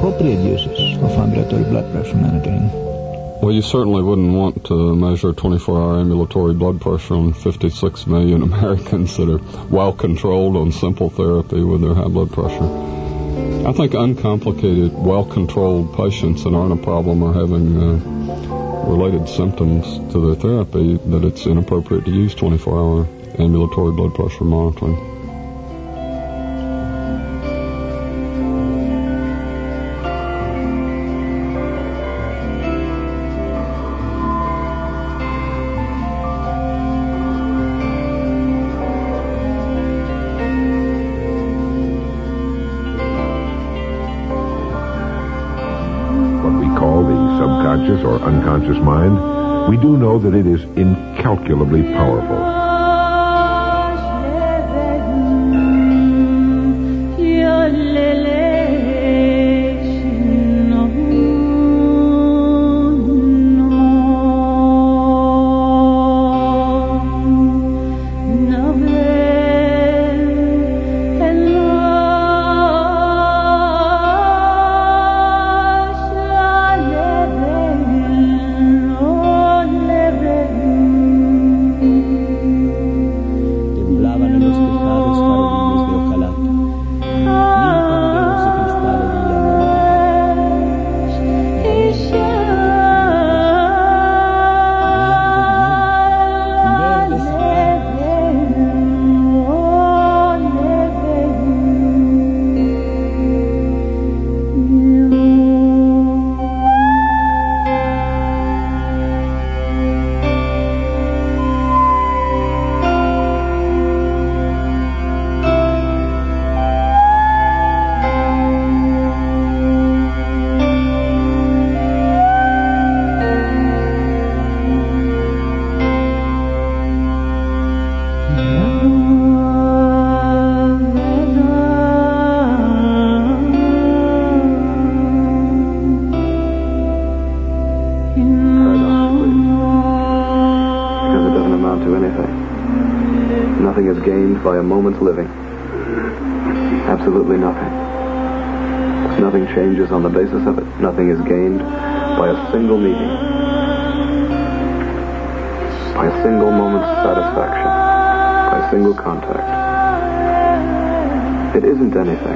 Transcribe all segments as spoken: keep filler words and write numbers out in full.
appropriate uses of ambulatory blood pressure monitoring? Well, you certainly wouldn't want to measure twenty-four hour ambulatory blood pressure on fifty-six million Americans that are well controlled on simple therapy with their high blood pressure. I think uncomplicated, well-controlled patients that aren't a problem are having uh, related symptoms to their therapy that it's inappropriate to use twenty-four hour ambulatory blood pressure monitoring. Or unconscious mind, we do know that it is incalculably powerful. By a moment's living. Absolutely nothing. Nothing changes on the basis of it. Nothing is gained by a single meeting. By a single moment's satisfaction. By a single contact. It isn't anything.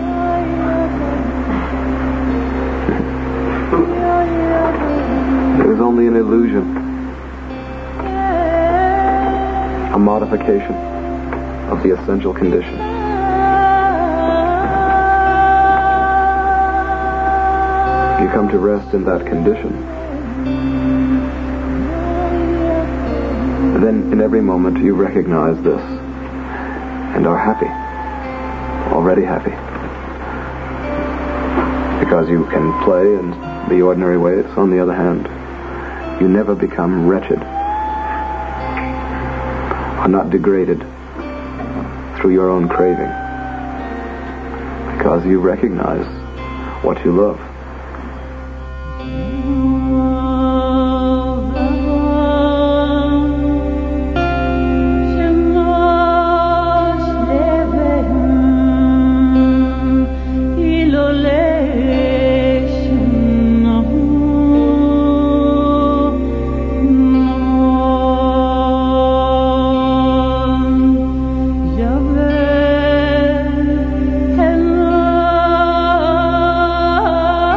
It is only an illusion. A modification of the essential condition. You come to rest in that condition. Then in every moment you recognize this and are happy. Already happy. Because you can play in the ordinary ways. On the other hand, you never become wretched. Are not degraded through your own craving, because you recognize what you love. Oh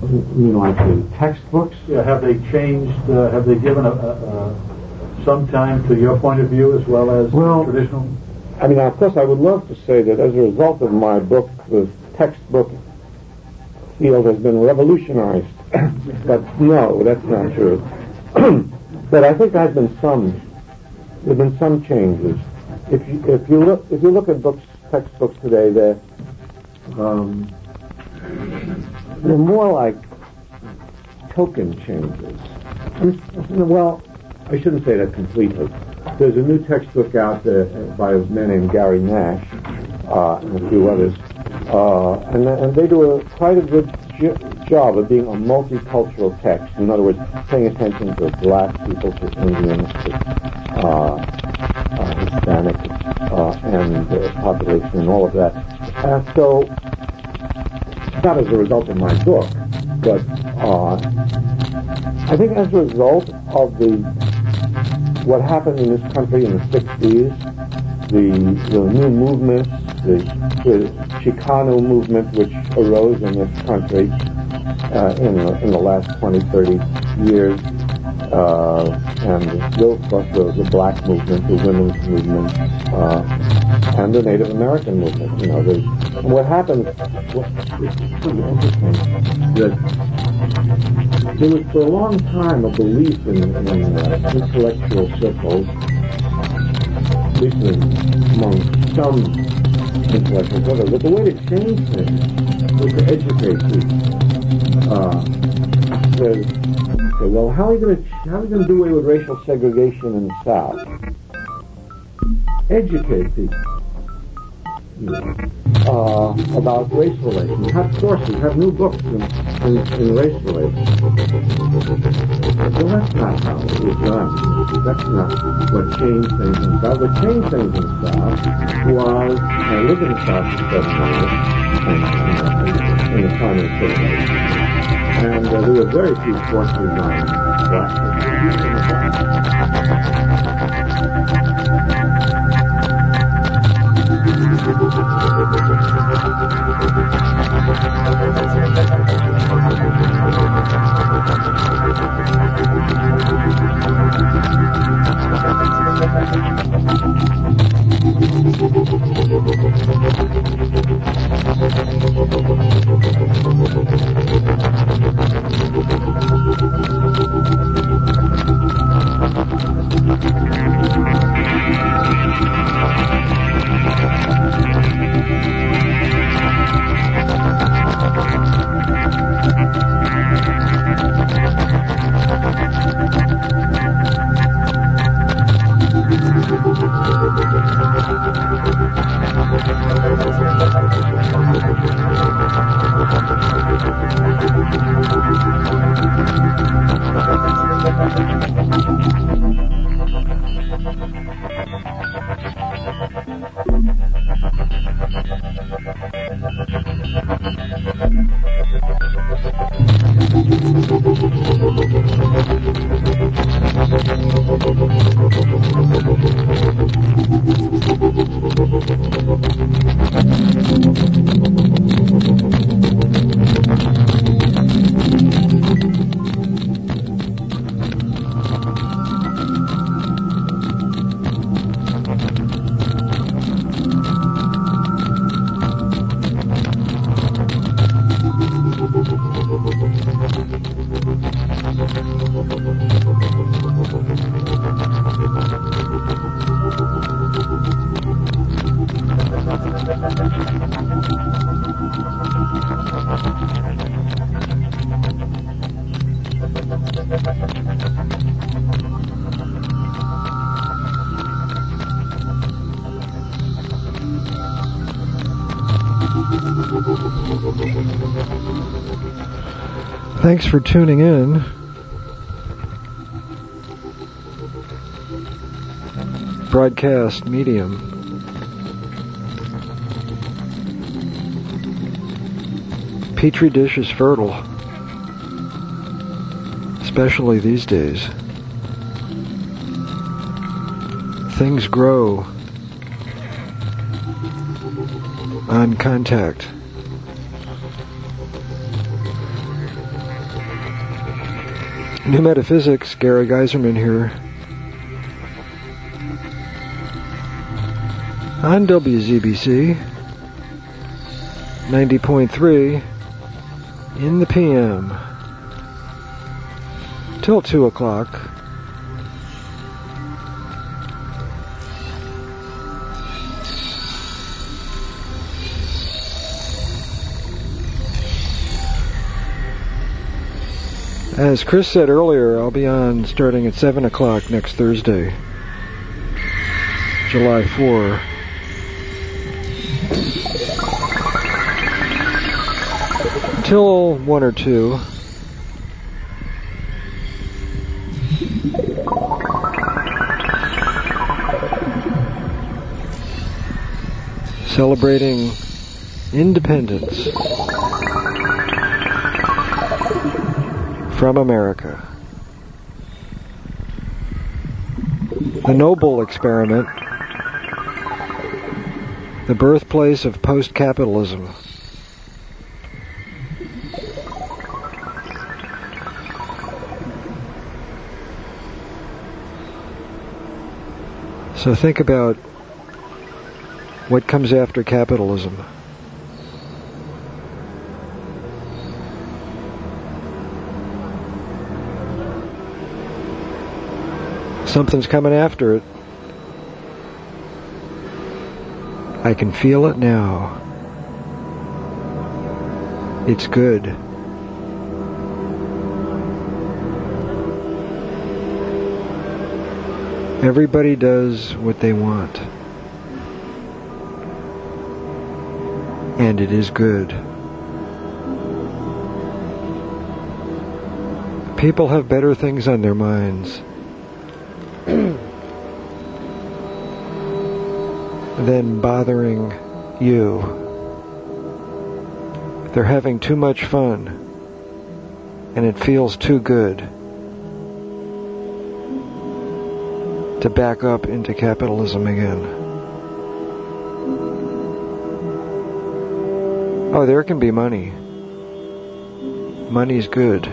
You mean like the textbooks? Yeah, have they changed, uh, have they given a, a, a, some time to your point of view as well as well, traditional? I mean, of course, I would love to say that as a result of my book, the textbook field has been revolutionized. But no, that's not true. But I think there's been some, there have been some changes. If you, if you look, if you look at books, textbooks today, they're, um, they're more like token changes. And, well, I shouldn't say that completely. There's a new textbook out there by a man named Gary Nash uh, and a few others, uh, and, and they do a quite a good job of being a multicultural text. In other words, paying attention to black people, to Indians, to uh, uh, Hispanic uh, and uh, population, and all of that. Uh, so, not as a result of my book, but uh, I think as a result of the what happened in this country in the sixties, the, the new movements, the, the Chicano movement which arose in this country uh, in, the, in the last twenty, thirty years, uh, and those plus the, the black movement, the women's movement, uh, and the Native American movement. You know, and what happened, what, it's pretty interesting that there was for a long time a belief in, in uh, intellectual circles, at least among some intellectual circles, that the way to change things was to educate people. Uh, to, okay, well, how are we going to how are we going to do away with racial segregation in the South? Educate people. You know, uh, about race relations. Have courses, have new books in, in, in race relations. Well, that's not how it was done. That's not what changed things in the South. What changed things in the South was, I lived in the South for seven years, and, in the time of the Civil War. And uh, there were very few fortunately non-black people in the South. Thanks for tuning in. Broadcast medium. Petri dish is fertile, especially these days. Things grow on contact. New Metaphysics, Gary Geiserman here. On W Z B C, ninety point three in the P M. Till two o'clock. As Chris said earlier, I'll be on starting at seven o'clock next Thursday, July fourth. Until one or two. Celebrating independence from America. The Noble Experiment, the birthplace of post-capitalism. So think about what comes after capitalism. Something's coming after it. I can feel it now. It's good. Everybody does what they want. And it is good. People have better things on their minds than bothering you. They're having too much fun, and it feels too good to back up into capitalism again. Oh, there can be money. Money's good.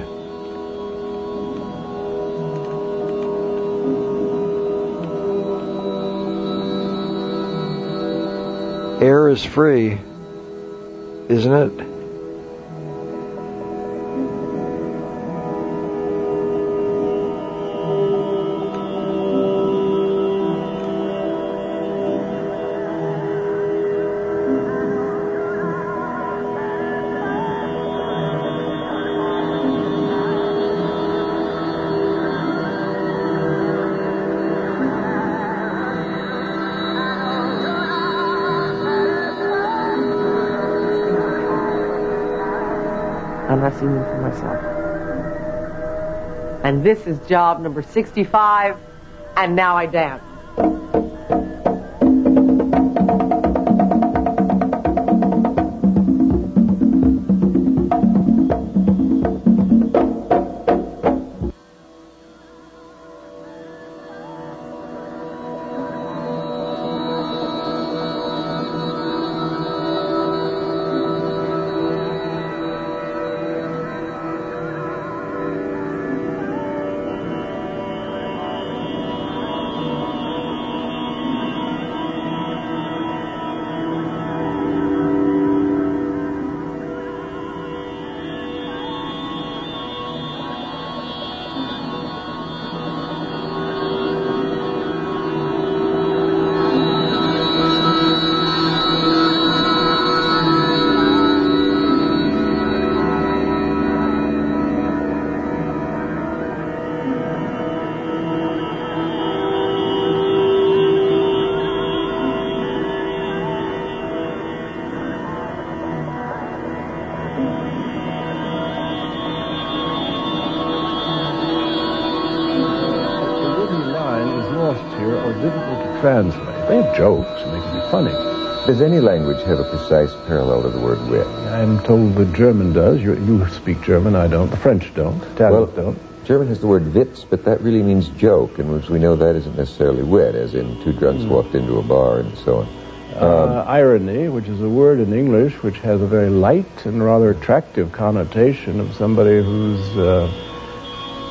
Air is free, isn't it? I'm not seeing them for myself. And this is job number sixty-five, and now I dance. Translate. They have jokes and they can be funny. Does any language have a precise parallel to the word wit? I'm told the German does. You, you speak German, I don't. The French don't. Italians well, don't. German has the word Witz, but that really means joke, and as we know, that isn't necessarily wit, as in two drunks mm. walked into a bar and so on. Um, uh, irony, which is a word in English which has a very light and rather attractive connotation of somebody who's uh,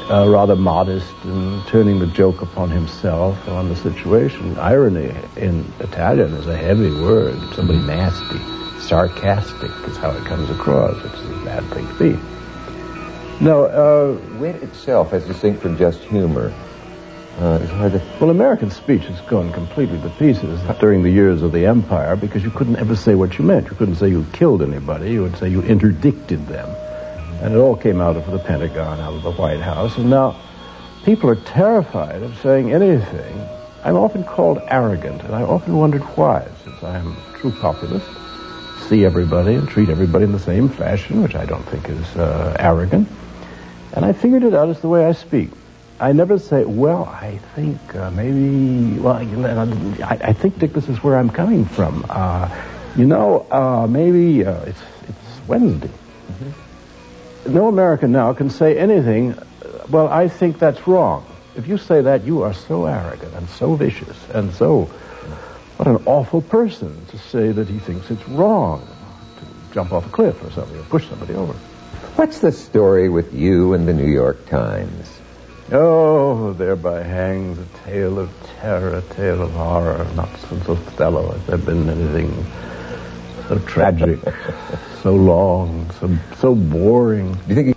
uh, rather modest and turning the joke upon himself or on the situation. Irony in Italian is a heavy word. Somebody nasty, sarcastic is how it comes across. It's a bad thing to be. No, uh, wit itself, as distinct from just humor, uh, is hard to... Well, American speech has gone completely to pieces during the years of the Empire because you couldn't ever say what you meant. You couldn't say you killed anybody. You would say you interdicted them. And it all came out of the Pentagon, out of the White House. And now people are terrified of saying anything. I'm often called arrogant, and I often wondered why, since I am a true populist, see everybody and treat everybody in the same fashion, which I don't think is uh, arrogant. And I figured it out as the way I speak. I never say, well, I think uh, maybe, well, you know, I, I think, Dick, this is where I'm coming from. Uh, you know, uh, maybe uh, it's, it's Wednesday. Mm-hmm. No American now can say anything, well, I think that's wrong. If you say that, you are so arrogant and so vicious and so, what an awful person to say that he thinks it's wrong to jump off a cliff or something or push somebody over. What's the story with you and the New York Times? Oh, thereby hangs a tale of terror, a tale of horror. Not since Othello has there been anything so tragic, so long, so so boring. Do you think?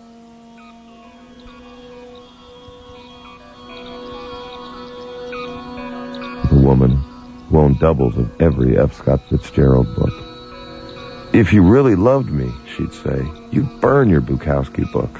The woman won doubles of every F. Scott Fitzgerald book. If you really loved me, she'd say, you'd burn your Bukowski books.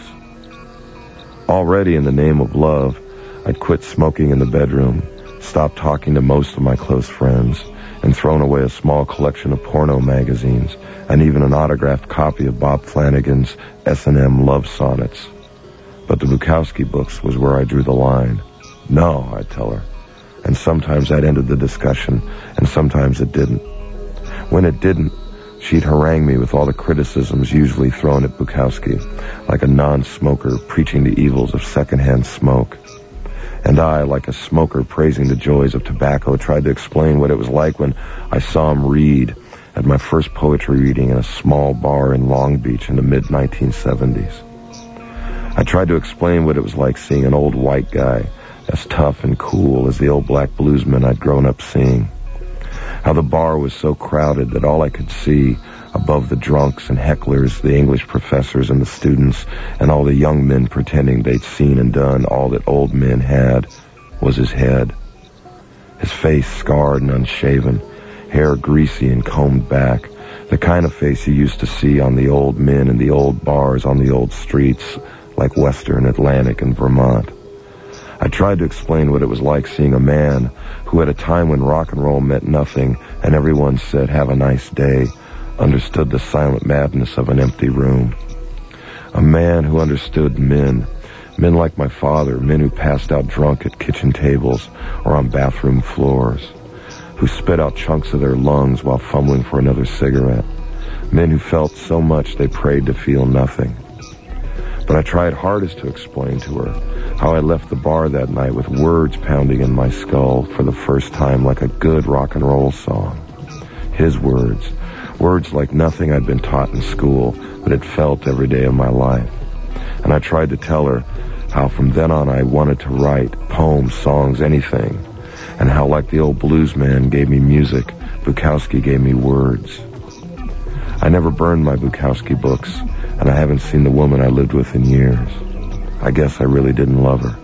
Already in the name of love, I'd quit smoking in the bedroom, stopped talking to most of my close friends, and thrown away a small collection of porno magazines, and even an autographed copy of Bob Flanagan's S and M Love Sonnets. But the Bukowski books was where I drew the line. No, I'd tell her. And sometimes that ended the discussion, and sometimes it didn't. When it didn't, she'd harangue me with all the criticisms usually thrown at Bukowski, like a non-smoker preaching the evils of secondhand smoke. And I, like a smoker praising the joys of tobacco, tried to explain what it was like when I saw him read at my first poetry reading in a small bar in Long Beach in the mid nineteen seventies. I tried to explain what it was like seeing an old white guy as tough and cool as the old black bluesmen I'd grown up seeing. How the bar was so crowded that all I could see, above the drunks and hecklers, the English professors and the students, and all the young men pretending they'd seen and done all that old men had, was his head. His face scarred and unshaven, hair greasy and combed back, the kind of face you used to see on the old men in the old bars on the old streets, like Western, Atlantic, and Vermont. I tried to explain what it was like seeing a man who, at a time when rock and roll meant nothing and everyone said, have a nice day, understood the silent madness of an empty room. A man who understood men, men like my father, men who passed out drunk at kitchen tables or on bathroom floors, who spit out chunks of their lungs while fumbling for another cigarette, men who felt so much they prayed to feel nothing. But I tried hardest to explain to her how I left the bar that night with words pounding in my skull for the first time like a good rock and roll song. His words, words like nothing I'd been taught in school, but had felt every day of my life. And I tried to tell her how from then on I wanted to write poems, songs, anything, and how like the old blues man gave me music, Bukowski gave me words. I never burned my Bukowski books, and I haven't seen the woman I lived with in years. I guess I really didn't love her.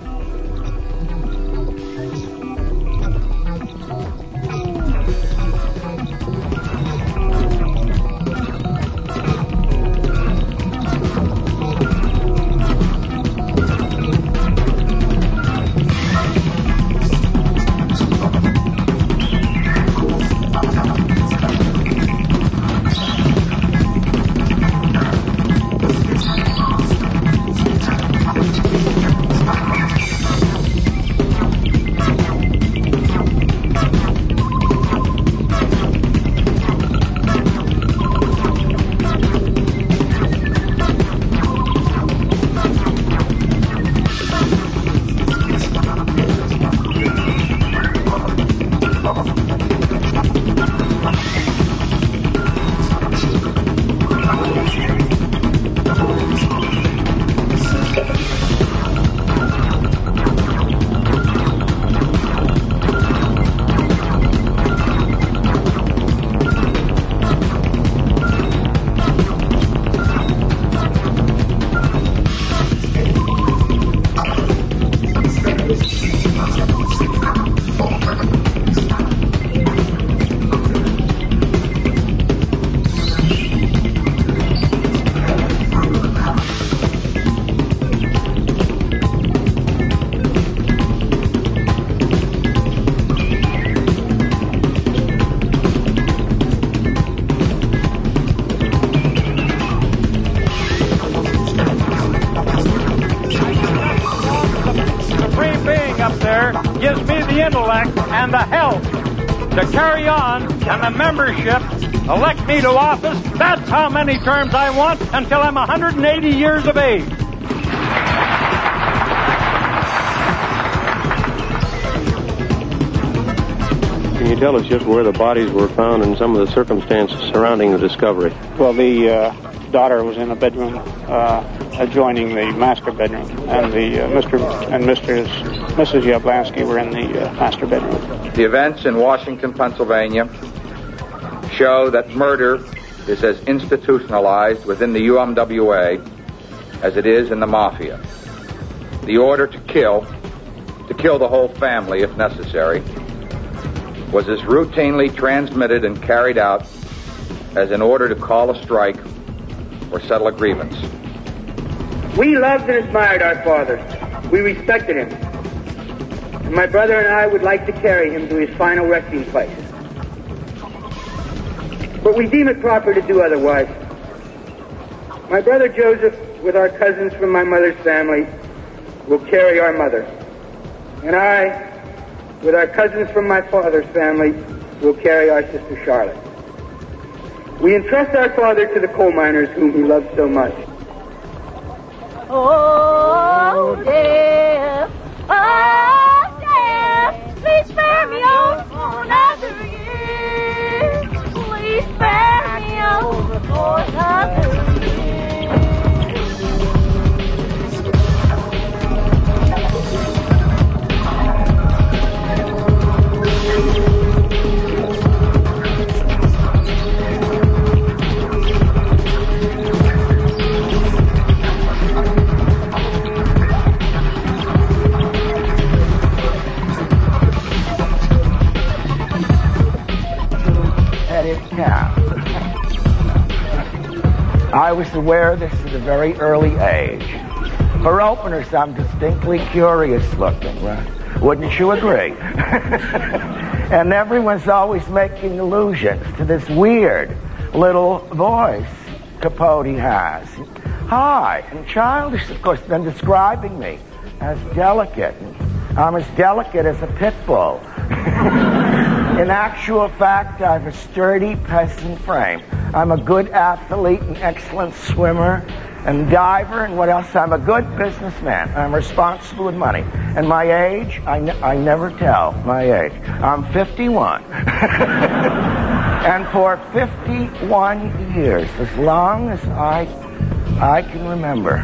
gives me the intellect and the health to carry on, and the membership elect me to office. That's how many terms I want until I'm one hundred eighty years of age. Can you tell us just where the bodies were found and some of the circumstances surrounding the discovery? Well, the uh, daughter was in a bedroom uh, adjoining the master bedroom, and the uh, Mister and Mistress Missus Yablansky were in the uh, master bedroom. The events in Washington, Pennsylvania, show that murder is as institutionalized within the U M W A as it is in the mafia. The order to kill, to kill the whole family if necessary, was as routinely transmitted and carried out as an order to call a strike or settle a grievance. We loved and admired our father. We respected him. And my brother and I would like to carry him to his final resting place. But we deem it proper to do otherwise. My brother Joseph, with our cousins from my mother's family, will carry our mother. And I, with our cousins from my father's family, will carry our sister Charlotte. We entrust our father to the coal miners whom he loved so much. Oh, death, oh, death, please spare me on for another year. Please spare me on for another year. I was aware of this at a very early age. For openers, I'm distinctly curious looking, right? Wouldn't you agree? And everyone's always making allusions to this weird little voice Capote has. High and childish, of course, then describing me as delicate. I'm as delicate as a pit bull. In actual fact, I have a sturdy peasant frame. I'm a good athlete, an excellent swimmer, and diver, and what else? I'm a good businessman. I'm responsible with money. And my age, I, ne- I never tell my age. I'm fifty-one. And for fifty-one years, as long as I, I can remember,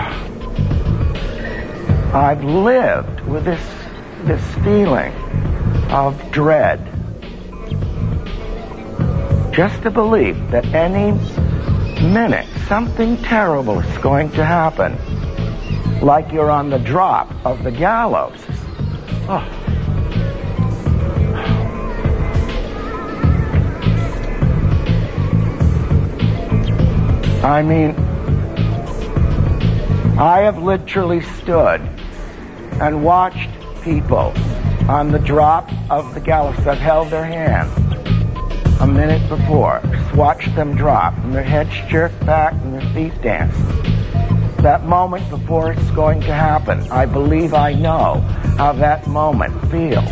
I've lived with this, this feeling of dread. Just to believe that any minute something terrible is going to happen. Like you're on the drop of the gallows. Oh. I mean, I have literally stood and watched people on the drop of the gallows. I've held their hand a minute before. Just watch them drop, and their heads jerk back and their feet dance. That moment before it's going to happen, I believe I know how that moment feels.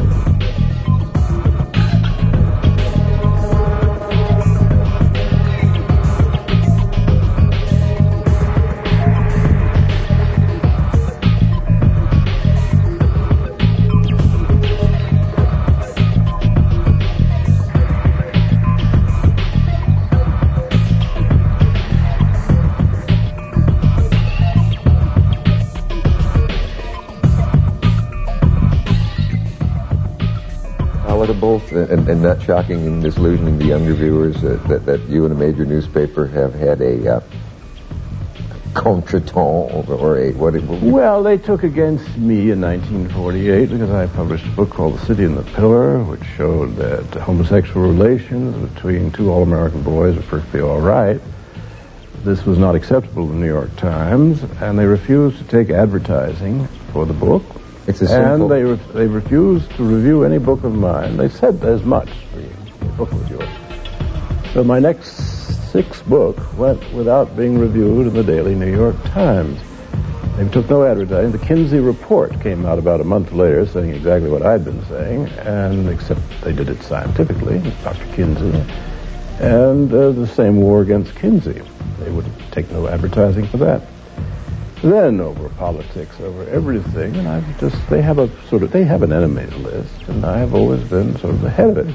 And, and not shocking and disillusioning the younger viewers uh, that, that you and a major newspaper have had a uh, contretemps or a what? It, what well, they took against me in nineteen forty-eight because I published a book called The City and the Pillar, which showed that homosexual relations between two all-American boys were perfectly all right. This was not acceptable to the New York Times, and they refused to take advertising for the book. It's a and they re- they refused to review any book of mine. They said as much. The book was yours. So my next sixth book went without being reviewed in the Daily New York Times. They took no advertising. The Kinsey Report came out about a month later saying exactly what I'd been saying, and except they did it scientifically, Doctor Kinsey, and uh, the same war against Kinsey. They would take no advertising for that. Then over politics, over everything, and I've just, they have a sort of, they have an enemies list, and I have always been sort of the head of it.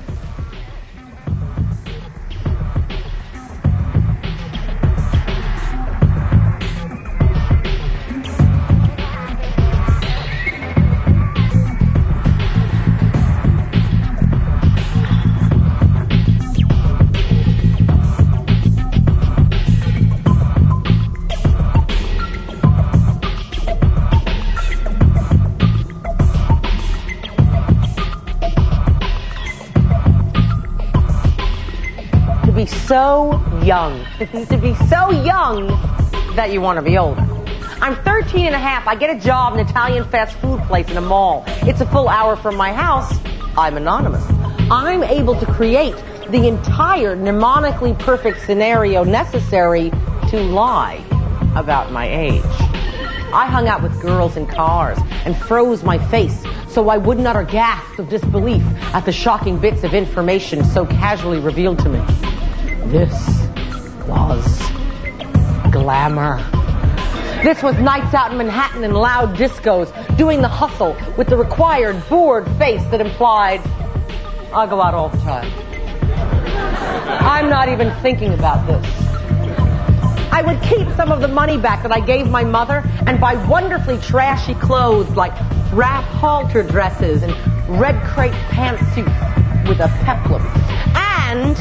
So young. To be so young that you want to be older. I'm thirteen and a half. I get a job in an Italian fast food place in a mall. It's a full hour from my house. I'm anonymous. I'm able to create the entire mnemonically perfect scenario necessary to lie about my age. I hung out with girls in cars and froze my face so I wouldn't utter gasps of disbelief at the shocking bits of information so casually revealed to me. This was glamour. This was nights out in Manhattan in loud discos, doing the hustle with the required bored face that implied, I go out all the time. I'm not even thinking about this. I would keep some of the money back that I gave my mother and buy wonderfully trashy clothes like wrap halter dresses and red crepe pantsuits with a peplum. And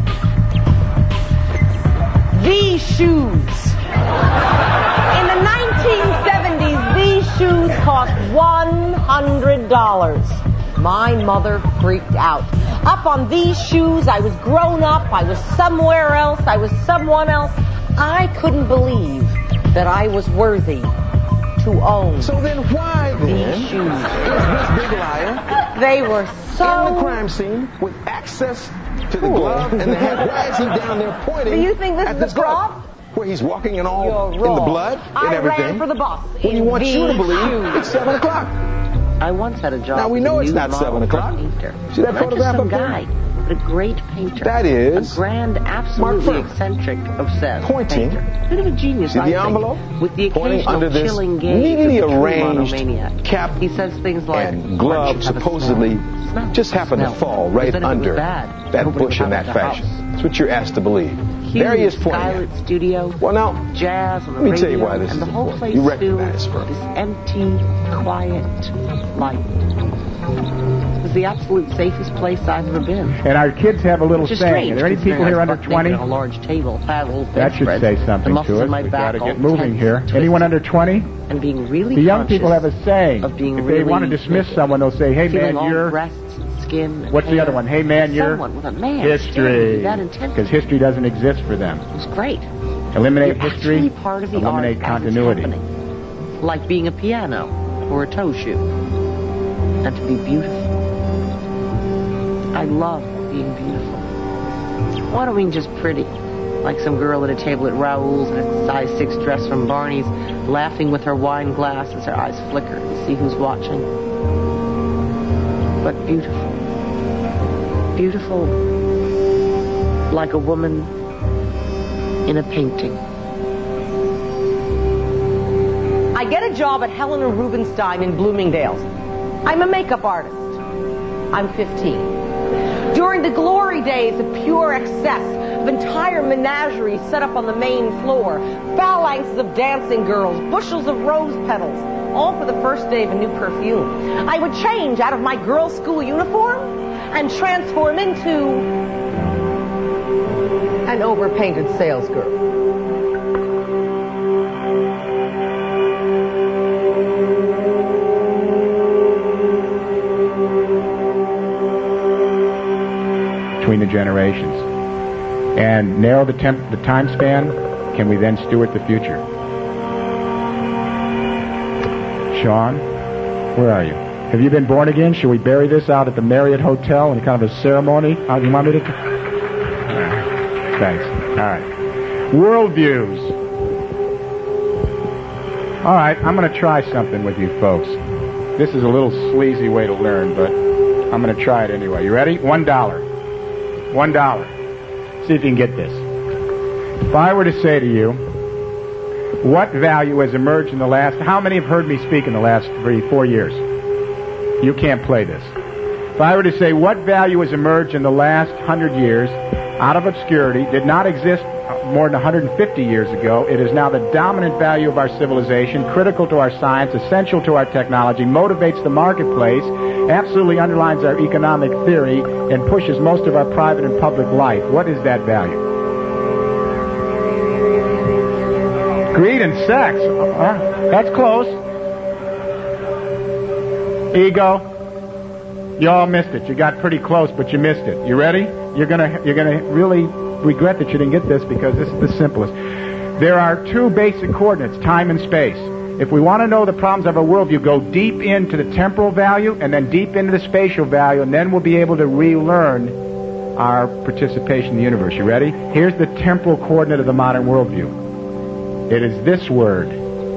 these shoes. In the nineteen seventies, these shoes cost one hundred dollars. My mother freaked out. Up on these shoes, I was grown up, I was somewhere else, I was someone else. I couldn't believe that I was worthy to own. So then why these then shoes? Is this big liar They were so in the crime scene with access to the glove and the hat? Why is he down there pointing? Do you think this at is this a prop? glove? Where he's walking in all You're in wrong. the blood and I everything. ran for the boss. When he in wants you to these believe shoes. it's seven o'clock. I once had a job. Now we with know a it's new not model seven o'clock. painter. See that Not photograph just some up there? guy, but a great painter. That is a grand, absolutely Mark Furman. eccentric, obsessed Pointing. painter. Bit of a genius, See I the think, envelope? with the Pointing occasional under this chilling gaze neatly of the true arranged monomaniac. cap He says things like, and glove "Why don't you have a supposedly smell? just happened Smell. to fall Because right then if it was under bad, that nobody bush would in have that the fashion. house." That's what you're asked to believe. Huge There he is pointing at skylit studio. Well, now, jazz on the let me radio, tell you why this and is the whole important. place You filled recognize with Furman. this empty, quiet light. It was the absolute safest place I've ever been. And our kids have a little Which is saying. strange, Are there any considering people here I under was buck twenty? naked on a large table, had a little That should bedspread, say the something muscles to in us. my We've back got to all get moving tense, here. twisted, Anyone under twenty? and being really The young conscious people have a saying. of being If really they want to dismiss naked, someone, they'll say, hey, feeling man, all you're... breasts and skin. What's the hair. other one? Hey, man, you're... Someone with a man history. that intensity. Because history doesn't exist for them. It was great. Eliminate You're history, actually part of the eliminate art as it's continuity. happening. Like being a piano or a toe shoe. And to be beautiful. I love being beautiful. Well, I don't mean just pretty. Like some girl at a table at Raoul's in a size six dress from Barney's, laughing with her wine glass as her eyes flicker to see who's watching. But beautiful. Beautiful like a woman in a painting. I get a job at Helena Rubinstein in Bloomingdale's. I'm a makeup artist. I'm fifteen. During the glory days of pure excess, of entire menageries set up on the main floor, phalanxes of dancing girls, bushels of rose petals, all for the first day of a new perfume, I would change out of my girls' school uniform and transform into an overpainted salesgirl. Between the generations, and narrow the temp the time span. Can we then steward the future? Sean, where are you? Have you been born again? Should we bury this out at the Marriott Hotel in kind of a ceremony? How do you want me to? Thanks. All right. Worldviews. All right, I'm going to try something with you folks. This is a little sleazy way to learn, but I'm going to try it anyway. You ready? One dollar. One dollar. See if you can get this. If I were to say to you, what value has emerged in the last... How many have heard me speak in the last three, four years? You can't play this. If I were to say, what value has emerged in the last hundred years out of obscurity, did not exist more than one hundred fifty years ago, it is now the dominant value of our civilization, critical to our science, essential to our technology, motivates the marketplace, absolutely underlines our economic theory, and pushes most of our private and public life. What is that value? Greed and sex. Uh, that's close. Ego. You all missed it. You got pretty close, but you missed it. You ready? You're gonna you're gonna really regret that you didn't get this, because this is the simplest. There are two basic coordinates, time and space. If we want to know the problems of our worldview, go deep into the temporal value and then deep into the spatial value, and then we'll be able to relearn our participation in the universe. You ready? Here's the temporal coordinate of the modern worldview. It is this word.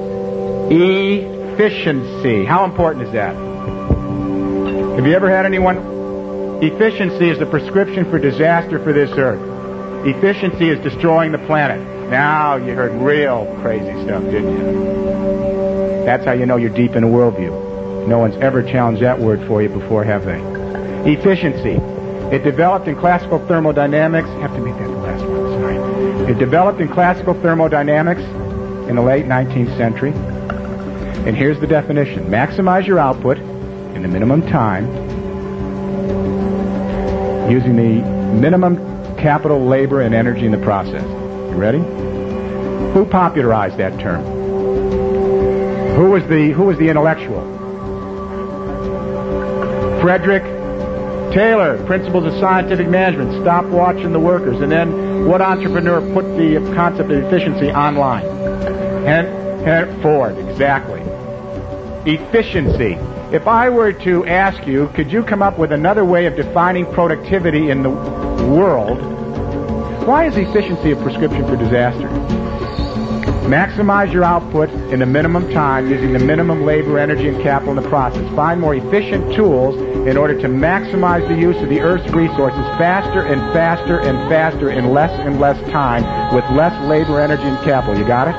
Efficiency. How important is that? Have you ever had anyone... Efficiency is the prescription for disaster for this earth. Efficiency is destroying the planet. Now you heard real crazy stuff, didn't you? That's how you know you're deep in a worldview. No one's ever challenged that word for you before, have they? Efficiency. It developed in classical thermodynamics. I have to make that the last one, sorry. It developed in classical thermodynamics in the late nineteenth century. And here's the definition. Maximize your output in the minimum time using the minimum capital, labor, and energy in the process. You ready? Who popularized that term? Who was the who was the intellectual? Frederick Taylor, Principles of Scientific Management, Stop Watching the Workers. And then what entrepreneur put the concept of efficiency online? Hen- Hen- Ford, exactly. Efficiency. If I were to ask you, could you come up with another way of defining productivity in the world? Why is efficiency a prescription for disaster? Maximize your output in the minimum time using the minimum labor, energy, and capital in the process. Find more efficient tools in order to maximize the use of the Earth's resources faster and faster and faster in less and less time with less labor, energy, and capital. You got it?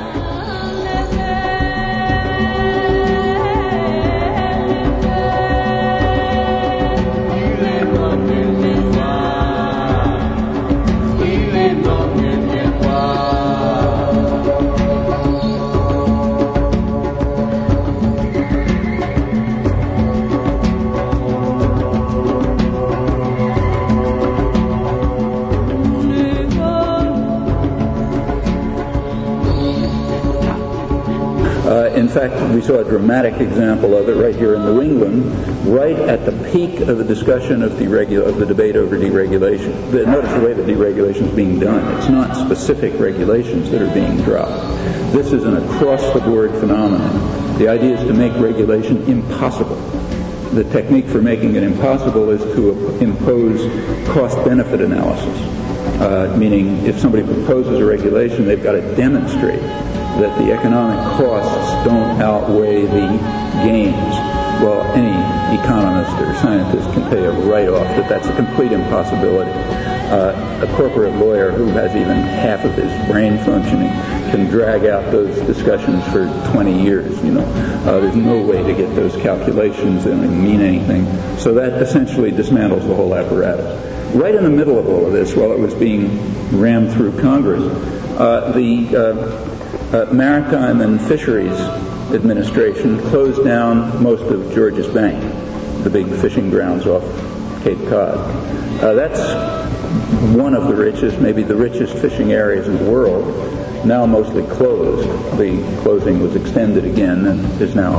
In fact, we saw a dramatic example of it right here in New England, right at the peak of the discussion of, deregu- of the debate over deregulation. The, notice the way that deregulation is being done. It's not specific regulations that are being dropped. This is an across-the-board phenomenon. The idea is to make regulation impossible. The technique for making it impossible is to impose cost-benefit analysis, uh, meaning if somebody proposes a regulation, they've got to demonstrate that the economic costs don't outweigh the gains. Well, any economist or scientist can pay a write-off that that's a complete impossibility. Uh, a corporate lawyer who has even half of his brain functioning can drag out those discussions for twenty years, you know. Uh, there's no way to get those calculations that mean anything. So that essentially dismantles the whole apparatus. Right in the middle of all of this, while it was being rammed through Congress, uh, the... Uh, Uh, Maritime and Fisheries Administration closed down most of George's Bank, the big fishing grounds off Cape Cod. Uh, that's one of the richest, maybe the richest fishing areas in the world, now mostly closed. The closing was extended again and is now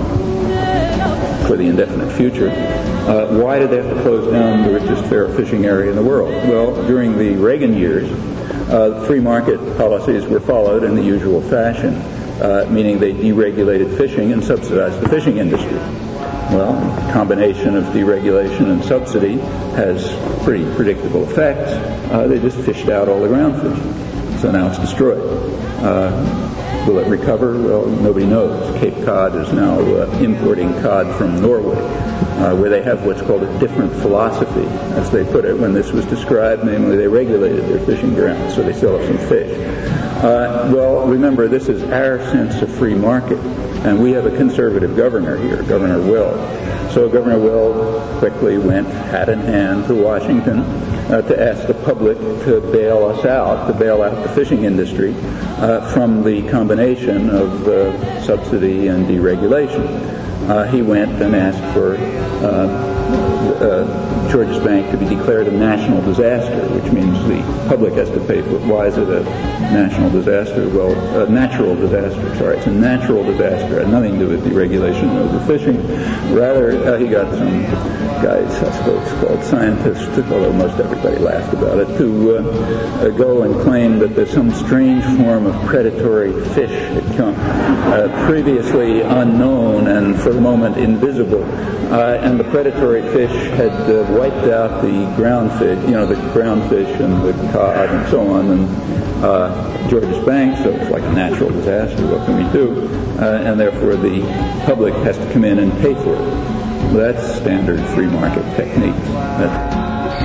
for the indefinite future. Uh, why did they have to close down the richest fishing area in the world? Well, during the Reagan years, Uh, free market policies were followed in the usual fashion, uh, meaning they deregulated fishing and subsidized the fishing industry. Well, a combination of deregulation and subsidy has pretty predictable effects. Uh, they just fished out all the ground fish. so now it's destroyed. Uh, will it recover? Well, nobody knows. Cape Cod is now uh, importing cod from Norway, uh, where they have what's called a different philosophy, as they put it when this was described, namely they regulated their fishing grounds, so they still have some fish. Uh, well, remember, this is our sense of free market, and we have a conservative governor here, Governor Will. So Governor Will quickly went hat in hand to Washington uh, to ask the public to bail us out, to bail out the fishing industry uh, from the combination of uh, subsidy and deregulation. Uh, he went and asked for uh, uh, Georges Bank to be declared a national disaster, which means the public has to pay for it. Why is it a national disaster? Well, a natural disaster, sorry. It's a natural disaster. It had nothing to do with deregulation of the fishing. Rather, uh, he got some guys, I suppose, called scientists, although most everybody laughed about it, to uh, uh, go and claim that there's some strange form of predatory fish had come, uh, previously unknown and for the moment invisible. Uh, and the predatory fish had uh, wiped out the ground fish, you know, the ground fish and the cod and so on, and uh, Georges Bank, so it's like a natural disaster. What can we do? Uh, and therefore the public has to come in and pay for it. Well, that's standard free market technique. That's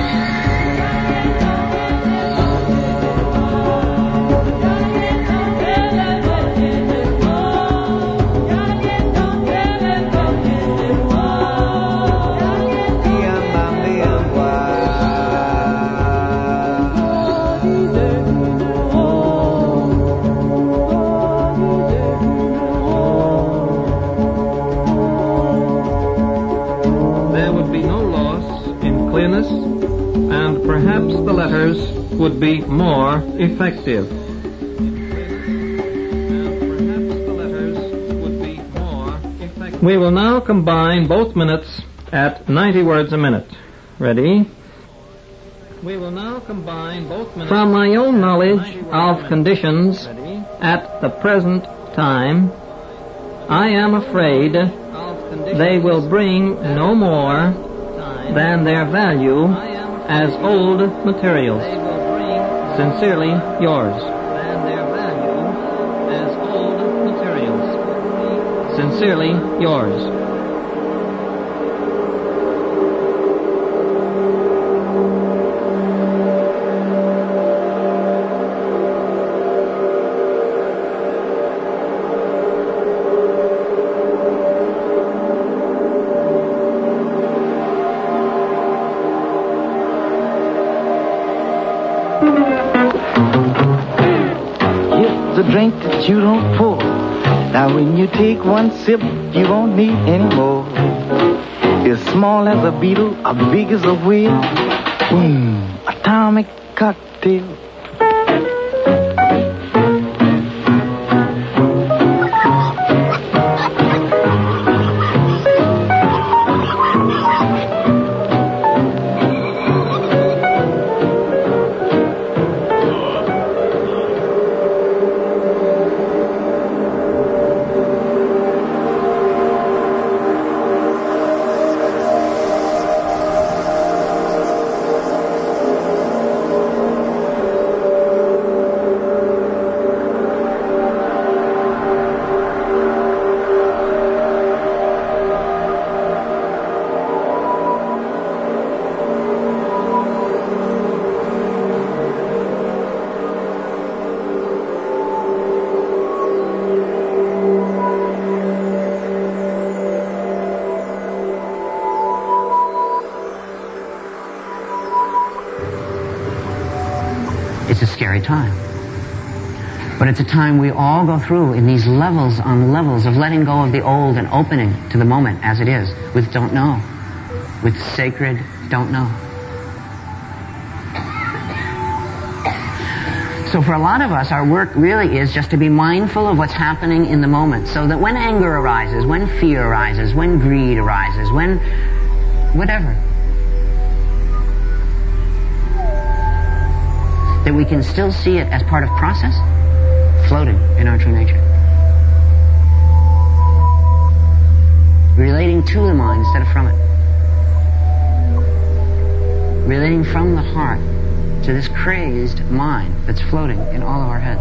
would be more effective. We will now combine both minutes at ninety words a minute. Ready? We will now combine both minutes. From my own knowledge of conditions at the present time, I am afraid they will bring no more than their value as old materials. Sincerely yours. And their value as old materials. Sincerely yours. Drink that you don't pour. Now when you take one sip, you won't need any more. As small as a beetle, or big as a whale. Boom, atomic cocktail. It's a scary time. But it's a time we all go through in these levels on levels of letting go of the old and opening to the moment as it is, with don't know, with sacred don't know. So for a lot of us, our work really is just to be mindful of what's happening in the moment, so that when anger arises, when fear arises, when greed arises, when whatever, that we can still see it as part of process, floating in our true nature. Relating to the mind instead of from it. Relating from the heart to this crazed mind that's floating in all of our heads.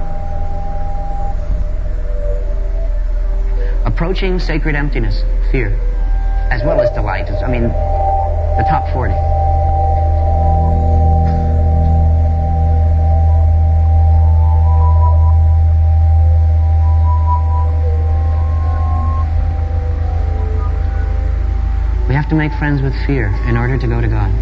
Approaching sacred emptiness, fear, as well as delight. I mean, the top forty. We have to make friends with fear in order to go to God.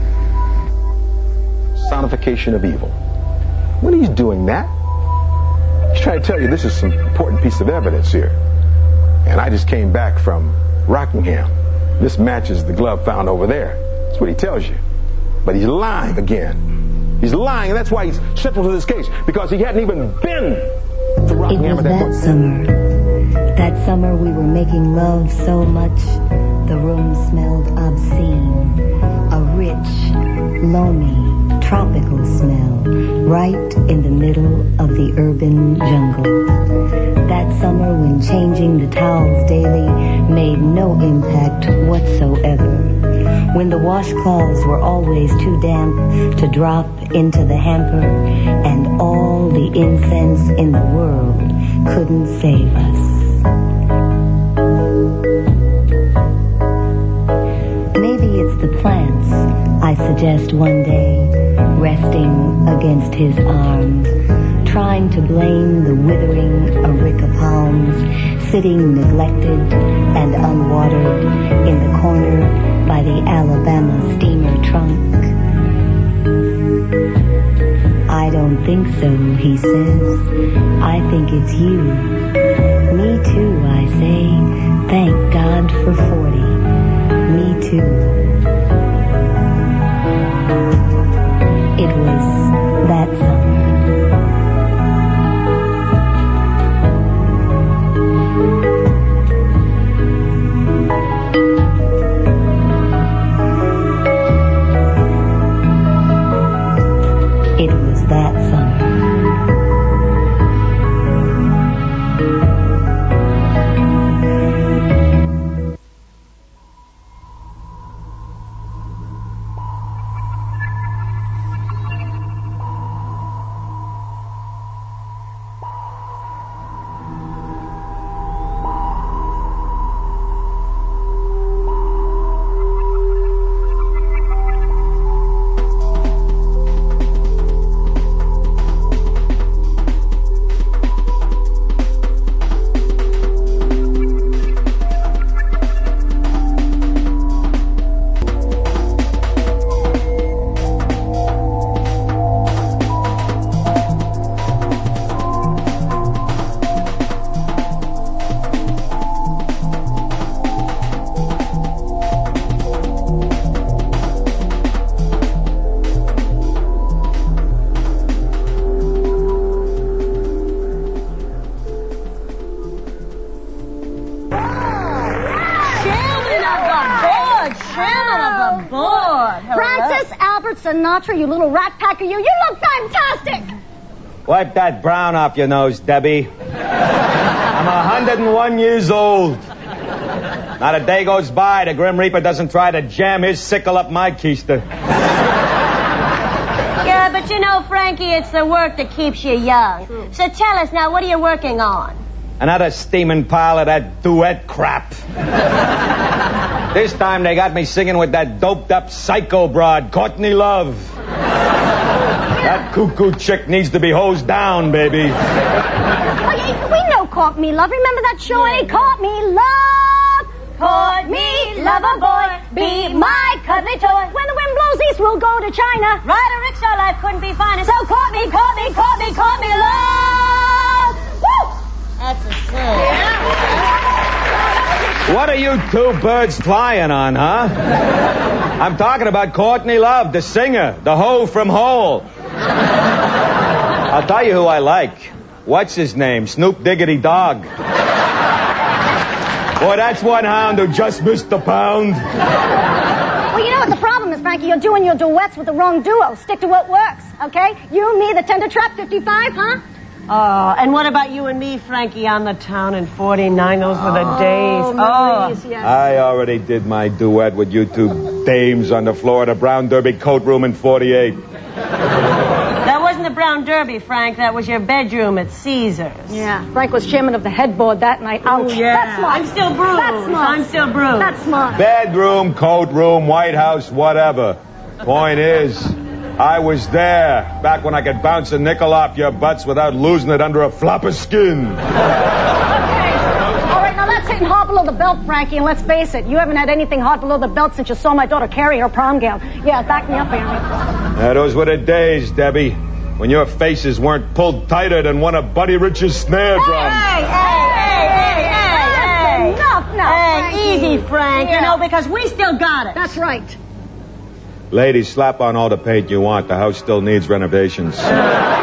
Personification of evil. When he's doing that, he's trying to tell you this is some important piece of evidence here. And I just came back from Rockingham. This matches the glove found over there. That's what he tells you. But he's lying again. He's lying, and that's why he's central to this case, because he hadn't even been to Rockingham at that point. It was that summer. That summer we were making love so much the room smelled obscene. A rich, loamy, tropical smell right in the middle of the urban jungle. That summer when changing the towels daily made no impact whatsoever. When the washcloths were always too damp to drop into the hamper, and all the incense in the world couldn't save us. Maybe it's the plants, I suggest one day, resting against his arms, trying to blame the withering areca palms, sitting neglected and unwatered in the corner by the Alabama steamer trunk. I don't think so, he says. I think it's you. Me too, I say. Thank God for forty. Me too. It was that summer. It was that summer. Sinatra, you little rat packer, you. You look fantastic. Wipe that brown off your nose, Debbie. I'm a hundred and one years old. Not a day goes by the Grim Reaper doesn't try to jam his sickle up my keister. Yeah, but you know, Frankie, it's the work that keeps you young. So tell us now, what are you working on? Another steaming pile of that duet crap. This time they got me singing with that doped-up psycho broad, Courtney Love. That cuckoo chick needs to be hosed down, baby. Oh, yeah, we know Courtney Love. Remember that show? Hey, Courtney Love, Courtney Lover boy, be my cuddly toy. When the wind blows east, we'll go to China. Ride a rickshaw, life couldn't be finer. So Courtney, Courtney, Courtney, Courtney Love. Woo! That's a sin. What are you two birds flying on, huh? I'm talking about Courtney Love, the singer, the hoe from Hole. I'll tell you who I like. What's his name? Snoop Diggity Dog. Boy, that's one hound who just missed the pound. Well, you know what the problem is, Frankie? You're doing your duets with the wrong duo. Stick to what works, okay? You, me, the tender trap, fifty-five, huh? Oh, and what about you and me, Frankie, on the town in forty-nine? Those were the days. memories, yes. I already did my duet with you two dames on the floor of the Brown Derby coat room in forty-eight. That wasn't the Brown Derby, Frank. That was your bedroom at Caesar's. Yeah, Frank was chairman of the headboard that night. Ouch. Oh, yeah. That's smart. I'm still bruised. That's smart. I'm still bruised. That's smart. Bedroom, coat room, White House, whatever. Point is, I was there back when I could bounce a nickel off your butts without losing it under a flop of skin. Okay. All right, now that's hitting hard below the belt, Frankie, and let's face it, you haven't had anything hard below the belt since you saw my daughter carry her prom gown. Yeah, back me up, Annie. Now, those were the days, Debbie, when your faces weren't pulled tighter than one of Buddy Rich's snare drums. Hey, hey, hey, hey, hey, hey. Enough now, Hey, Frankie. easy, Frank. Yeah. You know, because we still got it. That's right. Ladies, slap on all the paint you want. The house still needs renovations. All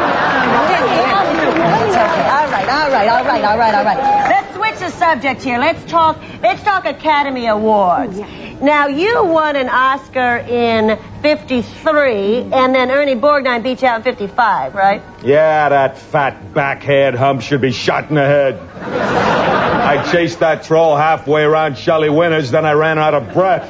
right, all right, all right, all right, all right. Let's switch the subject here. Let's talk. Let's talk Academy Awards. Now, you won an Oscar in fifty-three, and then Ernie Borgnine beat you out in fifty-five, right? Yeah, that fat backhead hump should be shot in the head. I chased that troll halfway around Shelley Winters, then I ran out of breath.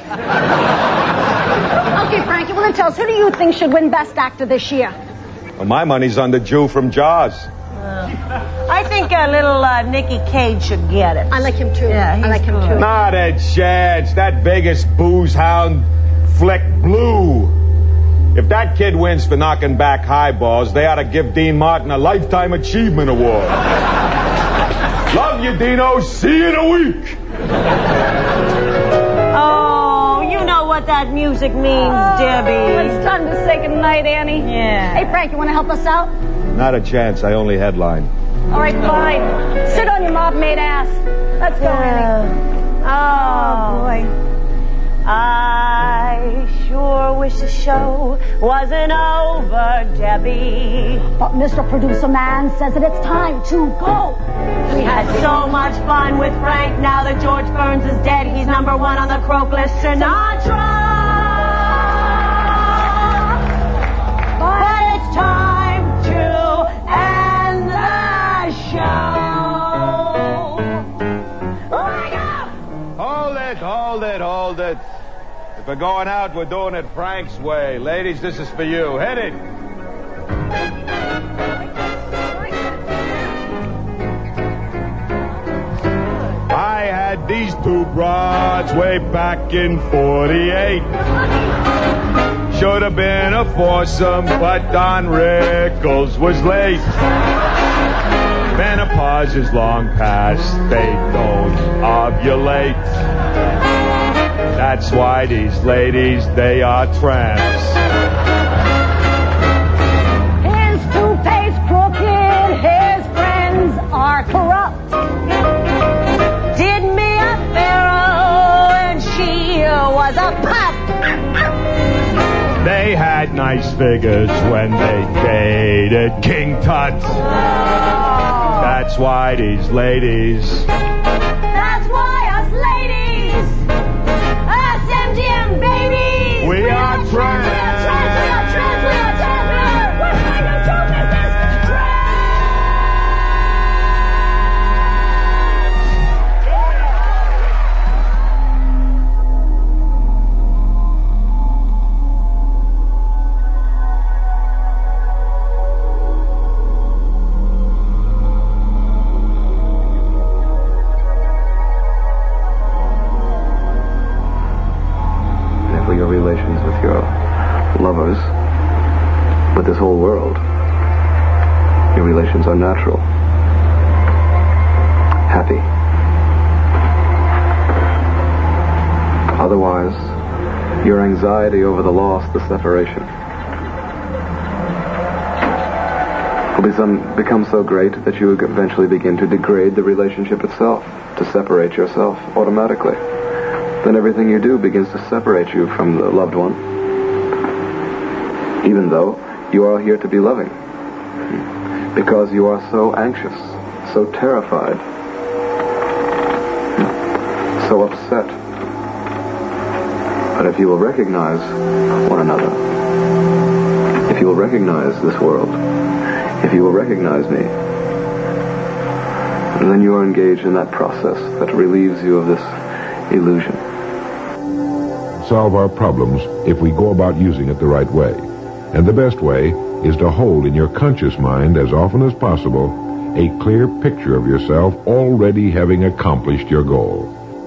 Okay, Frankie, well then tell us, who do you think should win Best Actor this year? Well, my money's on the Jew from Jaws. Uh, I think a little uh, Nicky Cage should get it. I like him too. Yeah, I like him too. Not a chance. That Vegas booze hound Flick Blue. If that kid wins for knocking back highballs, they ought to give Dean Martin a Lifetime Achievement Award. Love you, Dino. See you in a week. Oh, you know what that music means, Oh, Debbie. it's time to say goodnight, Annie. Yeah. Hey, Frank, you want to help us out? Not a chance. I only headline. All right, fine. Sit on your mob-made ass. Let's go, Annie. Oh, boy. I sure wish the show wasn't over, Debbie. But Mister Producer Man says that it's time to go. We had so much fun with Frank. Now that George Burns is dead, he's number one on the croak list. Sinatra! But it's time to end the show. Wake up! Hold it, hold it, hold it. If we're going out, we're doing it Frank's way. Ladies, this is for you. Hit it. I had these two broads way back in forty-eight. Should have been a foursome, but Don Rickles was late. Menopause is long past, they don't ovulate. That's why these ladies, they are tramps. His toupee's crooked, his friends are corrupt. Did me a pharaoh and she was a pup. They had nice figures when they dated King Tut. That's why these ladies... That's why us ladies, us M G M babies, We are trans, trans. we are trans, we are trans, we are trans, we are we're going to show business, trans. Therefore, your relations with your lovers, with this whole world, your relations are natural, happy. Otherwise, your anxiety over the loss, the separation, will be some, become so great that you eventually begin to degrade the relationship itself, to separate yourself automatically. Then everything you do begins to separate you from the loved one, even though you are here to be loving, because you are so anxious, so terrified, so upset. But if you will recognize one another, if you will recognize this world, if you will recognize me, And then you are engaged in that process that relieves you of this illusion. Solve our problems if we go about using it the right way. And the best way is to hold in your conscious mind as often as possible a clear picture of yourself already having accomplished your goal.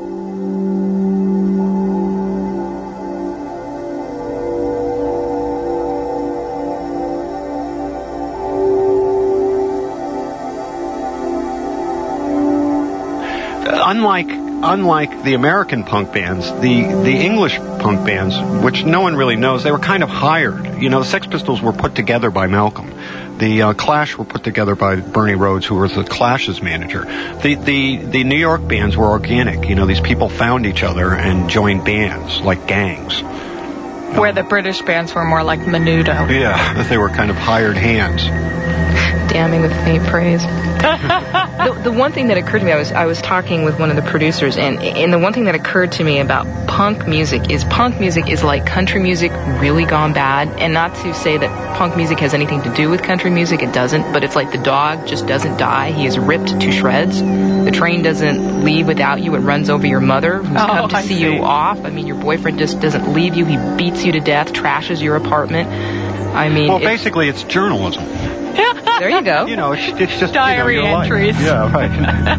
Unlike unlike the American punk bands, the, the English punk bands, which no one really knows, they were kind of hired. You know, the Sex Pistols were put together by Malcolm. The uh, Clash were put together by Bernie Rhodes, who was the Clash's manager. The, the the New York bands were organic. You know, these people found each other and joined bands, like gangs. Where the British bands were more like Menudo. Yeah, they were kind of hired hands. Damning with faint praise. the, the one thing that occurred to me, I was I was talking with one of the producers, and and the one thing that occurred to me about punk music is punk music is like country music really gone bad. And not to say that punk music has anything to do with country music, it doesn't, but it's like the dog just doesn't die. He is ripped to shreds. The train doesn't leave without you. It runs over your mother, who's oh, come to I see, see you off. I mean, your boyfriend just doesn't leave you. He beats you to death, trashes your apartment. I mean... Well, it's, basically, it's journalism. There you go. You know, it's, it's just diary you know, your entries. Life. Yeah, right.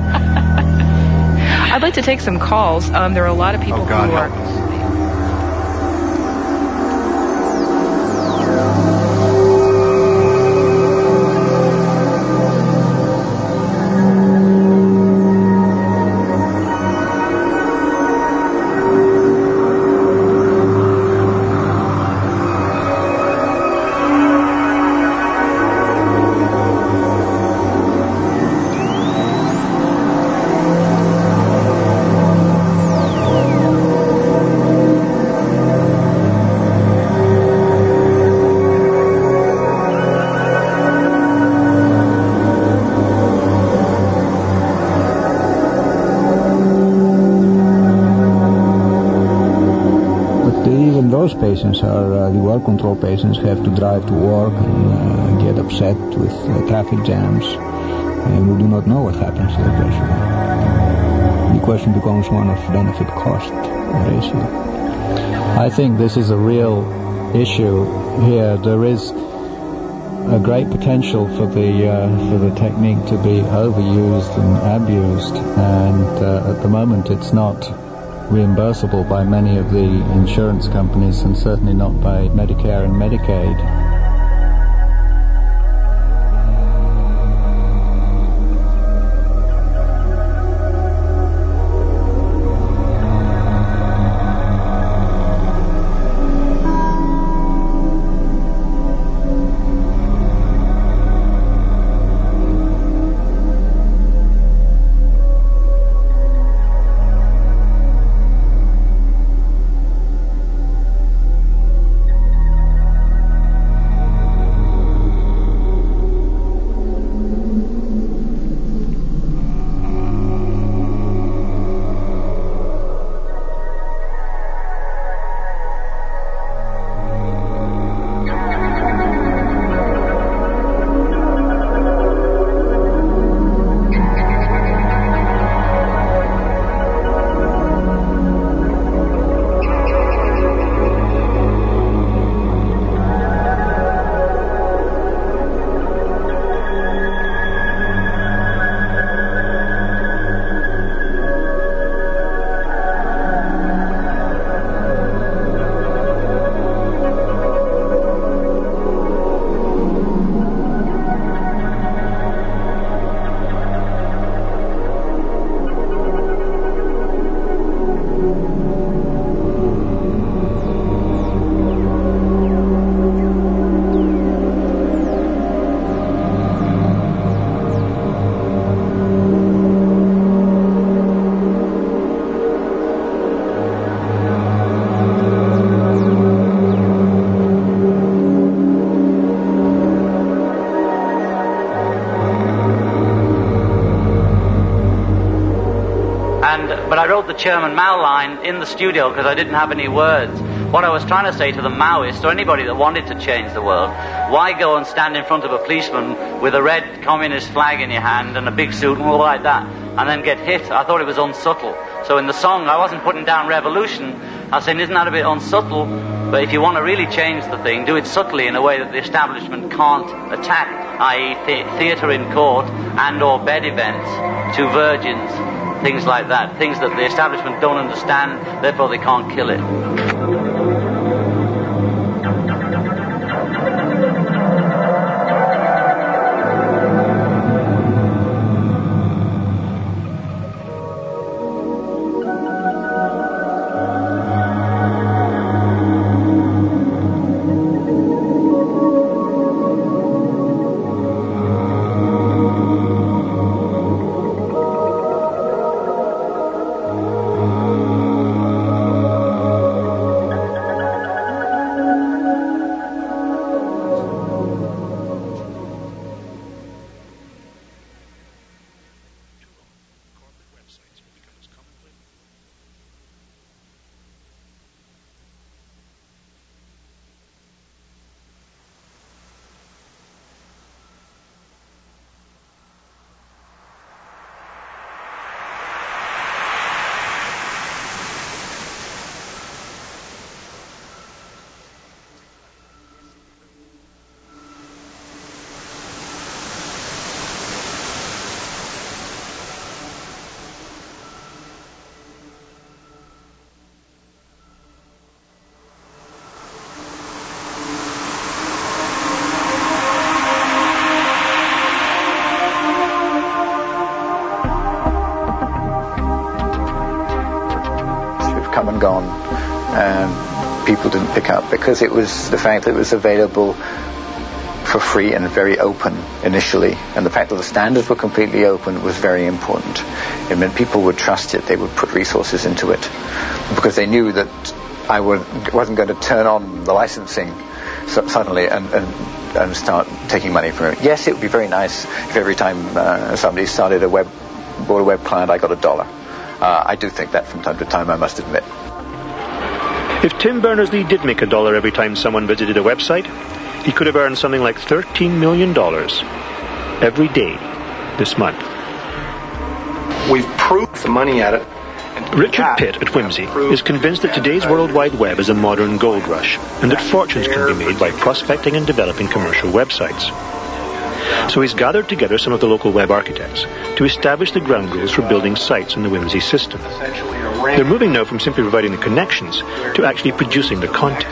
I'd like to take some calls. Um, there are a lot of people oh, God, who are. help us. Patients are uh, the well control patients have to drive to work and uh, get upset with uh, traffic jams, and we do not know what happens to the patient. The question becomes one of benefit cost ratio. I think this is a real issue here. There is a great potential for the uh, for the technique to be overused and abused, and uh, at the moment it's not reimbursable by many of the insurance companies, and certainly not by Medicare and Medicaid. But I wrote the Chairman Mao line in the studio because I didn't have any words. What I was trying to say to the Maoists or anybody that wanted to change the world, why go and stand in front of a policeman with a red communist flag in your hand and a big suit and all like that, and then get hit? I thought it was unsubtle. So in the song, I wasn't putting down revolution. I was saying, isn't that a bit unsubtle? But if you want to really change the thing, do it subtly in a way that the establishment can't attack, that is the- theatre in court and or bed events, two virgins, things like that, things that the establishment don't understand, therefore they can't kill it. Come and gone, and people didn't pick up because it was the fact that it was available for free and very open initially, and the fact that the standards were completely open was very important. It meant people would trust it, they would put resources into it because they knew that I would, wasn't going to turn on the licensing so, suddenly and, and, and start taking money from it. Yes, it would be very nice if every time uh, somebody started a web, bought a web client, I got a dollar. Uh, I do think that from time to time, I must admit. If Tim Berners-Lee did make a dollar every time someone visited a website, he could have earned something like thirteen million dollars every day this month. We've proved the money at it. Richard Pitt at Whimsy is convinced that today's World Wide Web is a modern gold rush, and that fortunes can be made by prospecting and developing commercial websites. So he's gathered together some of the local web architects to establish the ground rules for building sites in the Whimsy system. They're moving now from simply providing the connections to actually producing the content.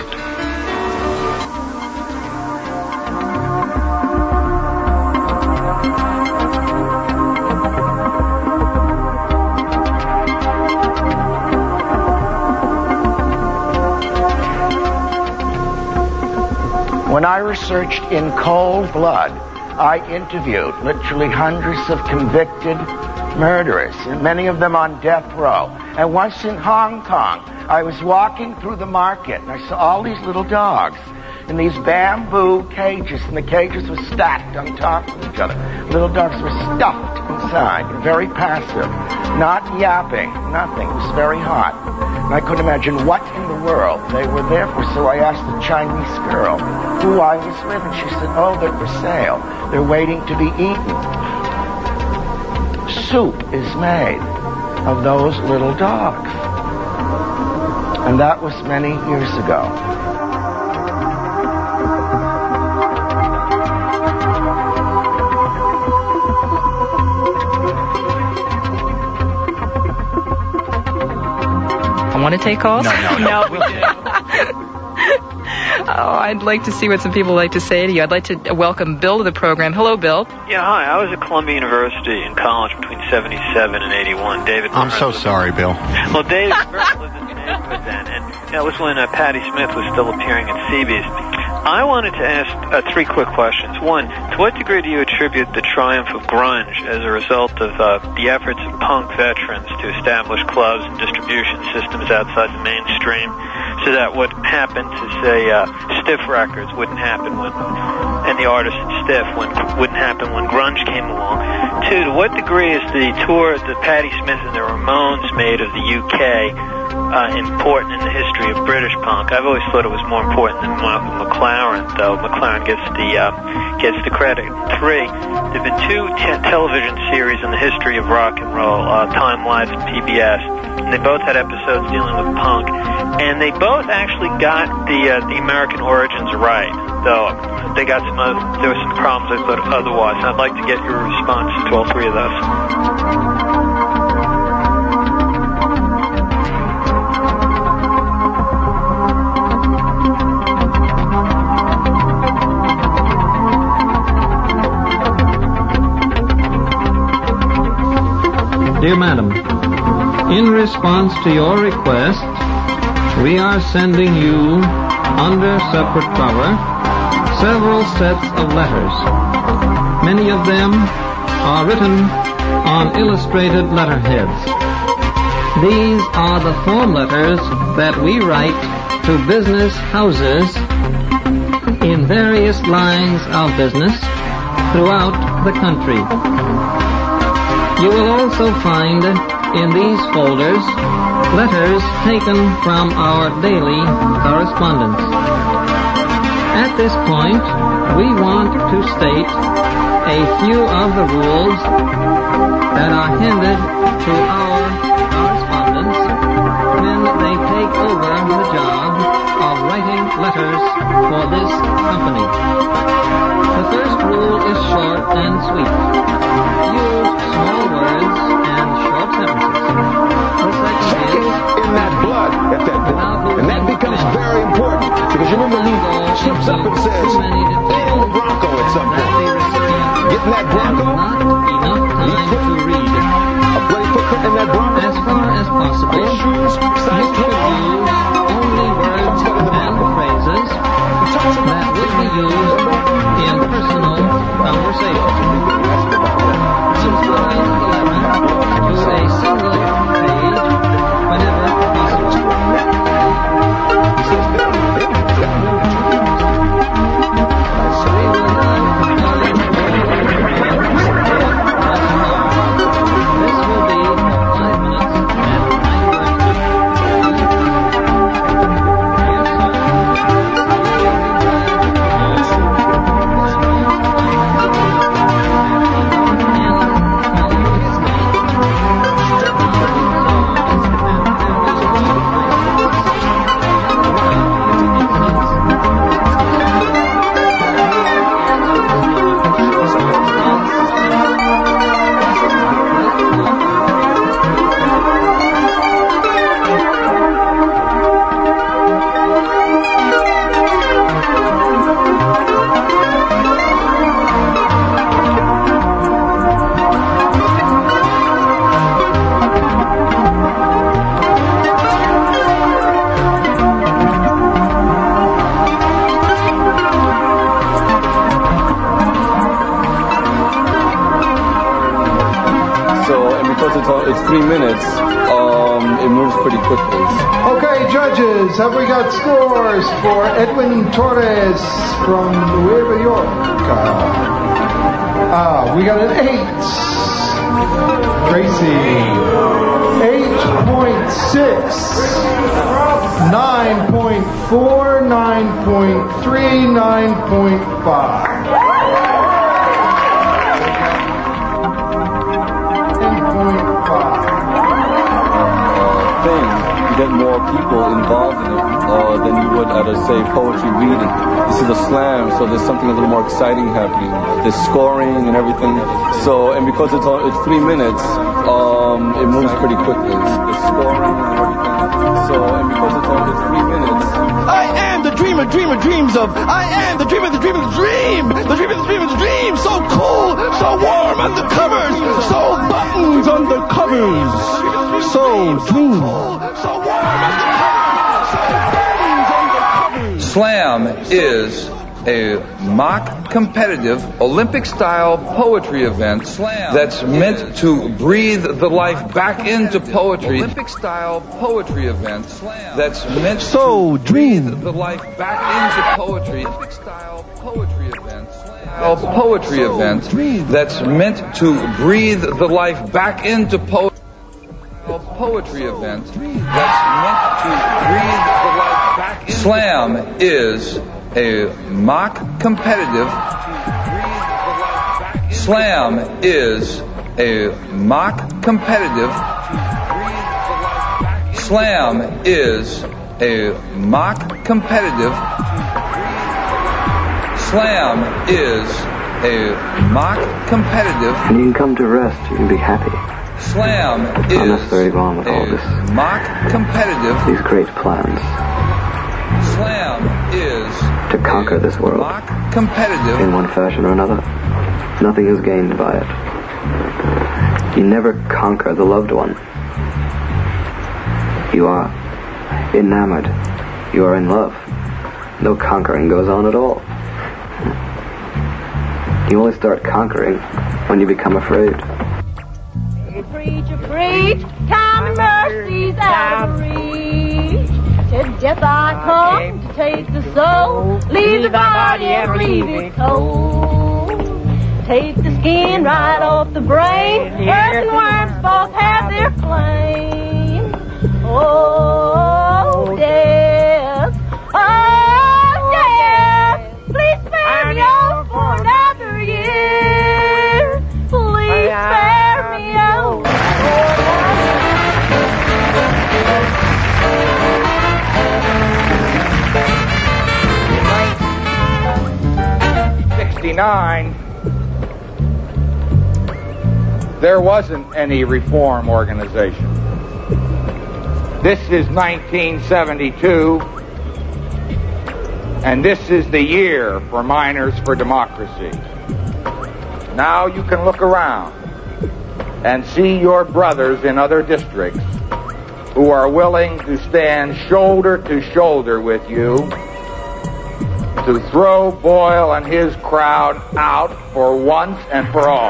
When I researched in cold blood, I interviewed literally hundreds of convicted murderers, and many of them on death row. And once in Hong Kong, I was walking through the market, and I saw all these little dogs in these bamboo cages, and the cages were stacked on top of each other. Little dogs were stuffed inside, very passive, not yapping, nothing. It was very hot. And I couldn't imagine what in the world they were there for, so I asked the Chinese girl who I was with, and she said, oh, they're for sale. They're waiting to be eaten. Soup is made of those little dogs. And that was many years ago. Want to take calls? No, no, no. no. Oh, I'd like to see what some people like to say to you. I'd like to welcome Bill to the program. Hello, Bill. Yeah, hi. I was at Columbia University in college between seventy-seven and eighty-one. David. I'm so sorry, Bill. Well, David Byrne lived in the neighborhood then, and that was when uh, Patti Smith was still appearing in C B's. I wanted to ask uh, three quick questions. One, to what degree do you attribute the triumph of grunge as a result of uh, the efforts of punk veterans to establish clubs and distribution systems outside the mainstream, so that what happened to, say, uh, Stiff Records wouldn't happen when, and the artists in Stiff when, wouldn't happen when grunge came along? Two, to what degree is the tour that Patti Smith and the Ramones made of the U K uh, important in the history of British punk. I've always thought it was more important than Malcolm McLaren, though McLaren gets the uh, gets the credit. Three, there have been two te- television series in the history of rock and roll, uh, Time Life and P B S, and they both had episodes dealing with punk, and they both actually got the uh, the American origins right, though they got some other, there were some problems I thought otherwise. I'd like to get your response to all three of those. Dear Madam, in response to your request, we are sending you, under separate cover, several sets of letters. Many of them are written on illustrated letterheads. These are the form letters that we write to business houses in various lines of business throughout the country. You will also find in these folders letters taken from our daily correspondence. At this point, we want to state a few of the rules that are handed to our correspondents when they take over the job of writing letters for this company. The first rule is short and sweet. Use small words and short sentences. The second is in that blood, at that, and that becomes very important because you remember he slips up and says, "In the Bronco" at some point. Getting that Bronco, not enough time to read. A bloody footprint in that Bronco. As far as possible, shoes, size you should use only words and phrases that would be used in personal conversation. Subscribe the letter to a single page whenever possible. Three minutes, um, it moves pretty quickly. Okay, judges, have we got scores for Edwin Torres from Nueva York? Ah, uh, we got an eight. Tracy, eight point six, nine point four, nine point three, nine point five. Get more people involved in it uh, than you would at a, say, poetry reading. This is a slam, so there's something a little more exciting happening. There's scoring and everything. So, and because it's all, it's three minutes, um, it moves pretty quickly. There's scoring and everything. So, and because it's all, it's three minutes. I am the dreamer, dreamer, dreams of. I am the dreamer, the dreamer, the dream. The dreamer, the dreamer, the dream. So cool, so warm under covers. So buttons under covers. So dream. Slam is a mock competitive Olympic-style poetry event that's meant to breathe the life back into poetry. Olympic-style poetry event that's meant so to breathe the life back into poetry. Olympic-style poetry event. A poetry event that's meant to breathe the life back into poetry. poetry event that's meant to breathe the life back into Slam is a mock competitive Slam is a mock competitive Slam is a mock competitive Slam is a mock competitive And you can come to rest. You can be happy. Slam It's is unnecessary to go on with all this. mock competitive These great plans Slam is to conquer this world mock competitive in one fashion or another. Nothing is gained by it. You never conquer the loved one. You are enamored. You are in love. No conquering goes on at all. You only start conquering when you become afraid. Preacher, preach, time and mercy's out of reach. To death I come to take the soul, leave the body and leave it cold. Take the skin right off the brain, earth and worms both have their claim. Oh, death, oh, death, please spare me on for another year. Please spare me on. sixty-nine, there wasn't any reform organization. This is nineteen seventy-two, and this is the year for Miners for Democracy. Now you can look around and see your brothers in other districts who are willing to stand shoulder to shoulder with you to throw Boyle and his crowd out for once and for all.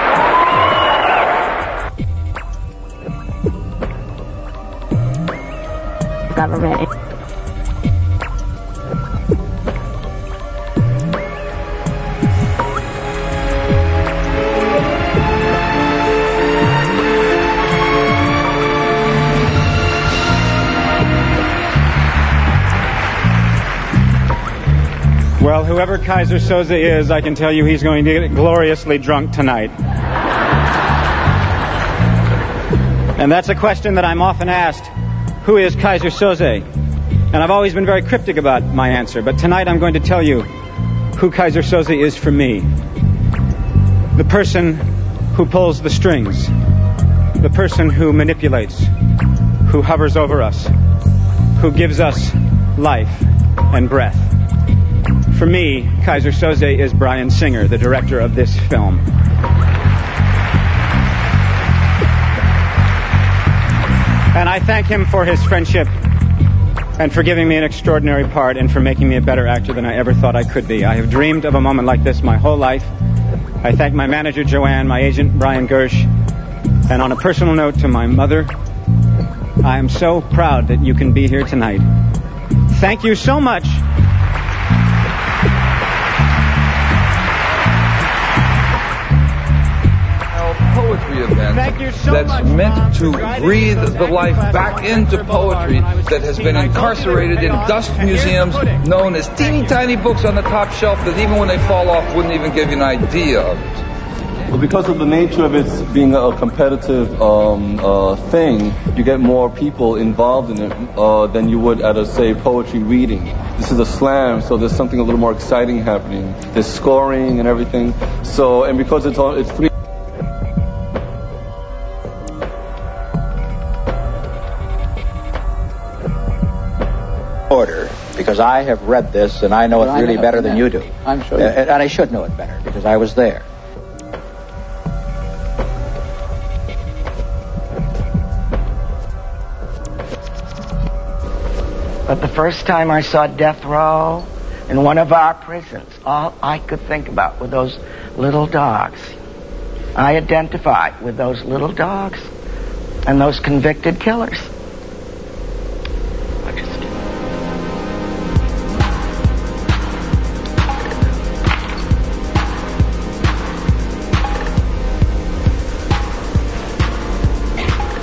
Government. Well, whoever Kaiser Soze is, I can tell you he's going to get gloriously drunk tonight. And that's a question that I'm often asked. Who is Kaiser Soze? And I've always been very cryptic about my answer, but tonight I'm going to tell you who Kaiser Soze is for me. The person who pulls the strings. The person who manipulates. Who hovers over us. Who gives us life and breath. For me, Kaiser Soze is Bryan Singer, the director of this film. And I thank him for his friendship and for giving me an extraordinary part and for making me a better actor than I ever thought I could be. I have dreamed of a moment like this my whole life. I thank my manager, Joanne, my agent, Brian Gersh, and on a personal note to my mother, I am so proud that you can be here tonight. Thank you so much. Poetry event so that's much, meant Mom, to breathe the life back into poetry that has been incarcerated in dust museums known as teeny tiny books on the top shelf that even when they fall off wouldn't even give you an idea of it. Well, because of the nature of it being a competitive um, uh, thing, you get more people involved in it uh, than you would at a, say, poetry reading. This is a slam, so there's something a little more exciting happening. There's scoring and everything. So, and because it's all, it's three. Order, because I have read this and I know Well, it really I know, better I than know. you do. I'm sure Uh, you and I should know it better because I was there. But the first time I saw death row in one of our prisons, all I could think about were those little dogs. I identified with those little dogs and those convicted killers.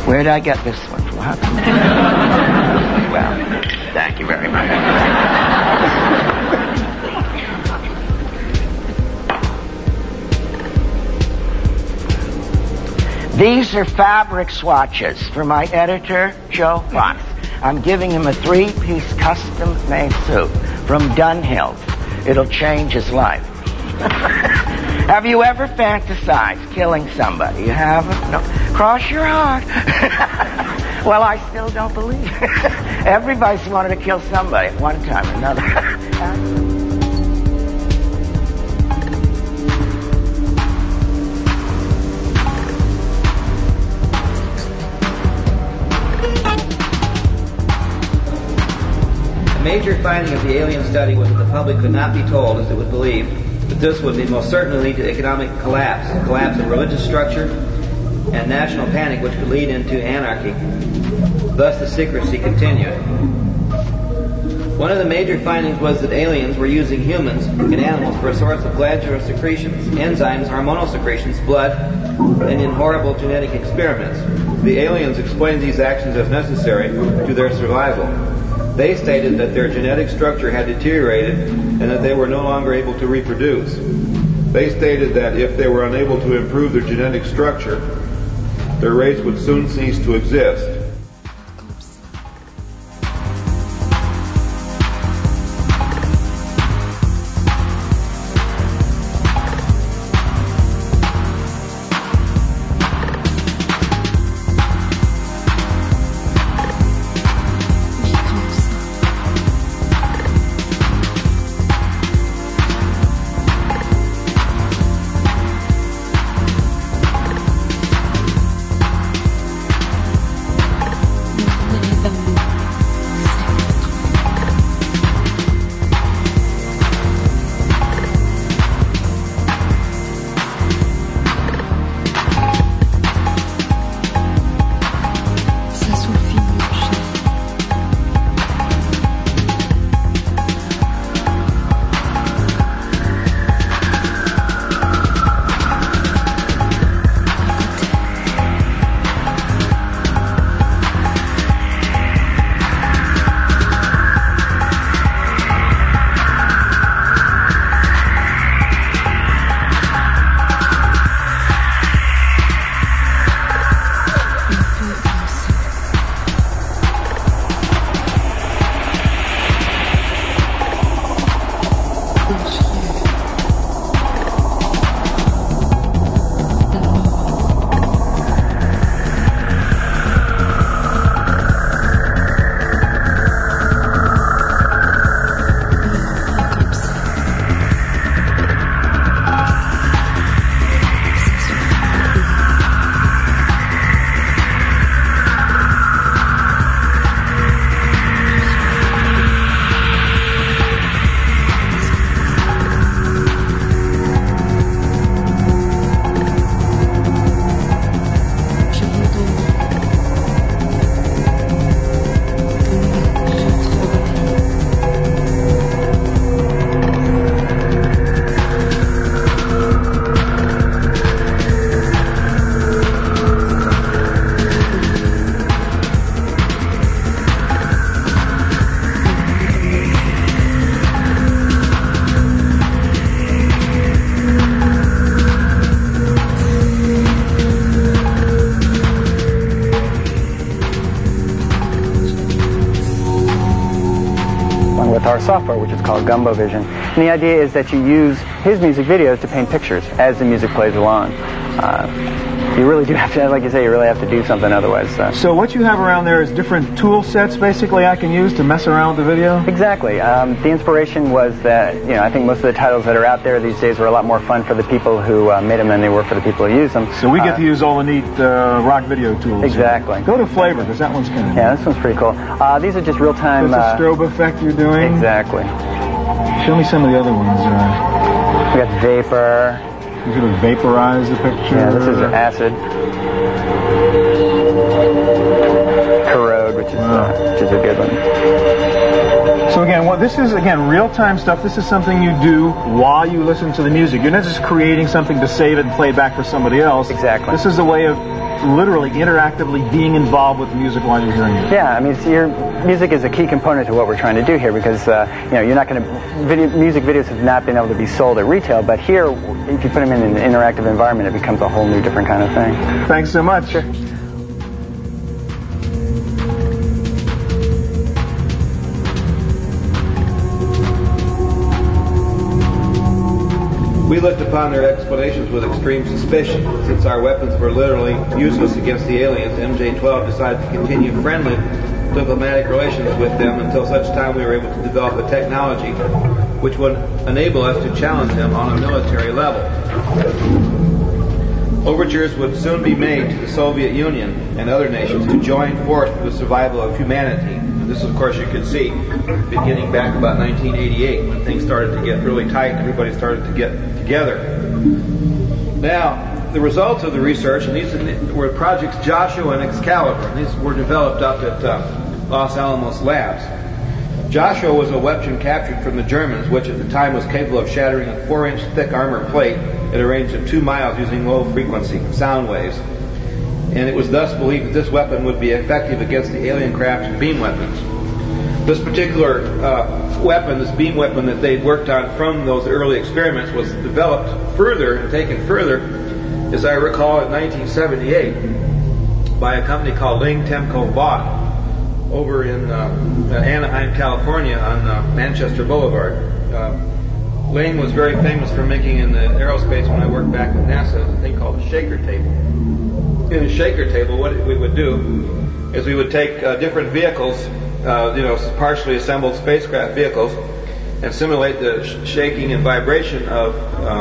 Where did I get this one from? Well, thank you very much. These are fabric swatches for my editor, Joe Fox. I'm giving him a three-piece custom-made suit from Dunhill. It'll change his life. Have you ever fantasized killing somebody? You haven't? No. Cross your heart. Well, I still don't believe it. Everybody's wanted to kill somebody at one time or another. The major finding of the alien study was that the public could not be told, as it was believed, that this would be most certainly lead to economic collapse, collapse of religious structure, and national panic, which could lead into anarchy. Thus the secrecy continued. One of the major findings was that aliens were using humans and animals for a source of glandular secretions, enzymes, hormonal secretions, blood, and in horrible genetic experiments. The aliens explained these actions as necessary to their survival. They stated that their genetic structure had deteriorated and that they were no longer able to reproduce. They stated that if they were unable to improve their genetic structure, their race would soon cease to exist. Software, which is called Gumbo Vision. And the idea is that you use his music videos to paint pictures as the music plays along. Uh, you really do have to, like you say, you really have to do something otherwise. Uh, so what you have around there is different tool sets, basically, I can use to mess around with the video? Exactly. Um, the inspiration was that, you know, I think most of the titles that are out there these days were a lot more fun for the people who uh, made them than they were for the people who use them. So we get uh, to use all the neat uh, rock video tools. Exactly. Go to Flavor, because that one's kind of Yeah, this one's pretty cool. Uh, these are just real-time... That's a strobe uh, effect you're doing? Exactly. Show me some of the other ones. Uh, we got Vapor. You sort of vaporize the picture. Yeah, this is acid. Corrode, which is wow. uh, which is a good one. So again, what this is again real-time stuff. This is something you do while you listen to the music. You're not just creating something to save it and play it back for somebody else. Exactly. This is a way of literally interactively being involved with the music while you're hearing it. Yeah, I mean, so your music is a key component to what we're trying to do here because, uh, you know, you're not going to, video, music videos have not been able to be sold at retail, but here, if you put them in an interactive environment, it becomes a whole new different kind of thing. Thanks so much. Sure. We looked upon their explanations with extreme suspicion. Since our weapons were literally useless against the aliens, M J twelve decided to continue friendly diplomatic relations with them until such time we were able to develop a technology which would enable us to challenge them on a military level. Overtures would soon be made to the Soviet Union and other nations to join forth for the survival of humanity. And this, of course, you could see beginning back about nineteen eighty-eight when things started to get really tight and everybody started to get together. Now, the results of the research, and these were projects Joshua and Excalibur, and these were developed up at uh, Los Alamos Labs. Joshua was a weapon captured from the Germans, which at the time was capable of shattering a four-inch thick armor plate at a range of two miles using low-frequency sound waves. And it was thus believed that this weapon would be effective against the alien craft beam weapons. This particular uh, weapon, this beam weapon that they'd worked on from those early experiments, was developed further and taken further, as I recall, in nineteen seventy-eight by a company called Ling Temco Vought over in uh, Anaheim, California on uh, Manchester Boulevard. Uh, Ling was very famous for making in the aerospace, when I worked back with NASA, a thing called a shaker table. In a shaker table, what we would do is we would take uh, different vehicles, uh, you know, partially assembled spacecraft vehicles, and simulate the sh- shaking and vibration of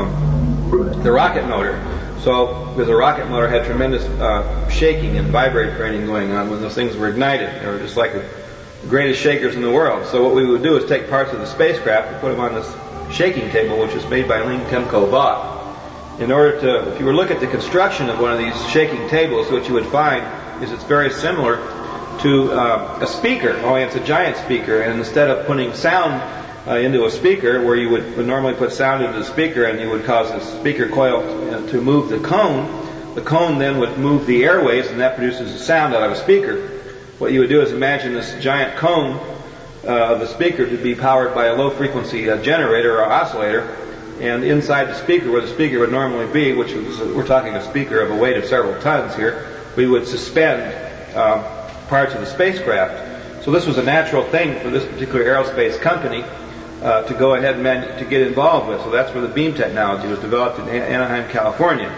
um, the rocket motor. So, because the rocket motor had tremendous uh, shaking and vibrating going on when those things were ignited. They were just like the greatest shakers in the world. So what we would do is take parts of the spacecraft and put them on this shaking table, which was made by Ling Temco Vought. In order to, if you were to look at the construction of one of these shaking tables, what you would find is it's very similar to uh, a speaker, only it's a giant speaker, and instead of putting sound uh, into a speaker, where you would, would normally put sound into the speaker and you would cause the speaker coil to, to move the cone, the cone then would move the airwaves, and that produces a sound out of a speaker. What you would do is imagine this giant cone uh, of the speaker to be powered by a low-frequency uh, generator or oscillator, and inside the speaker, where the speaker would normally be, which is, we're talking a speaker of a weight of several tons here, we would suspend uh, parts of the spacecraft. So this was a natural thing for this particular aerospace company uh, to go ahead and man- to get involved with. So that's where the beam technology was developed in Anaheim, California.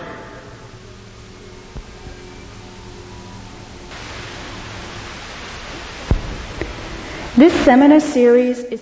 This seminar series is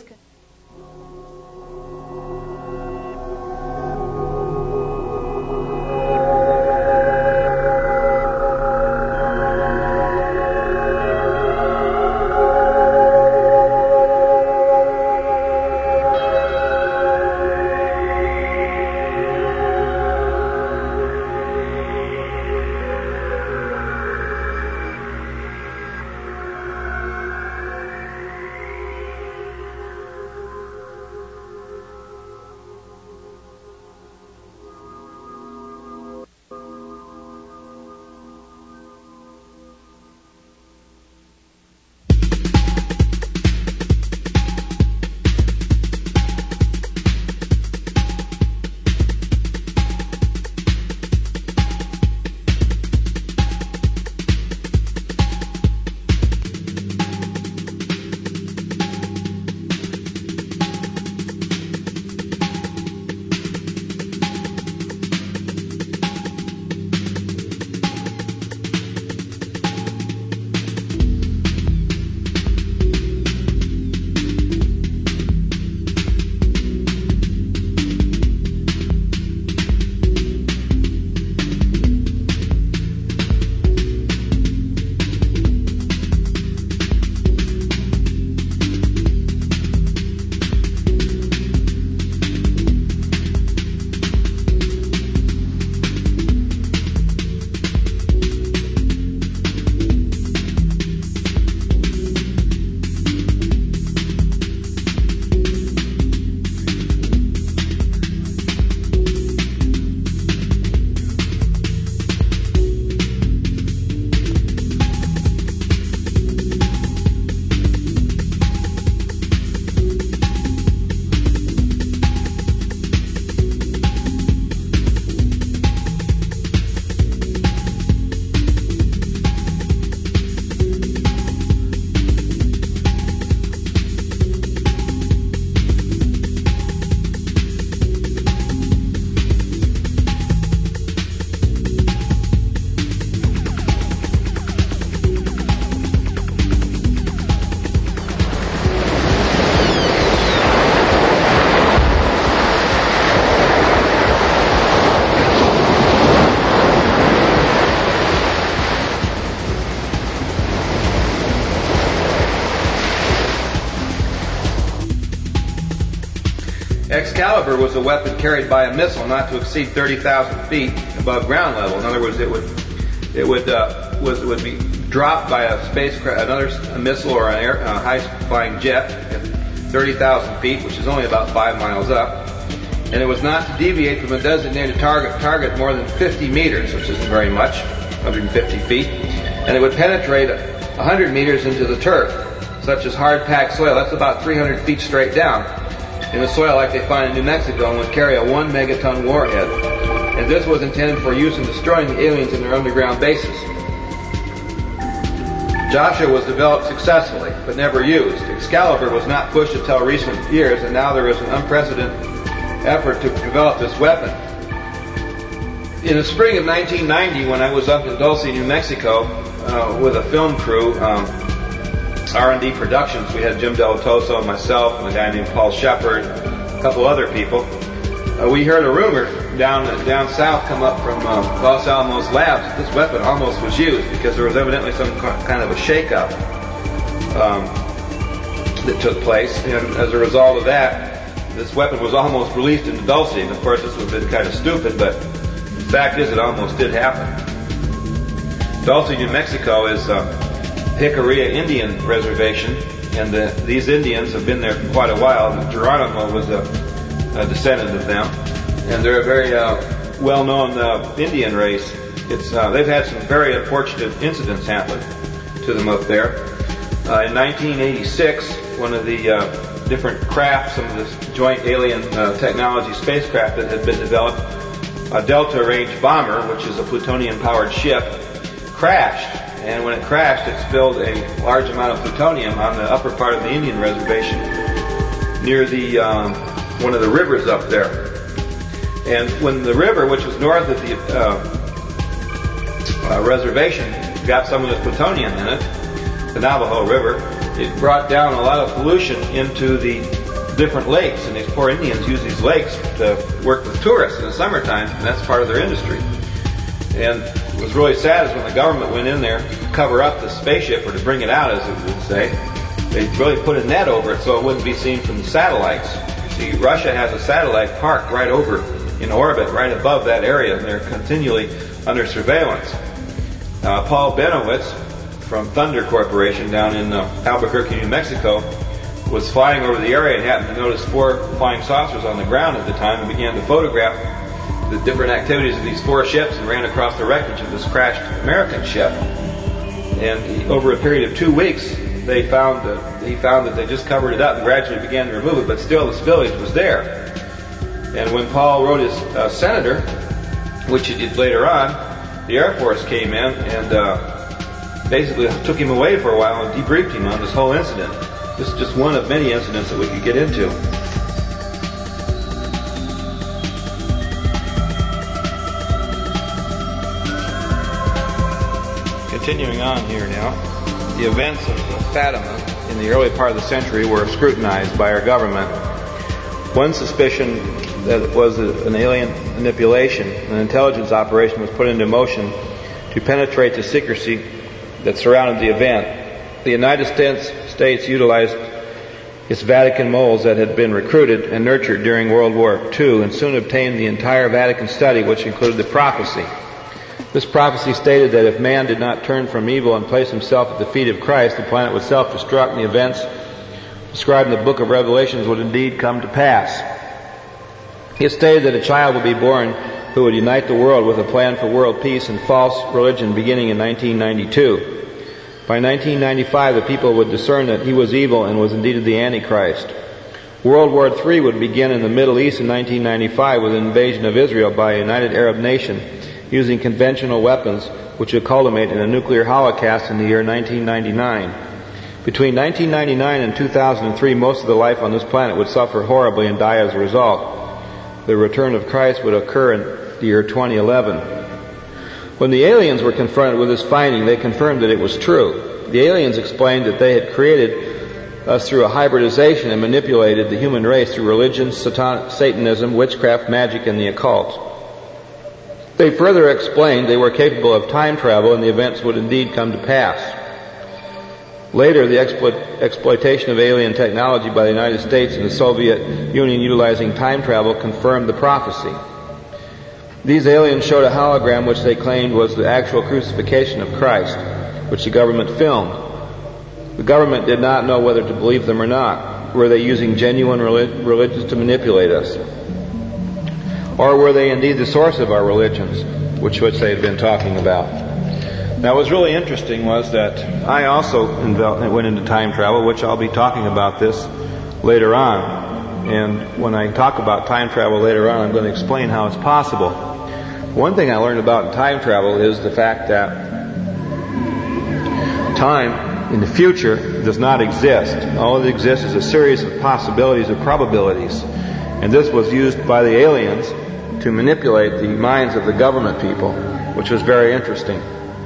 Excalibur was a weapon carried by a missile not to exceed thirty thousand feet above ground level. In other words, it would it would uh, was would be dropped by a spacecraft, another a missile or an air, uh, high-flying jet at thirty thousand feet, which is only about five miles up. And it was not to deviate from a designated target target more than fifty meters, which isn't very much, one hundred fifty feet. And it would penetrate one hundred meters into the turf, such as hard-packed soil. That's about three hundred feet straight down in the soil like they find in New Mexico, and would carry a one megaton warhead. And this was intended for use in destroying the aliens in their underground bases. Joshua was developed successfully, but never used. Excalibur was not pushed until recent years, and now there is an unprecedented effort to develop this weapon. In the spring of nineteen ninety, when I was up in Dulce, New Mexico, uh, with a film crew, um, R and D Productions, we had Jim Del Toso and myself and a guy named Paul Shepard, a couple other people. Uh, we heard a rumor down down south come up from uh, Los Alamos Labs that this weapon almost was used because there was evidently some kind of a shakeup um, that took place, and as a result of that, this weapon was almost released into Dulce. And of course, this would have been kind of stupid, but the fact is it almost did happen. Dulce, New Mexico is a Jicarilla Indian reservation, and the, these Indians have been there for quite a while. Geronimo was a, a descendant of them, and they're a very uh, well-known uh, Indian race. It's uh, they've had some very unfortunate incidents happen to them up there. Uh, in nineteen eighty-six, one of the uh, different craft, some of this joint alien uh, technology spacecraft that had been developed, a Delta Range bomber, which is a plutonium-powered ship, crashed. And when it crashed, it spilled a large amount of plutonium on the upper part of the Indian reservation near the um, one of the rivers up there. And when the river, which was north of the uh, uh, reservation, got some of the plutonium in it, the Navajo River, it brought down a lot of pollution into the different lakes, and these poor Indians use these lakes to work with tourists in the summertime, and that's part of their industry. And what was really sad is when the government went in there to cover up the spaceship, or to bring it out, as it would say, they really put a net over it so it wouldn't be seen from the satellites. You see, Russia has a satellite parked right over in orbit, right above that area, and they're continually under surveillance. Uh, Paul Benowitz from Thunder Corporation down in uh, Albuquerque, New Mexico, was flying over the area and happened to notice four flying saucers on the ground at the time, and began to photograph the different activities of these four ships, and ran across the wreckage of this crashed American ship. And he, over a period of two weeks, they found that he found that they just covered it up and gradually began to remove it, but still the spillage was there. And when Paul wrote his uh, senator, which he did later on, the Air Force came in and uh, basically took him away for a while and debriefed him on this whole incident. This is just one of many incidents that we could get into. Continuing on here now, the events of Fatima in the early part of the century were scrutinized by our government. One suspicion that it was an alien manipulation, an intelligence operation was put into motion to penetrate the secrecy that surrounded the event. The United States utilized its Vatican moles that had been recruited and nurtured during World War Two, and soon obtained the entire Vatican study, which included the prophecy. This prophecy stated that if man did not turn from evil and place himself at the feet of Christ, the planet would self-destruct, and the events described in the book of Revelations would indeed come to pass. It stated that a child would be born who would unite the world with a plan for world peace and false religion beginning in nineteen ninety-two. By nineteen ninety-five, the people would discern that he was evil and was indeed the Antichrist. World War Three would begin in the Middle East in nineteen ninety-five with an invasion of Israel by a united Arab nation using conventional weapons, which would culminate in a nuclear holocaust in the year nineteen ninety-nine. Between nineteen ninety-nine and two thousand three, most of the life on this planet would suffer horribly and die as a result. The return of Christ would occur in the year twenty eleven. When the aliens were confronted with this finding, they confirmed that it was true. The aliens explained that they had created us through a hybridization and manipulated the human race through religion, satan- Satanism, witchcraft, magic, and the occult. They further explained they were capable of time travel and the events would indeed come to pass. Later, the exploit, exploitation of alien technology by the United States and the Soviet Union utilizing time travel confirmed the prophecy. These aliens showed a hologram which they claimed was the actual crucifixion of Christ, which the government filmed. The government did not know whether to believe them or not. Were they using genuine relig- religions to manipulate us? Or were they indeed the source of our religions, which, which they had been talking about? Now, what was really interesting was that I also invel- went into time travel, which I'll be talking about this later on. And when I talk about time travel later on, I'm going to explain how it's possible. One thing I learned about time travel is the fact that time in the future does not exist. All that exists is a series of possibilities or probabilities. And this was used by the aliens to manipulate the minds of the government people, which was very interesting.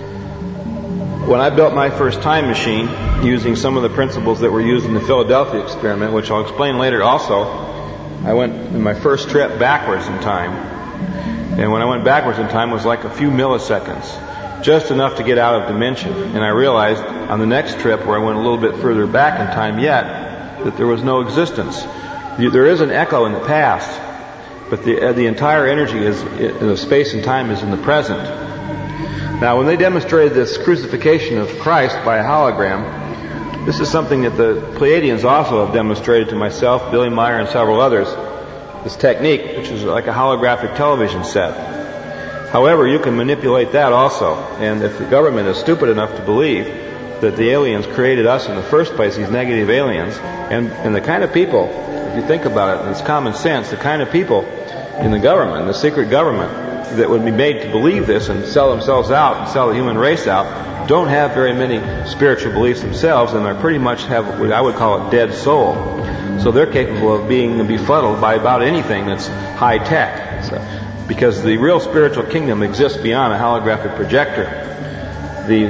When I built my first time machine, using some of the principles that were used in the Philadelphia experiment, which I'll explain later also, I went in my first trip backwards in time. And when I went backwards in time, it was like a few milliseconds, just enough to get out of dimension. And I realized on the next trip, where I went a little bit further back in time yet, that there was no existence. There is an echo in the past, but the, uh, the entire energy is, in the space and time is in the present. Now, when they demonstrated this crucifixion of Christ by a hologram, this is something that the Pleiadians also have demonstrated to myself, Billy Meyer, and several others, this technique, which is like a holographic television set. However, you can manipulate that also, and if the government is stupid enough to believe that the aliens created us in the first place, these negative aliens, and, and the kind of people, if you think about it, and it's common sense, the kind of people in the government, the secret government, that would be made to believe this and sell themselves out and sell the human race out, don't have very many spiritual beliefs themselves, and are pretty much have what I would call a dead soul. So they're capable of being befuddled by about anything that's high tech. So, because the real spiritual kingdom exists beyond a holographic projector. The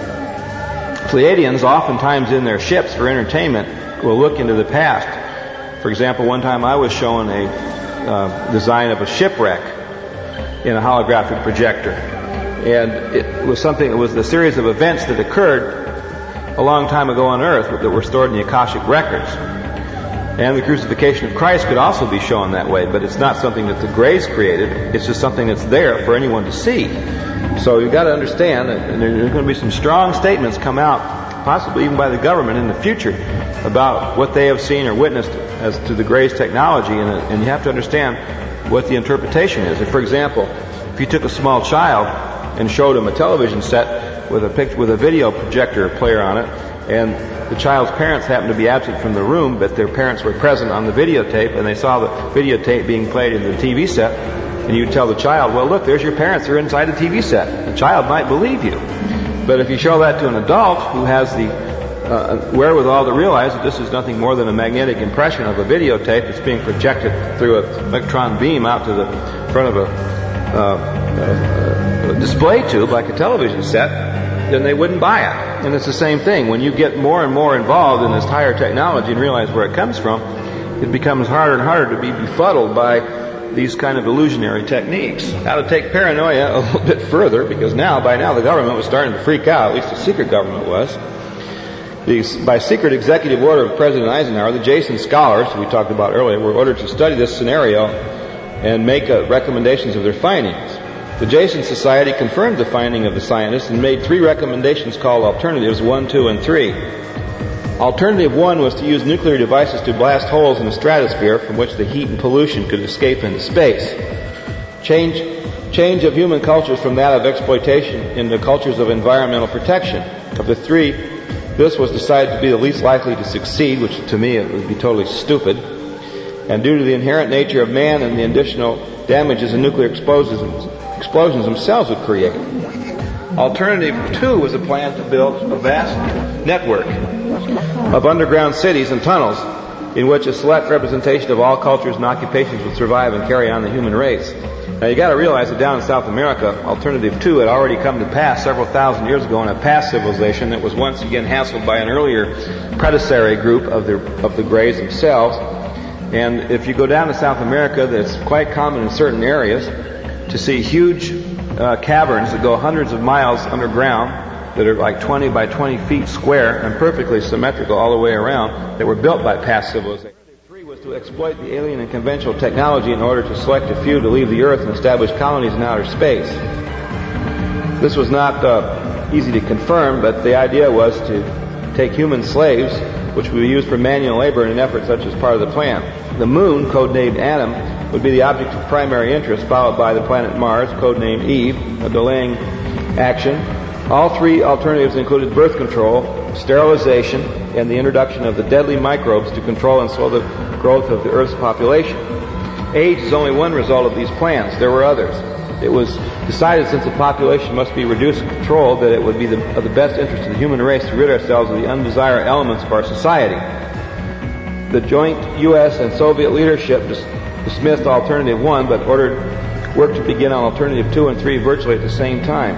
uh, Pleiadians, oftentimes in their ships for entertainment, will look into the past. For example, one time I was shown a uh, design of a shipwreck in a holographic projector. And it was something, it was a series of events that occurred a long time ago on Earth that were stored in the Akashic records. And the crucifixion of Christ could also be shown that way, but it's not something that the Greys created. It's just something that's there for anyone to see. So you've got to understand that there's going to be some strong statements come out, possibly even by the government in the future, about what they have seen or witnessed as to the Greys' technology, and, and you have to understand what the interpretation is. If, for example, if you took a small child and showed him a television set with a picture, with a video projector player on it, and the child's parents happened to be absent from the room, but their parents were present on the videotape, and they saw the videotape being played in the T V set, and you tell the child, well, look, there's your parents, they're inside the T V set. The child might believe you. But if you show that to an adult who has the Uh, wherewithal to realize that this is nothing more than a magnetic impression of a videotape that's being projected through an electron beam out to the front of a, uh, a, a display tube like a television set, then they wouldn't buy it. And it's the same thing. When you get more and more involved in this higher technology and realize where it comes from, it becomes harder and harder to be befuddled by these kind of illusionary techniques. Now, to take paranoia a little bit further, because now, by now, the government was starting to freak out, at least the secret government was. These, by secret executive order of President Eisenhower, the Jason scholars, who we talked about earlier, were ordered to study this scenario and make uh, recommendations of their findings. The Jason Society confirmed the finding of the scientists and made three recommendations called alternatives one, two, and three. Alternative one was to use nuclear devices to blast holes in the stratosphere from which the heat and pollution could escape into space. Change, change of human cultures from that of exploitation into cultures of environmental protection. Of the three, this was decided to be the least likely to succeed, which to me it would be totally stupid. And due to the inherent nature of man and the additional damages the nuclear explosions, explosions themselves would create. Alternative two was a plan to build a vast network of underground cities and tunnels in which a select representation of all cultures and occupations would survive and carry on the human race. Now you got to realize that down in South America, Alternative two had already come to pass several thousand years ago in a past civilization that was once again hassled by an earlier predecessor group of the of the Greys themselves. And if you go down to South America, that's quite common in certain areas to see huge uh, caverns that go hundreds of miles underground, that are like twenty by twenty feet square and perfectly symmetrical all the way around that were built by past civilizations. Three was to exploit the alien and conventional technology in order to select a few to leave the Earth and establish colonies in outer space. This was not uh, easy to confirm, but the idea was to take human slaves, which would be used for manual labor in an effort such as part of the plan. The moon, codenamed Adam, would be the object of primary interest, followed by the planet Mars, codenamed Eve, a delaying action. All three alternatives included birth control, sterilization, and the introduction of the deadly microbes to control and slow the growth of the Earth's population. Age is only one result of these plans. There were others. It was decided, since the population must be reduced and controlled, that it would be the, of the best interest of the human race to rid ourselves of the undesired elements of our society. The joint U S and Soviet leadership dis- dismissed Alternative one, but ordered work to begin on Alternative two and three virtually at the same time.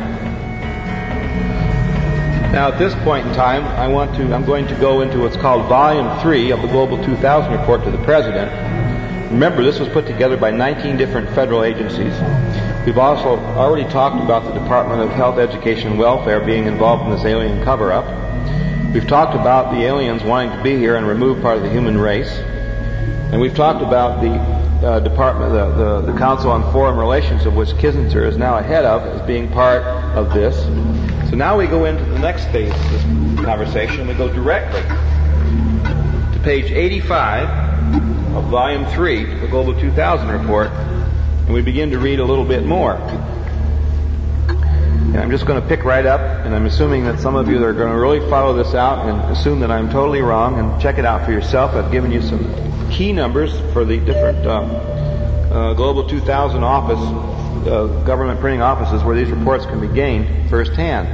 Now, at this point in time, I want to, I'm going to go into what's called Volume three of the Global two thousand Report to the President. Remember, this was put together by nineteen different federal agencies. We've also already talked about the Department of Health, Education, and Welfare being involved in this alien cover-up. We've talked about the aliens wanting to be here and remove part of the human race. And we've talked about the uh, Department, the, the, the Council on Foreign Relations, of which Kissinger is now a head of, as being part of this. So now we go into the next phase of this conversation. We go directly to page eighty-five of Volume three, the Global two thousand Report, and we begin to read a little bit more. And I'm just going to pick right up, and I'm assuming that some of you are going to really follow this out and assume that I'm totally wrong, and check it out for yourself. I've given you some key numbers for the different uh, uh, Global two thousand office, uh, government printing offices where these reports can be gained firsthand.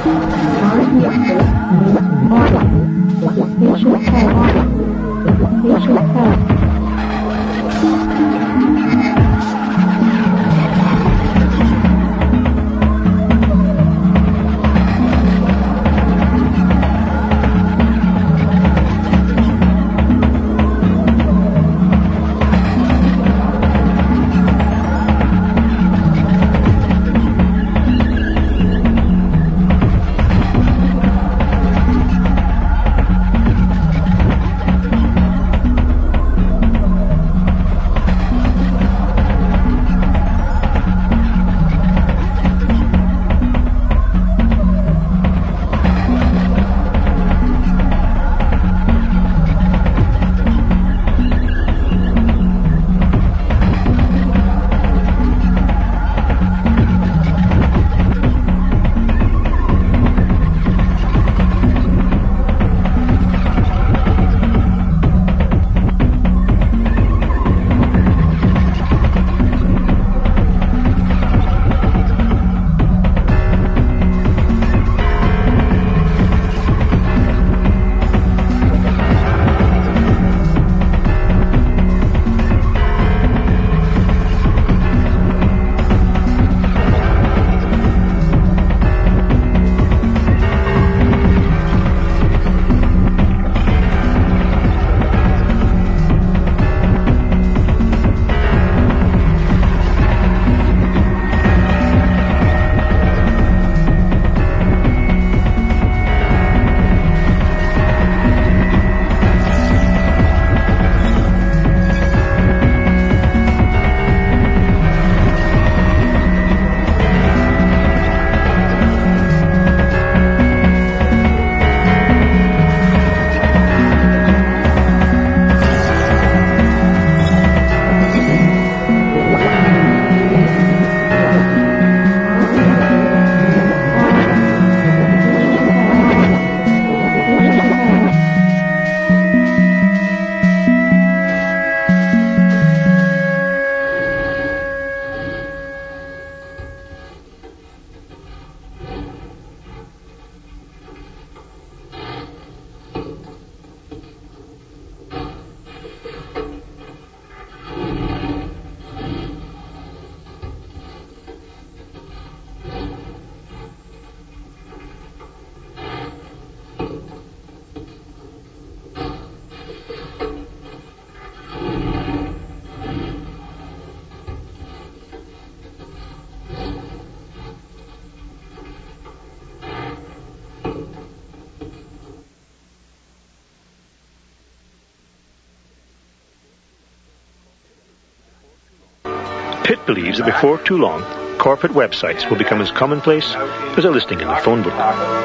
Pitt believes that before too long, corporate websites will become as commonplace as a listing in the phone book.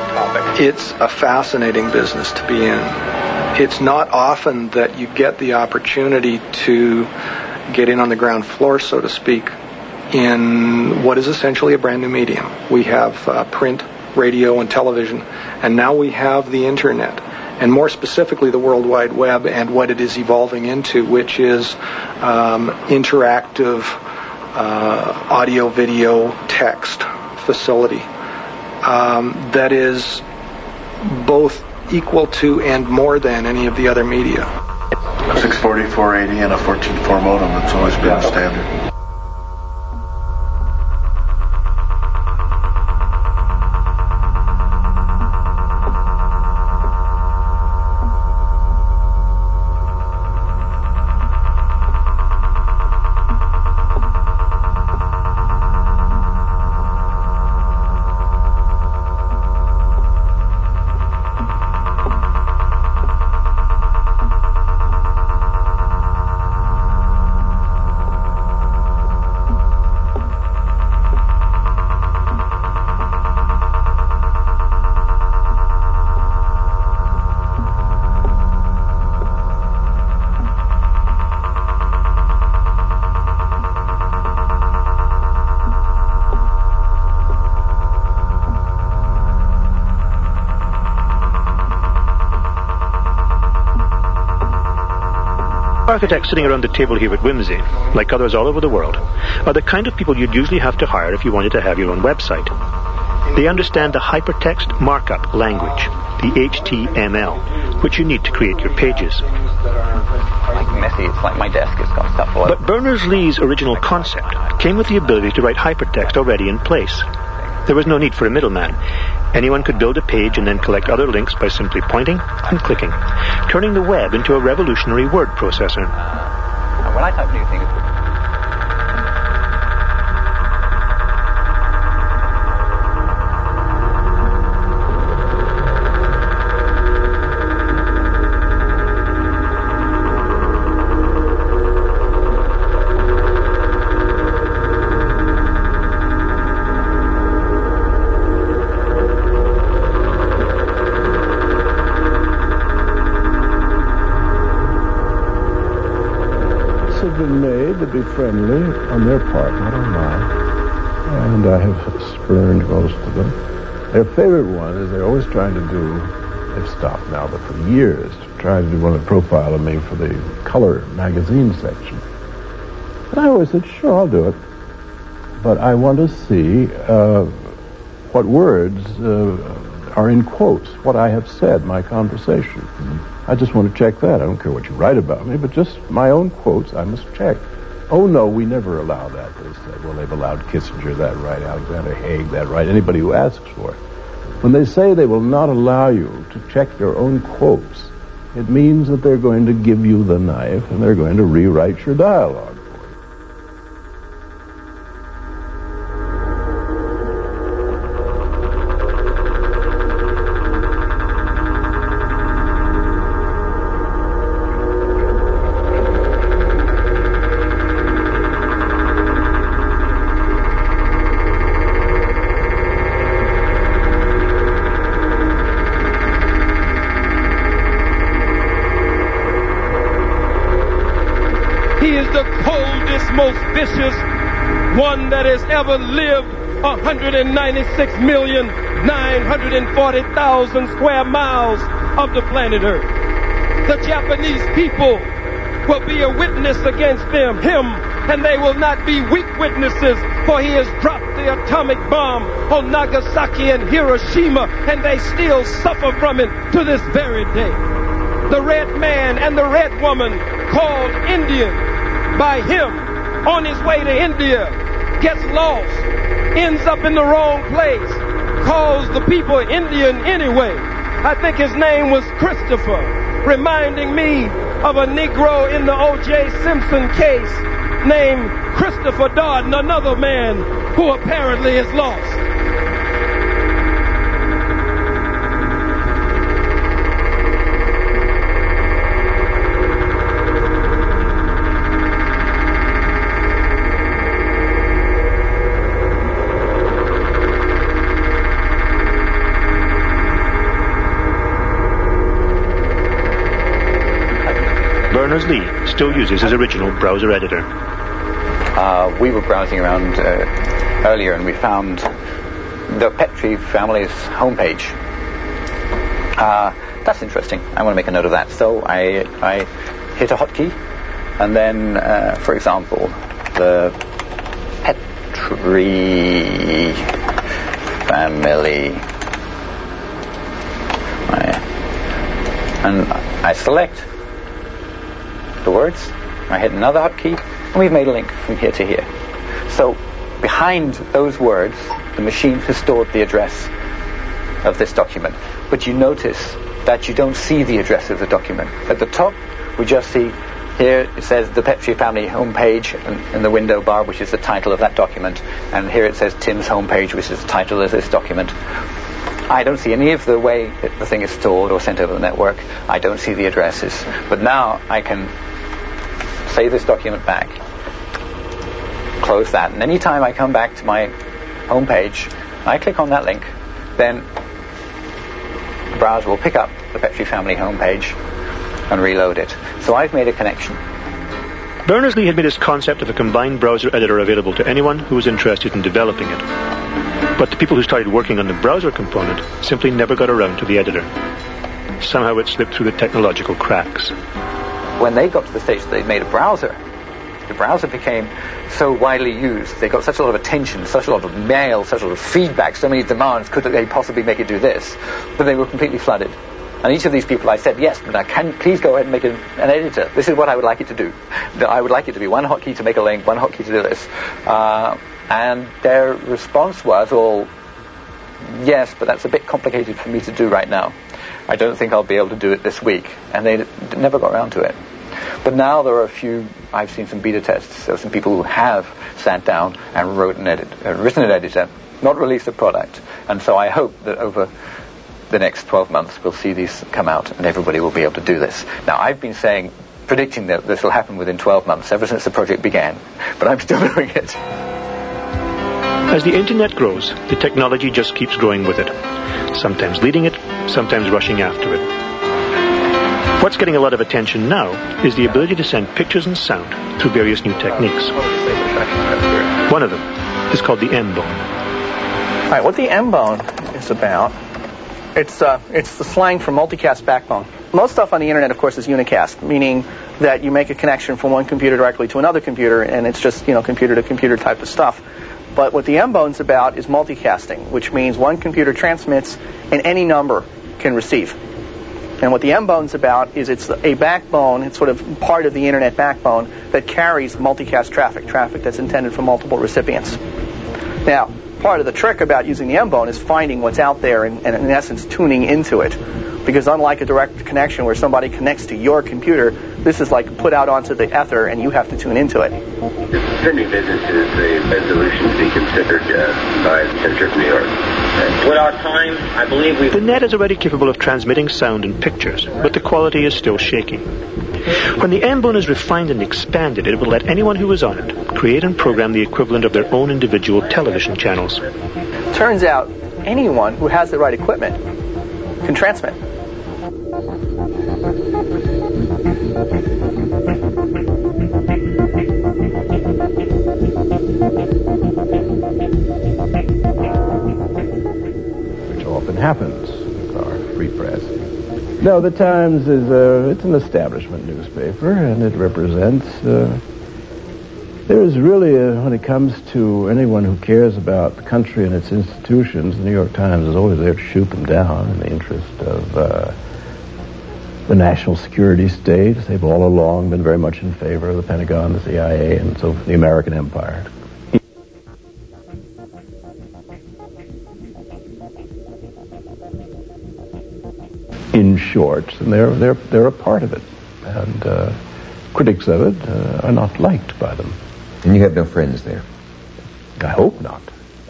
It's a fascinating business to be in. It's not often that you get the opportunity to get in on the ground floor, so to speak, in what is essentially a brand new medium. We have uh, print, radio, and television, and now we have the internet, and more specifically the World Wide Web and what it is evolving into, which is um, interactive uh, audio, video, text facility um, that is both equal to and more than any of the other media. six forty, four eighty, and a fourteen four modem. It's always been a standard. Architects sitting around the table here at Whimsy, like others all over the world, are the kind of people you'd usually have to hire if you wanted to have your own website. They understand the hypertext markup language, the H T M L, which you need to create your pages. Like messy, it's like my desk, it's got stuff all over. But Berners-Lee's original concept came with the ability to write hypertext already in place. There was no need for a middleman. Anyone could build a page and then collect other links by simply pointing and clicking, turning the web into a revolutionary word processor. And when I type new things... to be friendly on their part, not on mine. And I have spurned most of them. Their favorite one is they're always trying to do, they've stopped now, but for years, trying to do one a profile of me for the color magazine section. And I always said, sure, I'll do it. But I want to see uh, what words uh, are in quotes, what I have said, my conversation. Mm-hmm. I just want to check that. I don't care what you write about me, but just my own quotes I must check. Oh, no, we never allow that, they said. Well, they've allowed Kissinger that right, Alexander Haig that right, anybody who asks for it. When they say they will not allow you to check your own quotes, it means that they're going to give you the knife and they're going to rewrite your dialogue. One that has ever lived one hundred ninety-six million nine hundred forty thousand square miles of the planet Earth. The Japanese people will be a witness against them, him, and they will not be weak witnesses, for he has dropped the atomic bomb on Nagasaki and Hiroshima, and they still suffer from it to this very day. The red man and the red woman called Indian by him on his way to India gets lost, ends up in the wrong place, calls the people Indian anyway. I think his name was Christopher, reminding me of a Negro in the O J Simpson case named Christopher Darden, another man who apparently is lost. Berners-Lee still uses his original browser editor. Uh, we were browsing around uh, earlier and we found the Petrie family's homepage. Uh, that's interesting. I want to make a note of that. So I, I hit a hotkey and then, uh, for example, the Petrie family. And I select the words, I hit another hotkey, and we've made a link from here to here. So behind those words, the machine has stored the address of this document. But you notice that you don't see the address of the document. At the top, we just see, here it says the Petrie family homepage in, in the window bar, which is the title of that document. And here it says Tim's homepage, which is the title of this document. I don't see any of the way the thing is stored or sent over the network. I don't see the addresses. But now I can save this document back, close that, and anytime I come back to my home page, I click on that link, then the browser will pick up the Petrie family homepage and reload it. So I've made a connection. Berners-Lee had made his concept of a combined browser editor available to anyone who was interested in developing it. But the people who started working on the browser component simply never got around to the editor. Somehow it slipped through the technological cracks. When they got to the stage that they'd made a browser, the browser became so widely used, they got such a lot of attention, such a lot of mail, such a lot of feedback, so many demands, could they possibly make it do this? But they were completely flooded. And each of these people I said, yes, but now can please go ahead and make an, an editor. This is what I would like it to do. I would like it to be one hotkey to make a link, one hotkey to do this. Uh, and their response was all, yes, but that's a bit complicated for me to do right now. I don't think I'll be able to do it this week. And they d- never got around to it. But now there are a few, I've seen some beta tests. There are some people who have sat down and wrote an edit, uh, written an editor, not released a product. And so I hope that over the next twelve months we'll see these come out and everybody will be able to do this. Now, I've been saying, predicting that this will happen within twelve months ever since the project began, but I'm still doing it. As the internet grows, the technology just keeps growing with it, sometimes leading it, sometimes rushing after it. What's getting a lot of attention now is the ability to send pictures and sound through various new techniques. One of them is called the M-bone. All right, what the M-bone is about, it's uh, it's the slang for multicast backbone. Most stuff on the internet, of course, is unicast, meaning that you make a connection from one computer directly to another computer, and it's just, you know, computer-to-computer type of stuff. But what the M-bone's about is multicasting, which means one computer transmits and any number can receive. And what the M-bone's about is it's a backbone, it's sort of part of the internet backbone that carries multicast traffic, traffic that's intended for multiple recipients. Now, part of the trick about using the M-bone is finding what's out there and, and in essence tuning into it. Because unlike a direct connection where somebody connects to your computer, this is like put out onto the ether and you have to tune into it. The streaming business is a resolution to be considered uh, by the Center of New York. With our time, I believe we've... The net is already capable of transmitting sound and pictures, but the quality is still shaky. When the M-bone is refined and expanded, it will let anyone who is on it create and program the equivalent of their own individual television channels. Turns out, anyone who has the right equipment can transmit. Which often happens with our free press. No, the Times is a, it's an establishment newspaper, and it represents, uh, there is really, a, when it comes to anyone who cares about the country and its institutions, the New York Times is always there to shoot them down in the interest of uh, the national security state. They've all along been very much in favor of the Pentagon, the C I A, and so the American empire. In short, and they're they're they're a part of it, and uh, critics of it uh, are not liked by them. And you have no friends there? I hope not.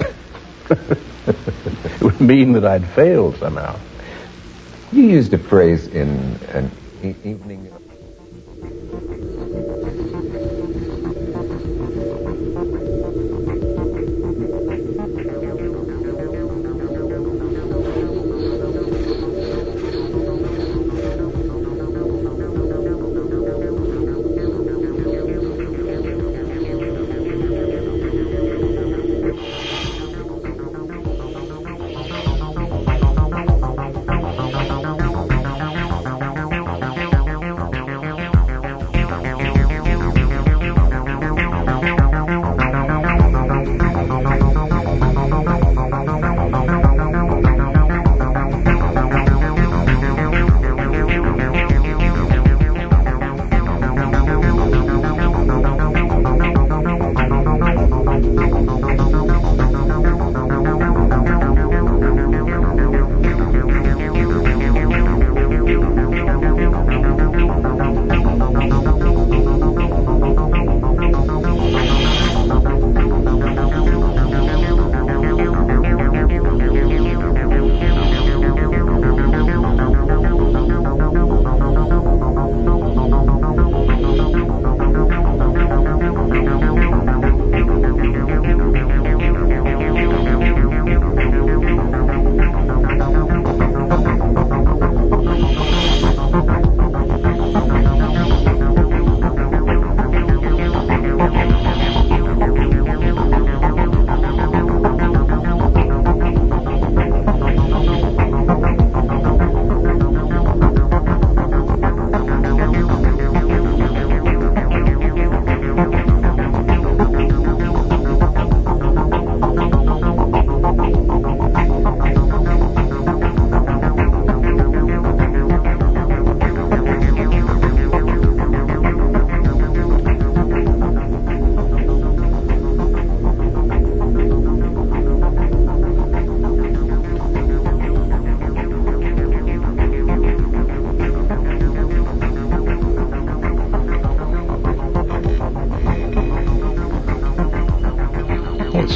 It would mean that I'd failed somehow. You used a phrase in an e- evening.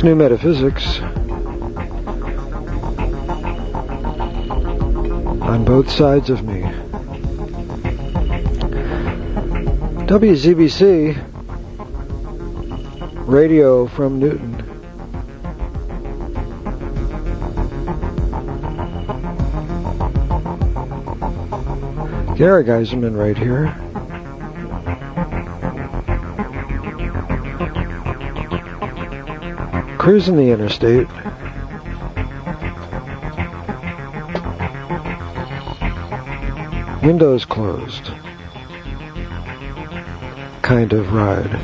It's New Metaphysics on both sides of me. W Z B C Radio from Newton. Gary Geiselman right here. Cruising the interstate. Windows closed. Kind of ride.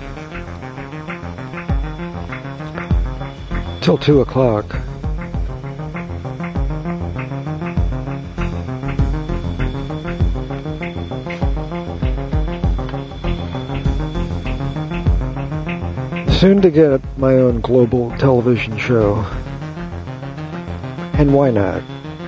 Till two o'clock. Soon to get my own global television show. And why not?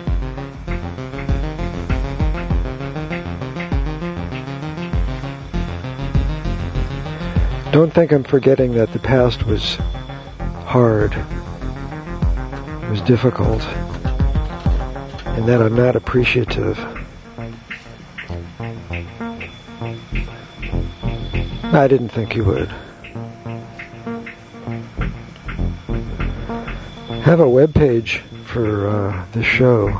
Don't think I'm forgetting that the past was hard, it was difficult, and that I'm not appreciative. I didn't think you would. Have a web page for uh, the show.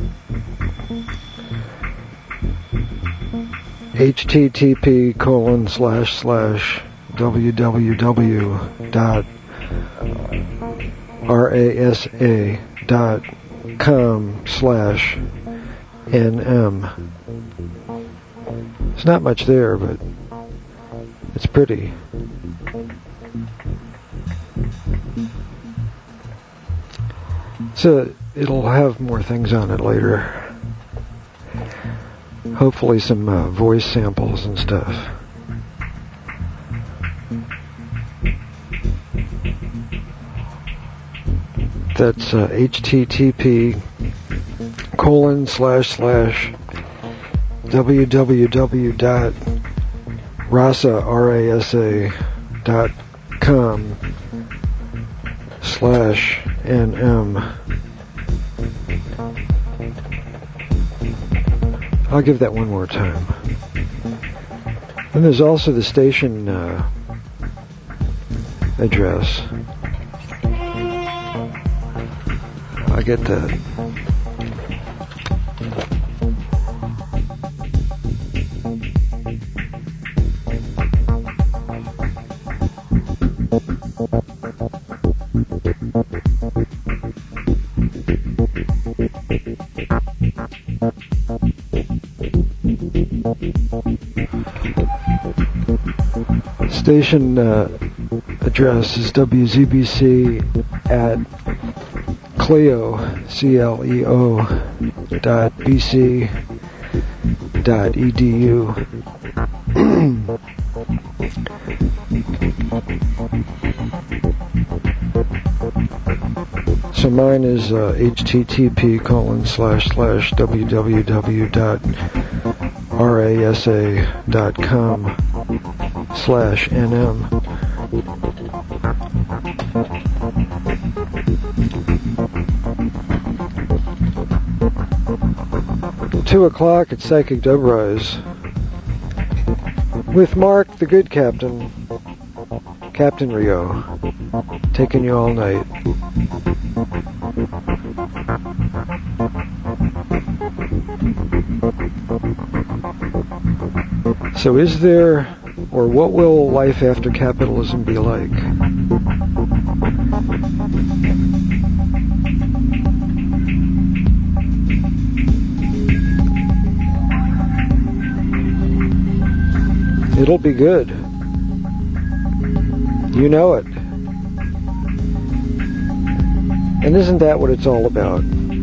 H T T P colon slash slash www dot rasa dot com slash nm. It's not much there, but it's pretty. So it'll have more things on it later. Hopefully some uh, voice samples and stuff. That's uh, H T T P colon slash slash www dot rasa rasa dot com slash nm. I'll give that one more time. And there's also the station uh, address. I'll get that. Station uh, address is W Z B C at Cleo, C L E O dot B C dot E D U. So mine is uh, H T T P colon slash slash www dot rasa dot com slash nm. Two o'clock at Psychic Dubrise with Mark, the good captain, Captain Rio, taking you all night. So is there, or what will life after capitalism be like? It'll be good. You know it. And isn't that what it's all about?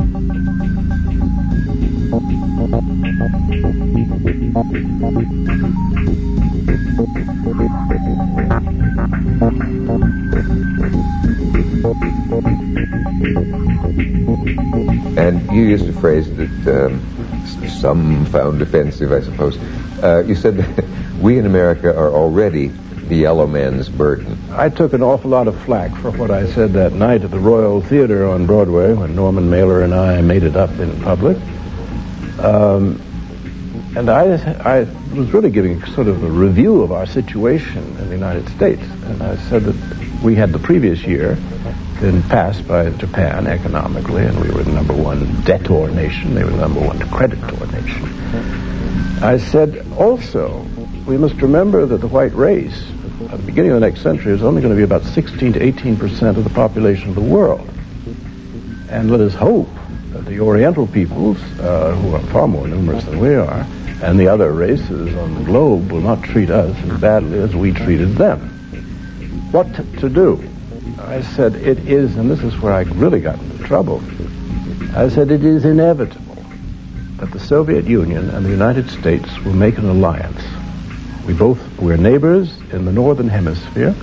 And you used a phrase that um, some found offensive, I suppose. Uh, you said that we in America are already the yellow man's burden. I took an awful lot of flack for what I said that night at the Royal Theater on Broadway when Norman Mailer and I made it up in public. Um, and I, I was really giving sort of a review of our situation in the United States. And I said that we had the previous year been passed by Japan economically, and we were the number one debtor nation. They were the number one creditor nation. I said also, we must remember that the white race at the beginning of the next century is only going to be about sixteen to eighteen percent of the population of the world. And let us hope that the Oriental peoples, uh, who are far more numerous than we are, and the other races on the globe will not treat us as badly as we treated them. What t- to do? I said it is, and this is where I really got into trouble, I said it is inevitable that the Soviet Union and the United States will make an alliance. We both, we're neighbors in the northern hemisphere.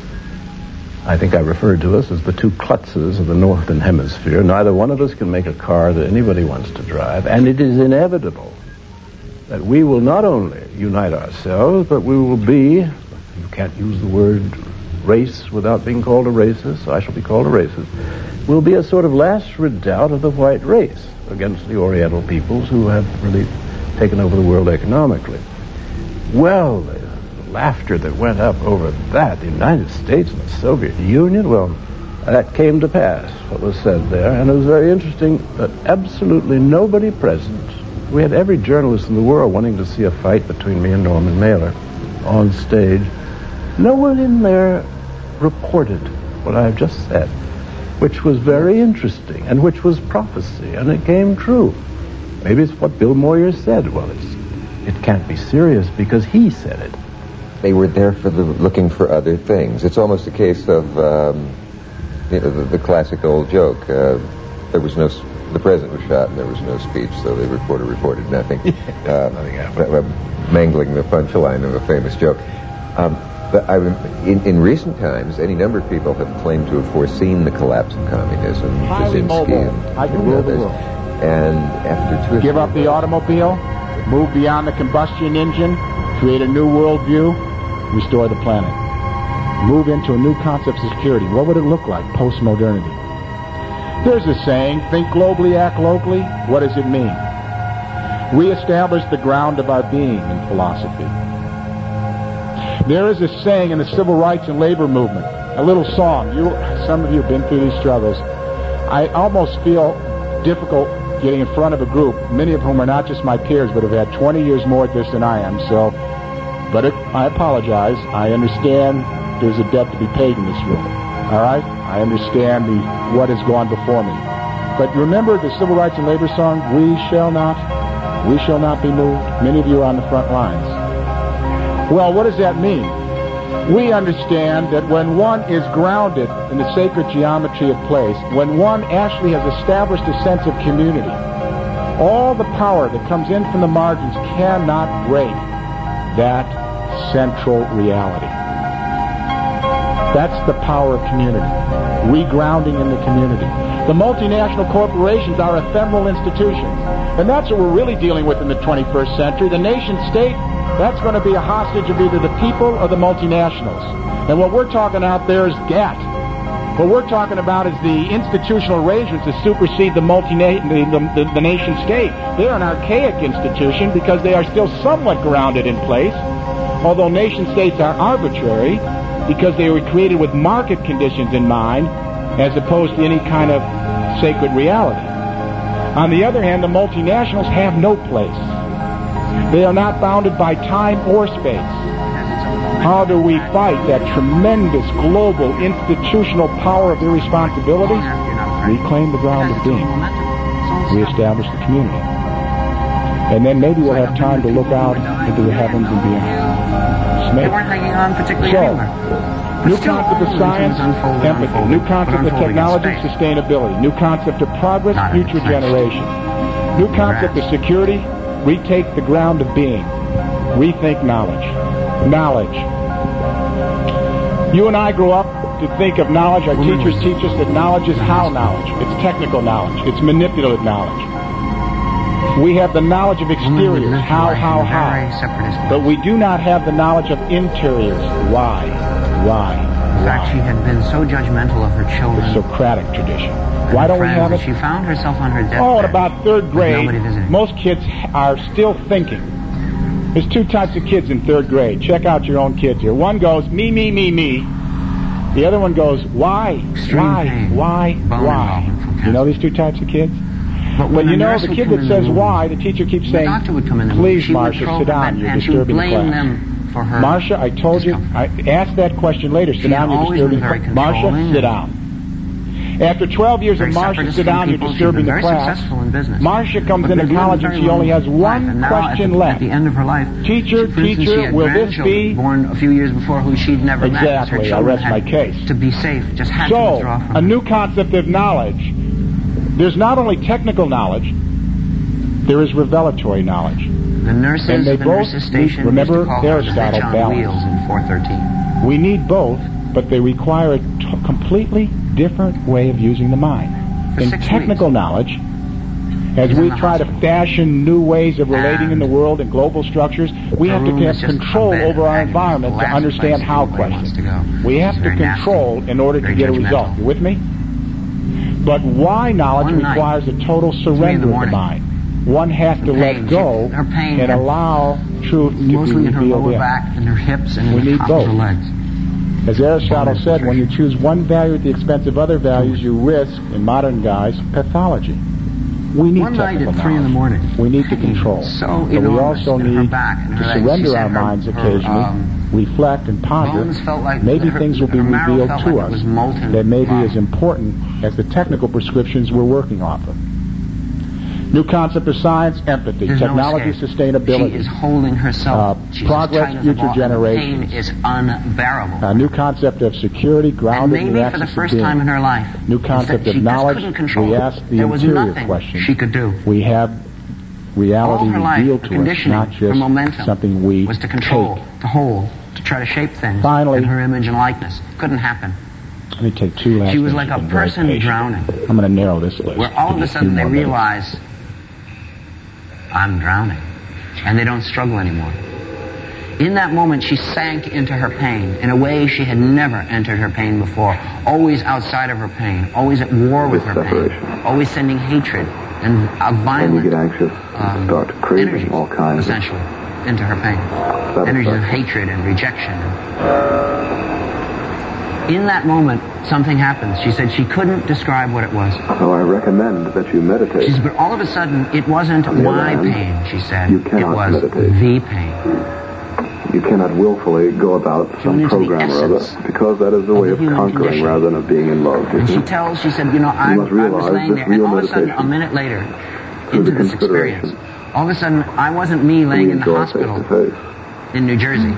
I think I referred to us as the two klutzes of the northern hemisphere. Neither one of us can make a car that anybody wants to drive, and it is inevitable that we will not only unite ourselves, but we will be, you can't use the word race without being called a racist, so I shall be called a racist, will be a sort of last redoubt of the white race against the Oriental peoples who have really taken over the world economically. Well, the laughter that went up over that, the United States and the Soviet Union, well, that came to pass, what was said there, and it was very interesting that absolutely nobody present, we had every journalist in the world wanting to see a fight between me and Norman Mailer on stage. No one in there reported what I have just said, which was very interesting, and which was prophecy, and it came true. Maybe it's what Bill Moyer said. Well, it's, it can't be serious because he said it. They were there for the looking for other things. It's almost a case of um, you know, the, the classic old joke. Uh, there was no, the president was shot and there was no speech, so the reporter reported nothing. uh, nothing happened. Uh, mangling the punchline of a famous joke. Um, But I, in, in recent times, any number of people have claimed to have foreseen the collapse of communism, Highly mobile. and, I can and rule the others. world. And after two or Give three up the automobile, move beyond the combustion engine, create a new worldview, restore the planet. Move into a new concept of security. What would it look like post-modernity? There's a saying, think globally, act locally. What does it mean? We establish the ground of our being in philosophy. There is a saying in the civil rights and labor movement, a little song. You, some of you have been through these struggles. I almost feel difficult getting in front of a group, many of whom are not just my peers, but have had twenty years more at this than I am. So, but it, I apologize. I understand there's a debt to be paid in this room. All right? I understand the what has gone before me. But remember the civil rights and labor song, We Shall Not, We Shall Not Be Moved. Many of you are on the front lines. Well, what does that mean? We understand that when one is grounded in the sacred geometry of place, when one actually has established a sense of community, all the power that comes in from the margins cannot break that central reality. That's the power of community. Regrounding in the community. The multinational corporations are ephemeral institutions. And that's what we're really dealing with in the twenty-first century. The nation state, that's going to be a hostage of either the people or the multinationals. And what we're talking out there is G A T. What we're talking about is the institutional arrangements that supersede the, multina- the, the, the nation state. They're an archaic institution because they are still somewhat grounded in place, although nation states are arbitrary because they were created with market conditions in mind as opposed to any kind of sacred reality. On the other hand, the multinationals have no place. They are not bounded by time or space. How do we fight that tremendous global institutional power of irresponsibility? Reclaim the ground of being. Reestablish the community. And then maybe we'll have time to look out into the heavens and beyond. They weren't hanging on particularly so, anywhere. New concept of science, empathy. New concept of technology, sustainability. New concept of progress, future generation. New concept of security, retake the ground of being. Rethink knowledge. Knowledge. You and I grew up to think of knowledge. Our teachers teach us that knowledge is how knowledge. It's technical knowledge. It's manipulative knowledge. We have the knowledge of exteriors, how, how, how. But we do not have the knowledge of interiors. Why? Why? In fact, she had been so judgmental of her children. The Socratic tradition. Why don't we have it? She found herself on her deathbed. Oh, in about third grade, most kids are still thinking. There's two types of kids in third grade. Check out your own kids here. One goes, me, me, me, me. The other one goes, why, Extreme why, pain. why, Bone why? You know these two types of kids? But, but you know, the kid that says why, the teacher keeps saying, please, Marcia, sit down, you're disturbing the class. Them for her Marcia, I told you, I asked that question later, sit down, you're disturbing the class. Marcia, sit down. After twelve years of Marcia, sit down, you're disturbing the class. Marcia comes into college and she only has one question left. At the end of her life, teacher, teacher, will this be born a few years before who she'd never met? Exactly, I rest my case. To be safe, just had so, to withdraw from a new concept of knowledge. There's not only technical knowledge, there is revelatory knowledge. The nurses and they the both nurses station need, remember used to Aristotle on balance. Wheels in four thirteen. We need both, but they require a t- completely different way of using the mind. For in technical weeks. knowledge, as we try to fashion new ways of relating and in the world and global structures, we have to have control over our environment to understand how questions. We have to control natural, in order to get a result. You with me? But why knowledge One requires night, a total surrender the of the mind. One has to pain, let go her pain and allow truth to be mostly in her revealed lower in. back and her hips and we in the need top both. of her legs. As Aristotle said, when you choose one value at the expense of other values, you risk, in modern guise, pathology. We need One night technical at three in the morning. We need to control. So but we also in need her back and her to legs. surrender She our said her- minds her, occasionally, um, reflect and ponder. bones felt like maybe her- things will be her marrow revealed felt to like it us was molten that may be lava. as important as the technical prescriptions we're working off of. New concept of science, empathy, There's no technology, escape. sustainability. She is holding herself. Uh, She's progress, as tight as a future ball, and generations. The pain is unbearable. A new concept of security, And grounded in the maybe for access the of first being. time in her life, New concept she of just knowledge. couldn't control We it. ask the There was interior nothing question. she could do. We have reality All her life, revealed her to us, conditioning, not her just momentum something we was to control, take. to hold, to try to shape things Finally, in her image and likeness. Couldn't happen. Let me take two last She was things. like a You've been very person patient. drowning. I'm going to narrow this list. Where all to of a just sudden two they more minutes. realize, I'm drowning. And they don't struggle anymore. In that moment, she sank into her pain in a way she had never entered her pain before. Always outside of her pain. Always at war with her pain. Always sending hatred and a violent When you get anxious, um, you start craving energies, all kinds essentially, into her pain. Energies of hatred and rejection. In that moment, something happens. She said she couldn't describe what it was. So I recommend that you meditate. She said, but all of a sudden, it wasn't On the my other hand, pain, she said. you It cannot was meditate. the pain. You cannot willfully go about some into the program or other, essence because that is the way the of human conquering condition. rather than of being in love. You And see? she tells, she said, you know, I, must I was realize laying this there, and real all of a sudden, a meditation minute later, through into the this experience, consideration all of a sudden, I wasn't me laying we in the enjoy hospital face-to-face. in New Jersey,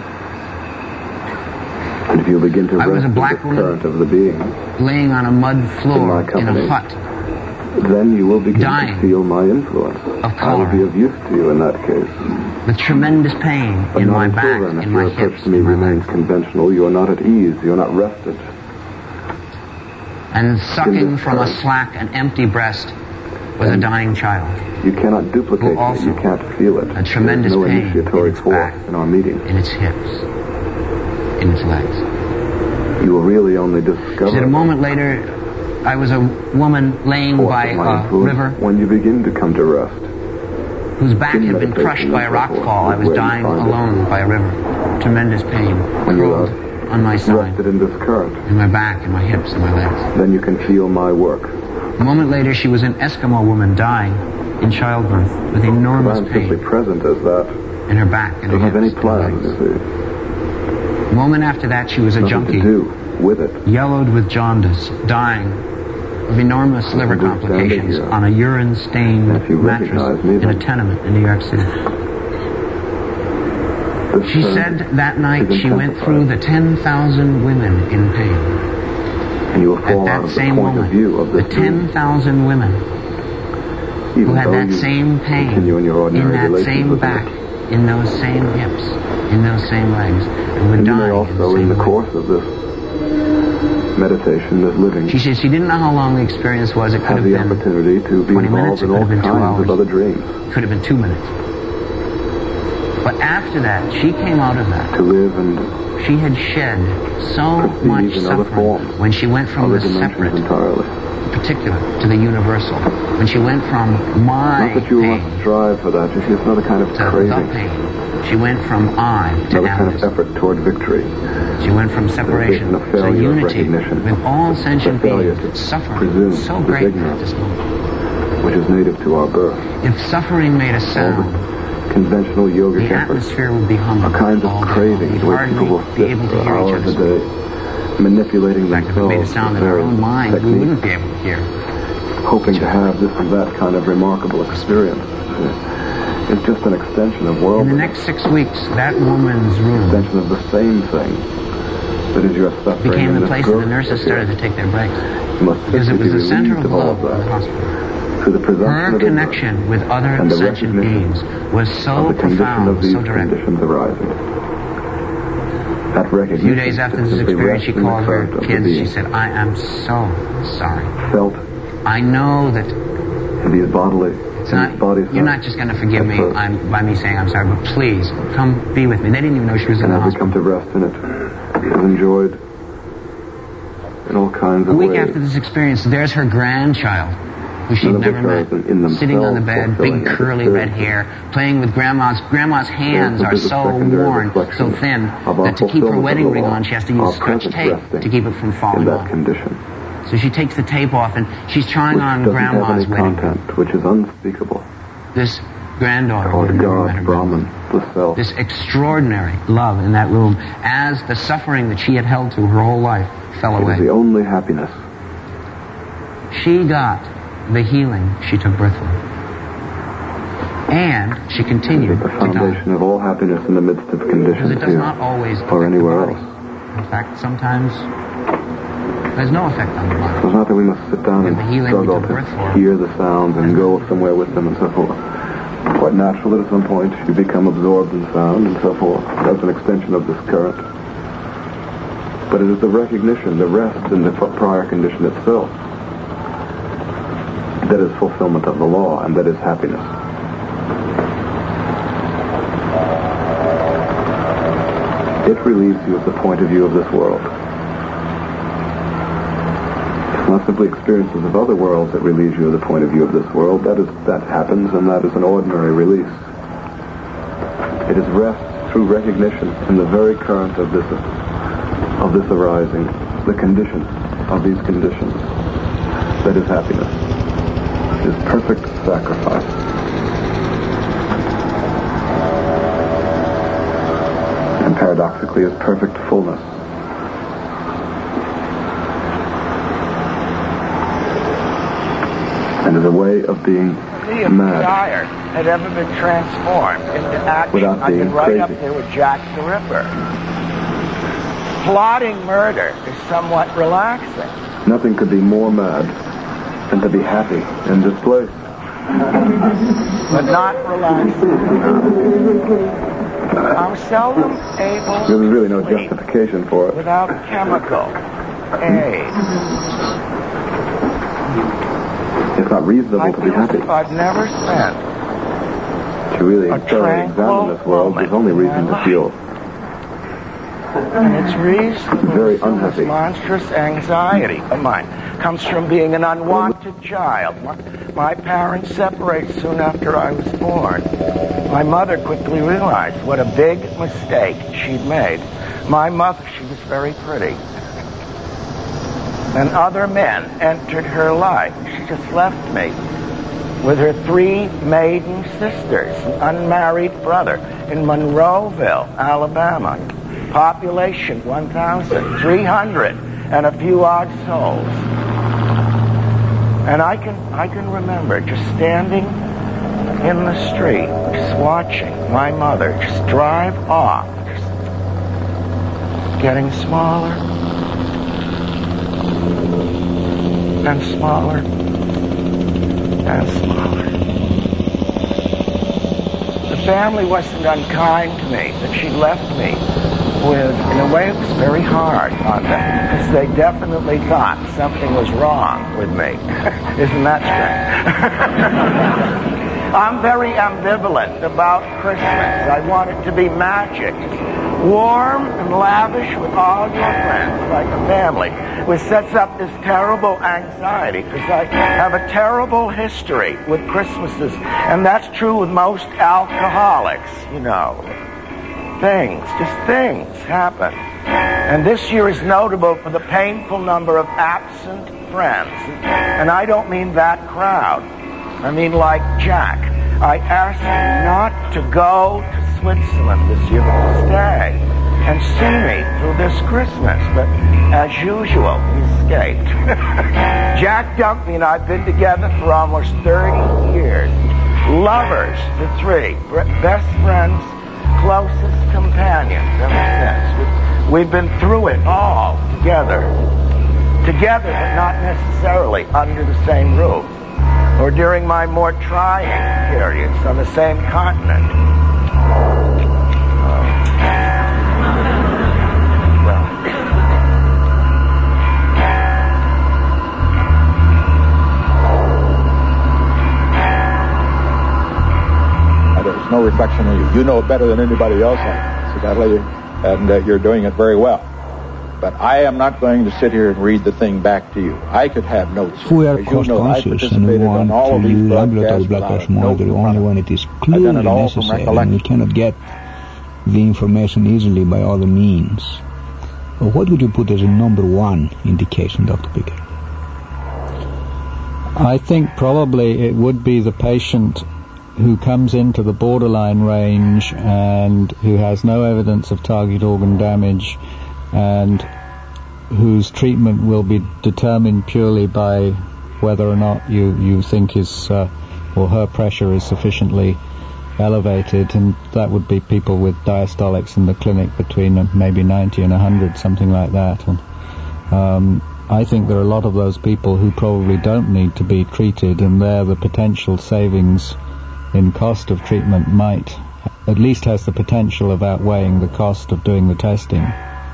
And if you begin to I was rest a in black the woman current of the being, laying on a mud In floor my in, company. a hut. then you will begin Dying to feel my influence. of I will cholera. be of use to you in that case. With tremendous pain But in not my until back, then. If in your my approach hips, to me in my remains legs. conventional, you are not at ease, you are not rested. And sucking this from a current. slack and empty breast was a dying child. You cannot duplicate Who also it, you can't feel it. had tremendous There's no pain initiatory in its force back. in our meeting. In its hips, in its legs. You will really only discover She said a moment later, I was a woman laying force by of my a influence river when you begin to come to rest. whose back in had been meditation crushed by a and rock so forth, fall. I was where you dying find it. alone by a river. Tremendous pain. When you Curled are on my side, rested in this current, in my back, in my hips, in my legs. then you can feel my work. A moment later, she was an Eskimo woman dying in childbirth with enormous I'm simply pain present as that. in her back and I her don't have hips any plans, and you legs. see. A moment after that, she was a Nothing junkie, to do with it. yellowed with jaundice, dying of enormous liver I'm just standing complications here. on a urine-stained And if you mattress recognize me, in a then- tenement in New York City. This She turn said that night is she went intensified. through the ten thousand women in pain. And you will At fall out that of the same point of moment, view of the this ten thousand women even who had though that you same pain continue in your ordinary in that relations same with back, me. in those same hips, in those same legs, and were And you may dying in the also, in same the way. course of this meditation is living. She said she didn't know how long the experience was. It could have the been opportunity to be twenty involved minutes. It in could all have been two kinds hours. of other dreams. It could have been two minutes. But after that, she came out of that. To live and she had shed so much suffering when she went from the separate, entirely. particular, to the universal. When she went from my Not that you pain must strive for that. Just it's another kind of to craving. the pain. She went from I to Another kind animus. of effort toward victory. She went from separation of to unity recognition. with all sentient beings, to suffering presume so this great at ignorance, this moment. which is native to our birth. If suffering made a sound, Conventional yogic the efforts atmosphere would be humming. are kinds of all day cravings long. where We'd people will hardly be sit able to for hear each hours a other. day, manipulating In fact, if it themselves made a sound with in our various own mind, we techniques, wouldn't be able to hear. hoping to have this and that kind of remarkable experience. It's just an extension of In the worldliness. next six weeks, that woman's room Extension of the same thing that is your suffering. became in the this place where the growth nurses sphere. started to take their breaks. You must Because it simply was be the center relieved of of all love of in the that. hospital. Through the presumption Her of connection with other and the sentient recognition beings was of so the condition profound, of these so direct. conditions arising. That A recognition few days after is this simply experience, she rest in the called her current of the kids. She being. said, I am so sorry. Felt I know that these bodily it's not, you're not just going to forgive me I'm, by me saying I'm sorry, but please, come be with me. They didn't even know she was in and the as we hospital. come to rest in it, is enjoyed in all kinds A of week ways. after this experience, there's her grandchild, who she'd None of never which met, are in themselves sitting on the bed, fulfilling big as curly red experiences. hair, playing with grandma's. Grandma's hands Yes, are this is a so secondary worn, reflection so thin, of our that to keep her fulfillment of wedding the ring law, on, she has to our use scotch present tape resting to keep it from in falling that off. condition, So she takes the tape off, and she's trying which on doesn't grandma's have any wedding ring. content, which is unspeakable. This granddaughter Called would have never met God, her Brahman, the self. This extraordinary love in that room, as the suffering that she had held to her whole life fell It away. is the only happiness. She got the healing she took birth for. And she continued The to die. foundation of all happiness in the midst of Because conditions it does here not always or affect the anywhere body. else. In fact, sometimes there's no effect on the body. It's not that we must sit down With and the healing we struggle took birth to for. hear the sounds and go somewhere with them and so forth. It's quite natural that at some point you become absorbed in sound and so forth. That's an extension of this current. But it is the recognition, the rest in the prior condition itself that is fulfillment of the law and that is happiness. It relieves you of the point of view of this world. It's not simply experiences of other worlds that relieve you of the point of view of this world. That is, that happens, and that is an ordinary release. It is rest through recognition in the very current of this of this arising, the condition of these conditions. That is happiness. It is perfect sacrifice. And paradoxically is perfect fullness. And is a way of being See if mad desire had ever been transformed into action. Without I being could right up crazy. there with Jack the Ripper. Plotting murder is somewhat relaxing. Nothing could be more mad than to be happy in this place. But not relaxing enough. I'm seldom able There was really no to sleep justification for it. without chemical aid. It's not reasonable I to be feel as happy. if I've never spent To really a thoroughly examine tranquil this world, there's only moment reason in my to feel And it's reasonable very to feel this unhappy. monstrous anxiety of mine comes from being an unwanted child. My, my parents separated soon after I was born. My mother quickly realized what a big mistake she'd made. My mother, she was very pretty. And other men entered her life. She just left me with her three maiden sisters, an unmarried brother in Monroeville, Alabama. Population one thousand three hundred and a few odd souls. And I can I can remember just standing in the street, just watching my mother just drive off, just getting smaller and smaller and smaller. The family wasn't unkind to me, that she left me with, in a way, it was very hard on them, because they definitely thought something was wrong with me. Isn't that strange? I'm very ambivalent about Christmas. I want it to be magic. Warm and lavish with all your friends, like a family, which sets up this terrible anxiety, because I have a terrible history with Christmases, and that's true with most alcoholics, you know. Things, just things happen. And this year is notable for the painful number of absent friends. And I don't mean that crowd. I mean like Jack. I asked him not to go to Switzerland this year, but to stay and see me through this Christmas. But as usual, he escaped. Jack Dumpy and I have been together for almost thirty years. Lovers, the three. Best friends, closest companions ever since. We've been through it all together. Together, but not necessarily under the same roof, or during my more trying periods on the same continent. Uh, well. There's no reflection on you. You know it better than anybody else, incidentally, and uh, you're doing it very well. But I am not going to sit here and read the thing back to you. I could have notes. We are cost-conscious and we want to use ambulatory blood pressure monitor only when it is clearly necessary, and we cannot get the information easily by other means. But what would you put as a number one indication, Doctor Pickett? I think probably it would be the patient who comes into the borderline range and who has no evidence of target organ damage, and whose treatment will be determined purely by whether or not you, you think his uh, or her pressure is sufficiently elevated, and that would be people with diastolics in the clinic between uh, maybe ninety and one hundred, something like that. And um, I think there are a lot of those people who probably don't need to be treated, and there the potential savings in cost of treatment might, at least has the potential of outweighing the cost of doing the testing.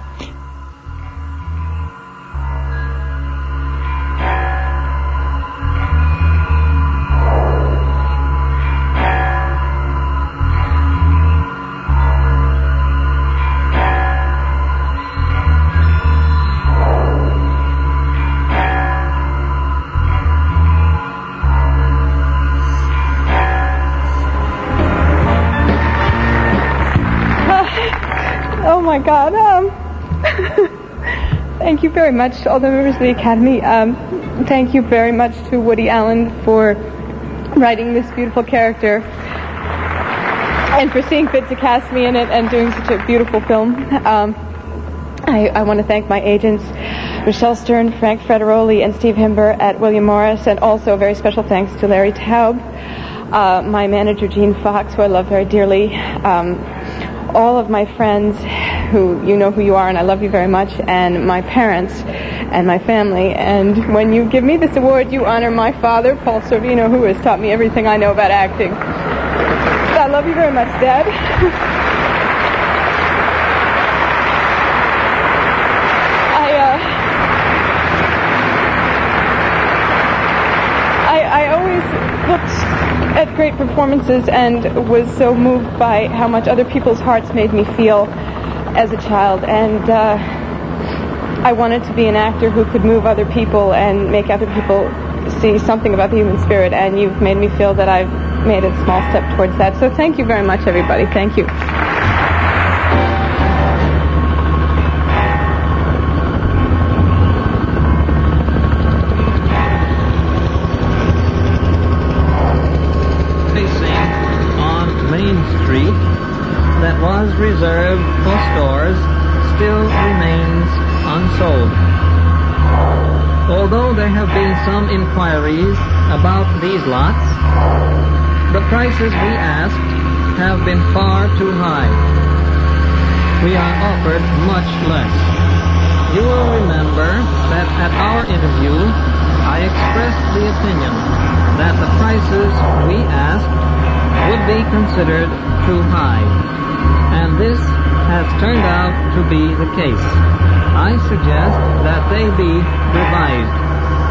God, um, thank you very much to all the members of the Academy. Um, thank you very much to Woody Allen for writing this beautiful character and for seeing fit to cast me in it and doing such a beautiful film. Um, I, I want to thank my agents, Rochelle Stern, Frank Frederoli, and Steve Himber at William Morris, and also a very special thanks to Larry Taub, uh, my manager, Gene Fox, who I love very dearly, um, all of my friends who, you know who you are, and I love you very much, and my parents and my family. And when you give me this award, you honor my father, Paul Sorvino, who has taught me everything I know about acting. I love you very much, Dad. I, uh, I, I always looked at great performances and was so moved by how much other people's hearts made me feel as a child, and uh, I wanted to be an actor who could move other people and make other people see something about the human spirit, and you've made me feel that I've made a small step towards that. So thank you very much, everybody. Thank you. That was reserved for stores still remains unsold. Although there have been some inquiries about these lots, the prices we asked have been far too high. We are offered much less. You will remember that at our interview, I expressed the opinion that the prices we asked would be considered too high. And this has turned out to be the case. I suggest that they be revised.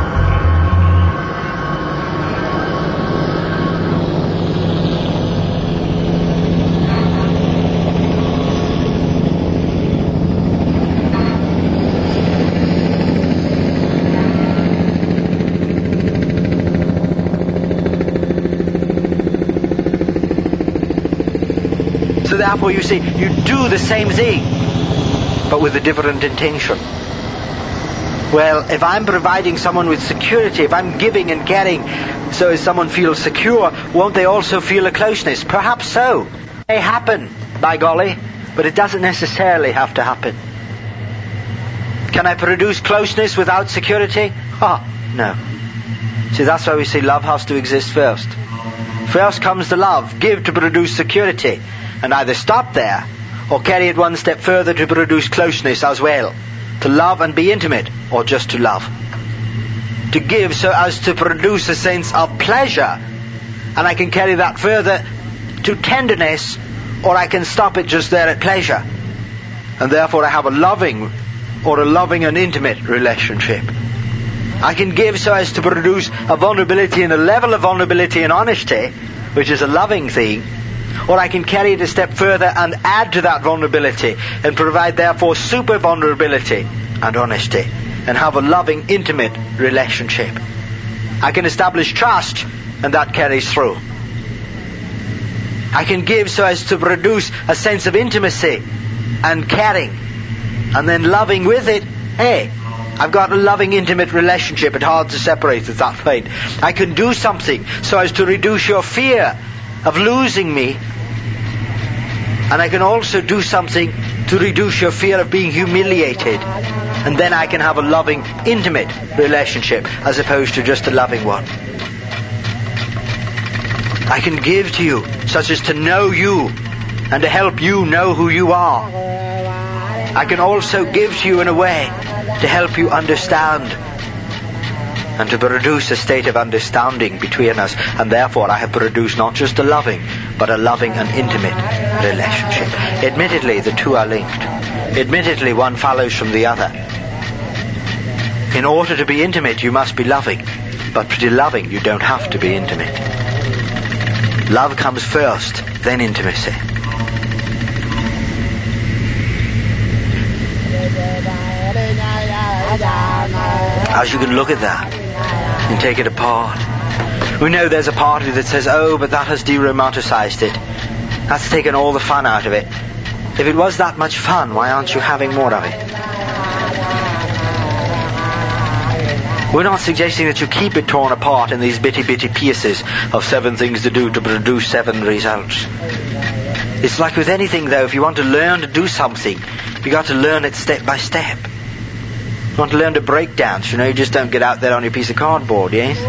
So therefore, you see, you do the same thing, but with a different intention. Well, if I'm providing someone with security, if I'm giving and getting so as someone feels secure, won't they also feel a closeness? Perhaps so. It may happen, by golly, but it doesn't necessarily have to happen. Can I produce closeness without security? Ah, no. See, that's why we say love has to exist first. First comes the love, give to produce security, and either stop there or carry it one step further to produce closeness as well. To love and be intimate, or just to love. To give so as to produce a sense of pleasure, and I can carry that further to tenderness, or I can stop it just there at pleasure. And therefore I have a loving or a loving and intimate relationship. I can give so as to produce a vulnerability and a level of vulnerability and honesty, which is a loving thing, or I can carry it a step further and add to that vulnerability and provide therefore super vulnerability and honesty and have a loving, intimate relationship. I can establish trust, and that carries through. I can give so as to produce a sense of intimacy and caring, and then loving with it. Hey, I've got a loving, intimate relationship. It's hard to separate at that point. I can do something so as to reduce your fear of losing me, and I can also do something to reduce your fear of being humiliated, and then I can have a loving, intimate relationship as opposed to just a loving one. I can give to you such as to know you and to help you know who you are. I can also give to you in a way to help you understand and to produce a state of understanding between us, and therefore I have produced not just a loving, but a loving and intimate relationship. Admittedly, the two are linked. Admittedly, one follows from the other. In order to be intimate, you must be loving, but to be loving, you don't have to be intimate. Love comes first, then intimacy. As you can look at that and take it apart. We know there's a party that says, oh, but that has deromanticized it. That's taken all the fun out of it. If it was that much fun, why aren't you having more of it? We're not suggesting that you keep it torn apart in these bitty bitty pieces of seven things to do to produce seven results. It's like with anything, though, if you want to learn to do something, you got to learn it step by step. You want to learn to break dance, you know, you just don't get out there on your piece of cardboard, yes?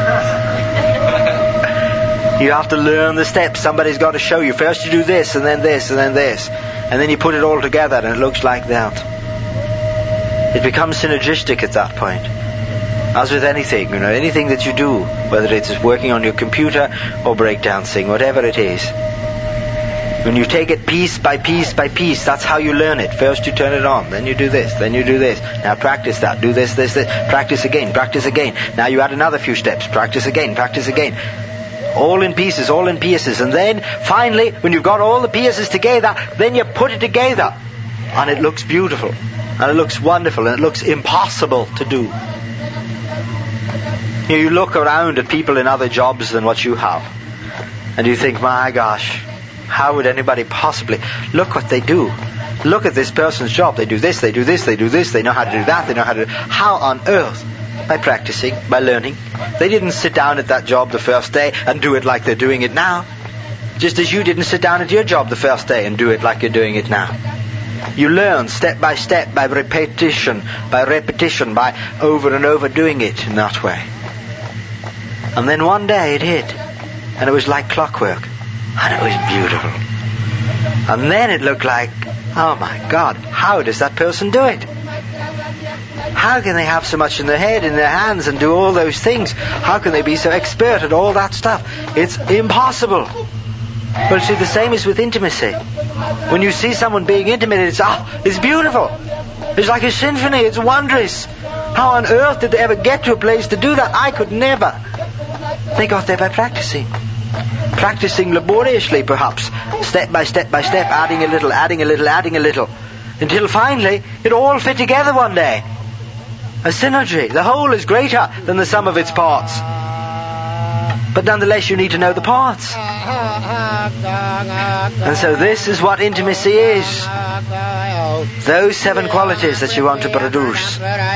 You have to learn the steps. Somebody's got to show you. First you do this, and then this, and then this. And then you put it all together, and it looks like that. It becomes synergistic at that point. As with anything, you know, anything that you do, whether it's working on your computer or breakdancing, whatever it is. When you take it piece by piece by piece, that's how you learn it. First you turn it on, then you do this, then you do this. Now practice that, do this, this, this. Practice again, practice again. Now you add another few steps, practice again, practice again. All in pieces, all in pieces. And then, finally, when you've got all the pieces together, then you put it together. And it looks beautiful. And it looks wonderful. And it looks impossible to do. You know, you look around at people in other jobs than what you have. And you think, my gosh, how would anybody possibly... Look what they do. Look at this person's job. They do this, they do this, they do this. They know how to do that, they know how to... How on earth? By practicing, by learning. They didn't sit down at that job the first day and do it like they're doing it now. Just as you didn't sit down at your job the first day and do it like you're doing it now. You learn step by step, by repetition, by repetition, by over and over doing it in that way. And then one day it hit, and it was like clockwork, and it was beautiful. And then it looked like, oh my God, how does that person do it? How can they have so much in their head, in their hands, and do all those things? How can they be so expert at all that stuff? It's impossible. But see, the same is with intimacy. When you see someone being intimate, it's, ah, it's beautiful. It's like a symphony. It's wondrous. How on earth did they ever get to a place to do that? I could never. They got there by practicing. Practicing laboriously, perhaps. Step by step by step, adding a little, adding a little, adding a little. Until finally, it all fit together one day. A synergy. The whole is greater than the sum of its parts. But nonetheless, you need to know the parts. And so this is what intimacy is. Those seven qualities that you want to produce.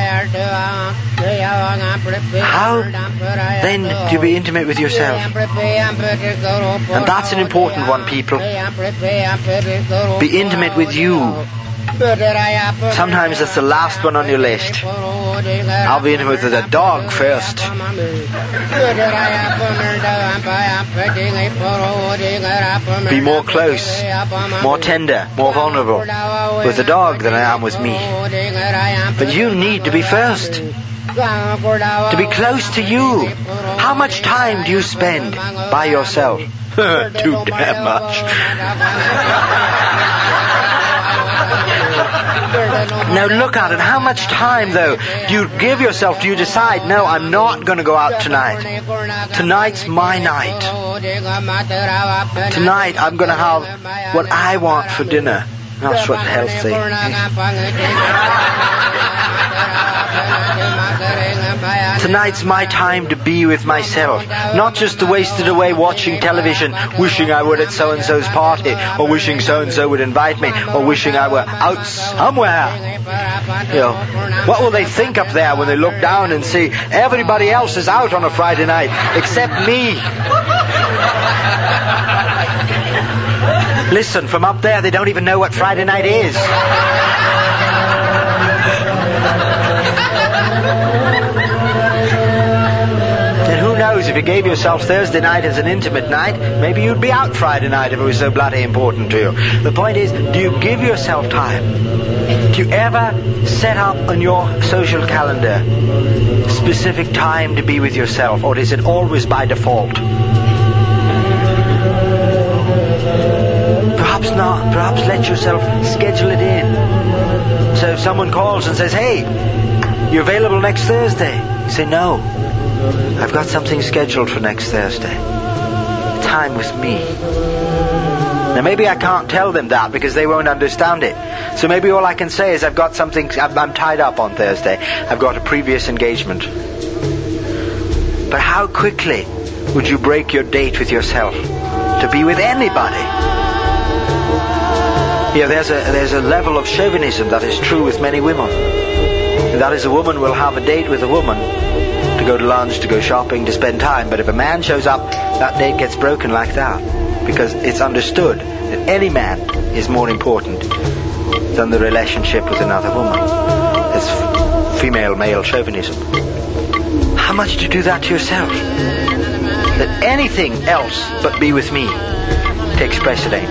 How then do you be intimate with yourself? And that's an important one, people. Be intimate with you. Sometimes that's the last one on your list. I'll be intimate with a dog first. Be more close, more tender, more vulnerable with the dog than I am with me. But you need to be first. To be close to you. How much time do you spend by yourself? Too damn much. Now look at it. How much time, though, do you give yourself? Do you decide, no, I'm not going to go out tonight. Tonight's my night. Tonight I'm going to have what I want for dinner. That's what healthy. Tonight's my time to be with myself. Not just to waste it away watching television, wishing I were at so-and-so's party, or wishing so-and-so would invite me, or wishing I were out somewhere. You know, what will they think up there when they look down and see everybody else is out on a Friday night, except me? Listen, from up there they don't even know what Friday night is. If you gave yourself Thursday night as an intimate night, maybe you'd be out Friday night if it was so bloody important to you. The point is, do you give yourself time? Do you ever set up on your social calendar specific time to be with yourself, or is it always by default? Perhaps not. Perhaps let yourself schedule it in. So if someone calls and says, hey, you available next Thursday? You say, no. I've got something scheduled for next Thursday. Time with me. Now maybe I can't tell them that because they won't understand it. So maybe all I can say is I've got something, I'm tied up on Thursday. I've got a previous engagement. But how quickly would you break your date with yourself to be with anybody? Yeah, there's a, there's a level of chauvinism that is true with many women. And that is, a woman will have a date with a woman to go to lunch, to go shopping, to spend time. But if a man shows up, that date gets broken like that. Because it's understood that any man is more important than the relationship with another woman. It's female-male chauvinism. How much do you do that to yourself? That anything else but be with me takes precedent.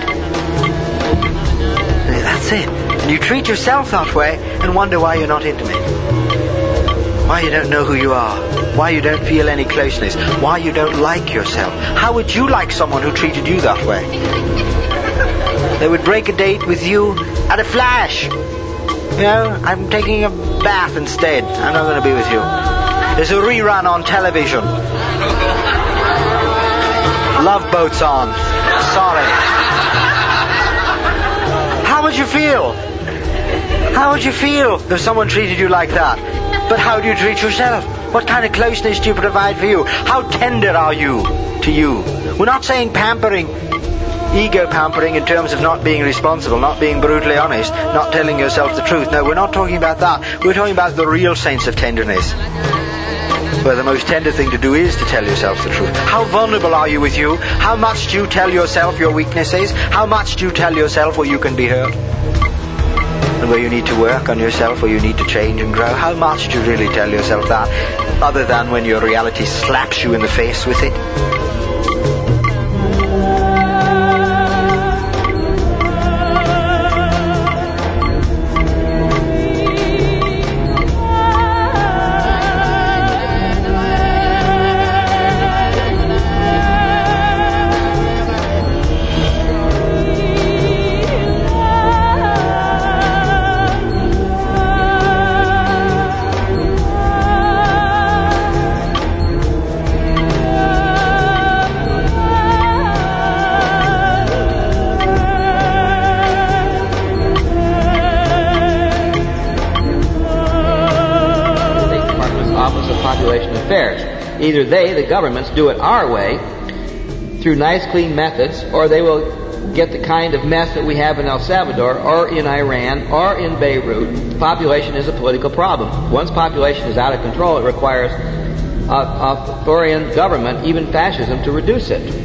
That's it. And you treat yourself that way and wonder why you're not intimate. Why you don't know who you are. Why you don't feel any closeness. Why you don't like yourself. How would you like someone who treated you that way? They would break a date with you at a flash. You know, I'm taking a bath instead. I'm not going to be with you. There's a rerun on television. Love Boat's on. Sorry. How would you feel? How would you feel if someone treated you like that? But how do you treat yourself? What kind of closeness do you provide for you? How tender are you to you? We're not saying pampering, ego pampering in terms of not being responsible, not being brutally honest, not telling yourself the truth. No, we're not talking about that. We're talking about the real sense of tenderness, where the most tender thing to do is to tell yourself the truth. How vulnerable are you with you? How much do you tell yourself your weaknesses? How much do you tell yourself where you can be hurt? And where you need to work on yourself, where you need to change and grow? How much do you really tell yourself that, other than when your reality slaps you in the face with it? either they, the governments, do it our way through nice, clean methods, or they will get the kind of mess that we have in El Salvador or in Iran or in Beirut. Population is a political problem. Once population is out of control, it requires a, a foreign government, even fascism, to reduce it.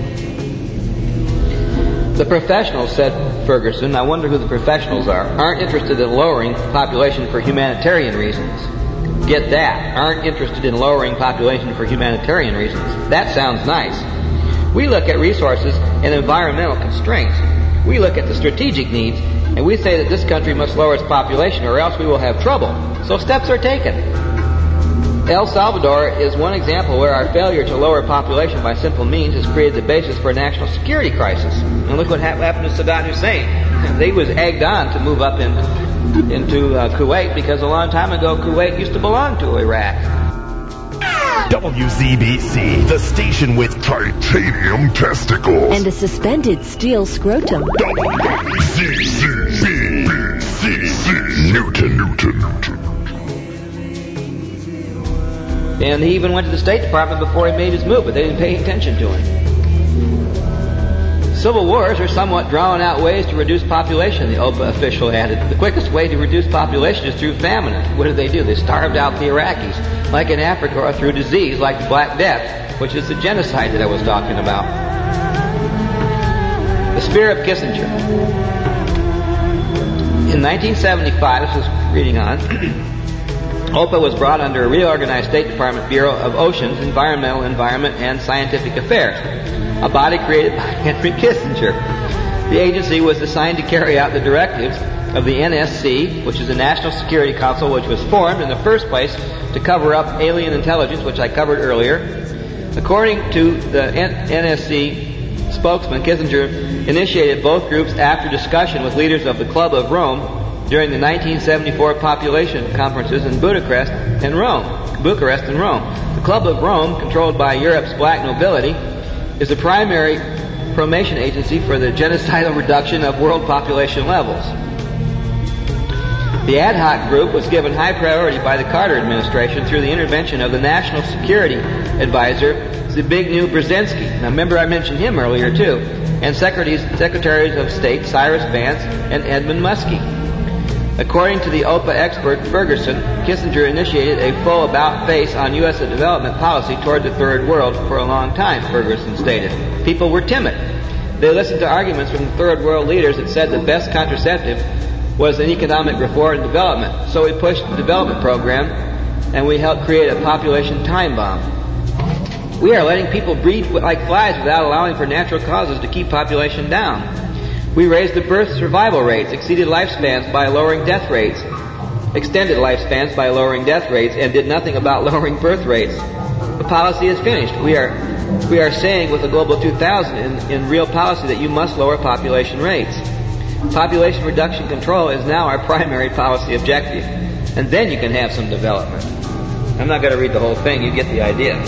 The professionals, said Ferguson, I wonder who the professionals are, aren't interested in lowering population for humanitarian reasons. Get that. Aren't interested in lowering population for humanitarian reasons. That sounds nice. We look at resources and environmental constraints. We look at the strategic needs, and we say that this country must lower its population or else we will have trouble. So steps are taken. El Salvador is one example where our failure to lower population by simple means has created the basis for a national security crisis. And look what ha- happened to Saddam Hussein. He was egged on to move up in, into uh, Kuwait because a long time ago Kuwait used to belong to Iraq. W Z B C, the station with titanium testicles. And a suspended steel scrotum. W Z B C, Newton, Newton, Newton. And he even went to the State Department before he made his move, but they didn't pay attention to him. Civil wars are somewhat drawn out ways to reduce population, the O P A official added. The quickest way to reduce population is through famine. What did they do? They starved out the Iraqis, like in Africa, or through disease, like the Black Death, which is the genocide that I was talking about. The Spear of Kissinger. In nineteen seventy-five, this is reading on, O P A was brought under a reorganized State Department Bureau of Oceans, Environmental, Environment, and Scientific Affairs, a body created by Henry Kissinger. The agency was assigned to carry out the directives of the N S C, which is the National Security Council, which was formed in the first place to cover up alien intelligence, which I covered earlier. According to the N S C spokesman, Kissinger initiated both groups after discussion with leaders of the Club of Rome during the nineteen seventy-four population conferences in Bucharest and Rome. Bucharest and Rome. The Club of Rome, controlled by Europe's black nobility, is the primary promotion agency for the genocidal reduction of world population levels. The ad hoc group was given high priority by the Carter administration through the intervention of the National Security Advisor, Zbigniew Brzezinski. Now remember I mentioned him earlier too. And Secretaries, Secretaries of State Cyrus Vance and Edmund Muskie. According to the O P A expert Ferguson, Kissinger initiated a full about-face on U S development policy toward the Third World for a long time, Ferguson stated. People were timid. They listened to arguments from the Third World leaders that said the best contraceptive was an economic reform and development. So we pushed the development program, and we helped create a population time bomb. We are letting people breed like flies without allowing for natural causes to keep population down. We raised the birth survival rates, exceeded lifespans by lowering death rates, extended lifespans by lowering death rates, and did nothing about lowering birth rates. The policy is finished. We are we are saying with the Global two thousand in, in real policy that you must lower population rates. Population reduction control is now our primary policy objective. And then you can have some development. I'm not going to read the whole thing. You get the idea.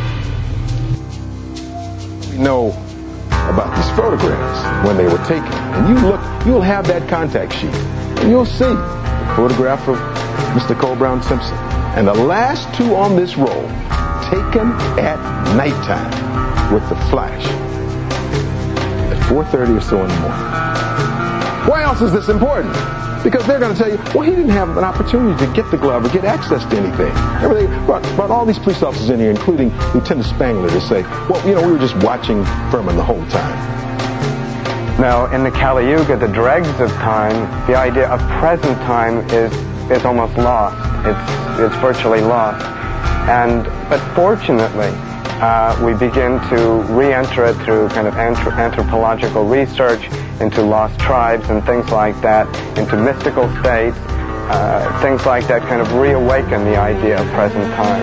We know about these photographs when they were taken. And you look, you'll have that contact sheet. And you'll see the photograph of Mister Cole Brown Simpson. And the last two on this roll, taken at nighttime with the flash at four thirty or so in the morning. Why else is this important? Because they're going to tell you, well, he didn't have an opportunity to get the glove or get access to anything. Remember, they brought, brought all these police officers in here, including Lieutenant Spangler, to say, well, you know, we were just watching Furman the whole time. Now, in the Kali Yuga, the dregs of time, the idea of present time is is almost lost. It's it's virtually lost. And but fortunately, uh, we begin to re-enter it through kind of anthrop- anthropological research into lost tribes and things like that, into mystical states, uh, things like that kind of reawaken the idea of present time.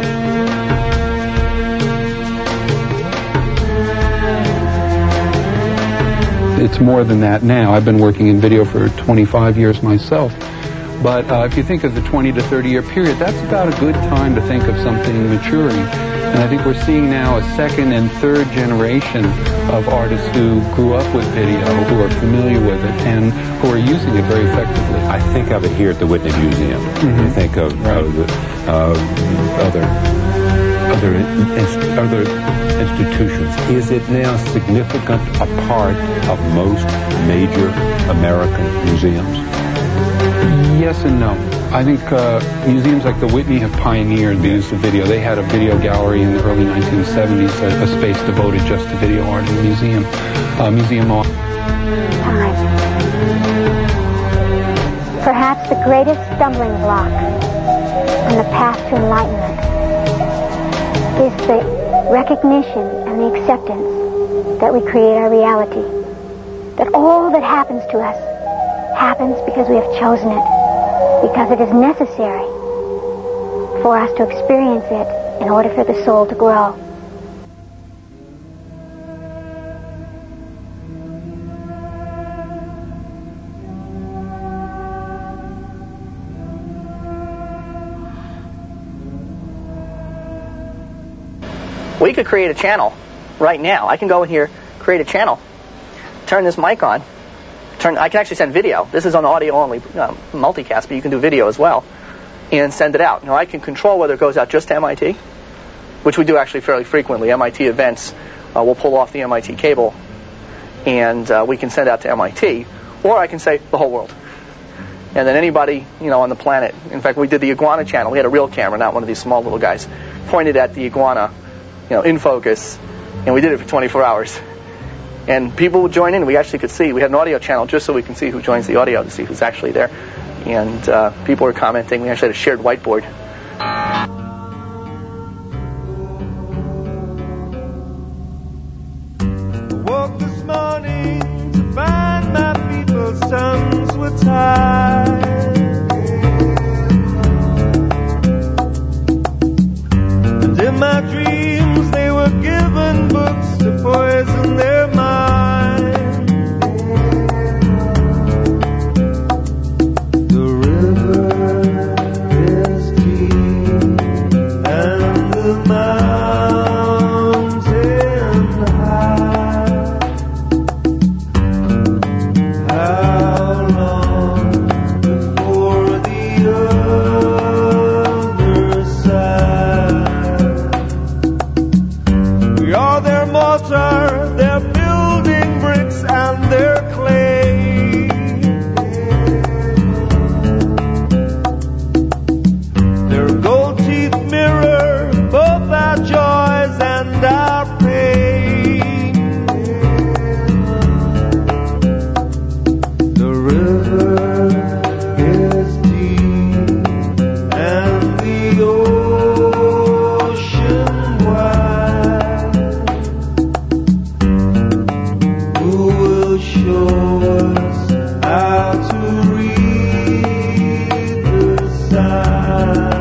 It's more than that now. I've been working in video for twenty-five years myself. But uh, if you think of the twenty to thirty year period, that's about a good time to think of something maturing. And I think we're seeing now a second and third generation of artists who grew up with video, who are familiar with it, and who are using it very effectively. I think of it here at the Whitney Museum. Mm-hmm. I think of right. uh, the, uh, other other in, other institutions? Is it now significant a part of most major American museums? Yes and no. I think uh, museums like the Whitney have pioneered the use of video. They had a video gallery in the early nineteen seventies, a, a space devoted just to video art in the museum. Uh, museum art. Time. Perhaps the greatest stumbling block on the path to enlightenment is the recognition and the acceptance that we create our reality. That all that happens to us happens because we have chosen it, because it is necessary for us to experience it in order for the soul to grow. We could create a channel right now. I can go in here, create a channel, turn this mic on, turn. I can actually send video. This is on audio only uh, multicast, but you can do video as well, and send it out. Now I can control whether it goes out just to M I T, which we do actually fairly frequently. M I T events, uh, we'll pull off the M I T cable, and uh, we can send out to M I T, or I can say the whole world. And then anybody, you know, on the planet. In fact, we did the iguana channel. We had a real camera, not one of these small little guys, pointed at the iguana, you know, in focus, and we did it for twenty-four hours. And people would join in. We actually could see. We had an audio channel just so we can see who joins the audio to see who's actually there. And uh, people were commenting. We actually had a shared whiteboard. I woke this morning to find my people's tongues were tied. And in my dreams they were given books to poison their mind. The river is deep and the mountain high. How long before the other side? We are their mortar, their building bricks and their clay. Their gold teeth mirror both our joys and our pain. The river is deep and the ocean wide. Who will show us how to read the signs?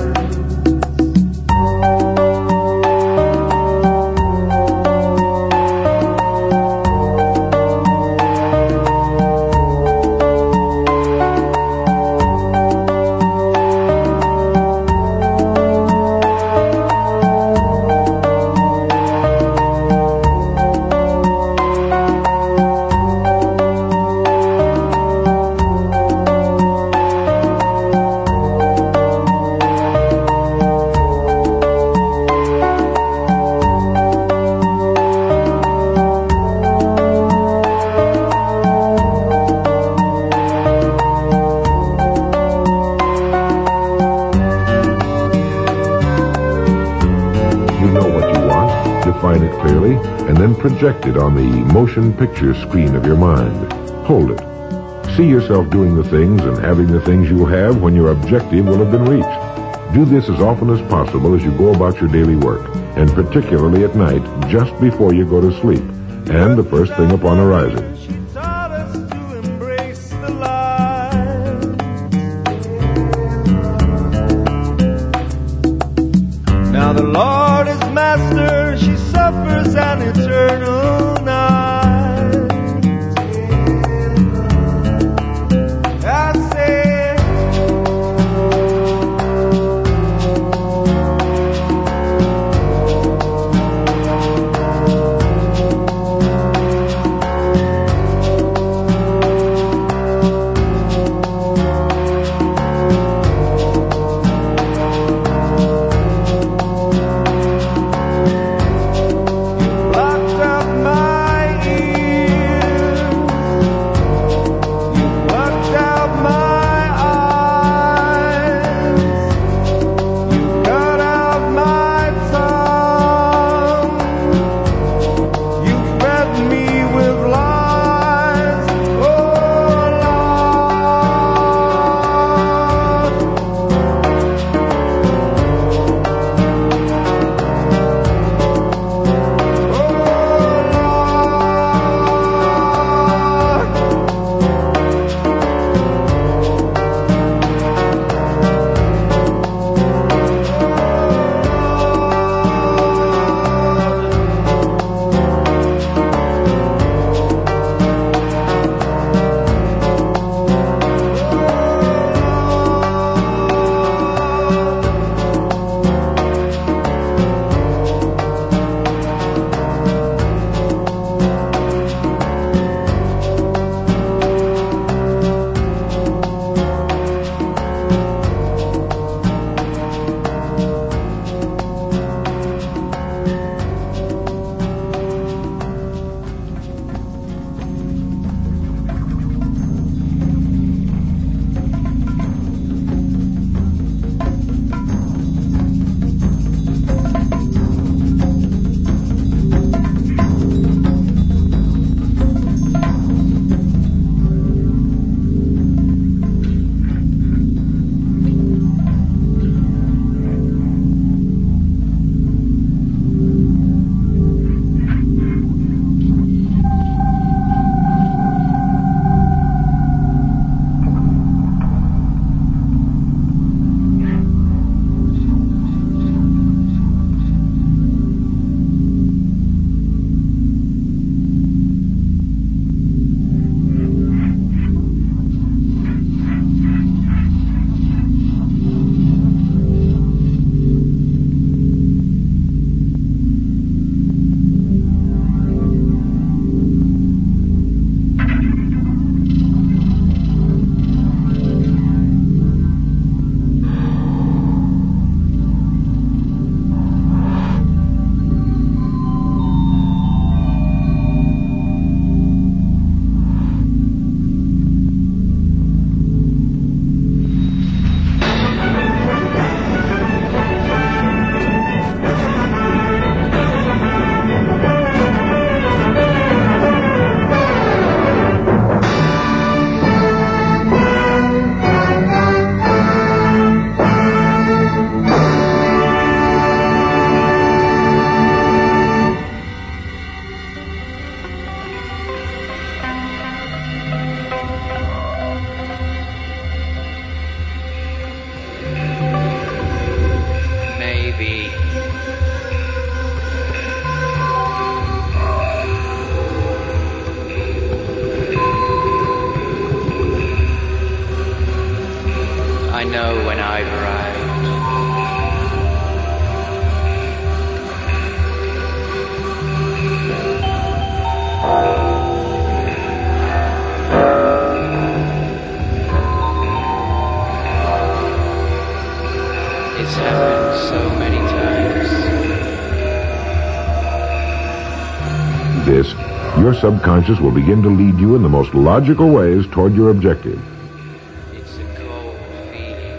Define it clearly, and then project it on the motion picture screen of your mind. Hold it. See yourself doing the things and having the things you will have when your objective will have been reached. Do this as often as possible as you go about your daily work, and particularly at night, just before you go to sleep, and the first thing upon arising. Now the Lord is master, she suffers an eternal night. I say, know when I've arrived. It's happened so many times. This, your subconscious will begin to lead you in the most logical ways toward your objective. It's a cold feeling.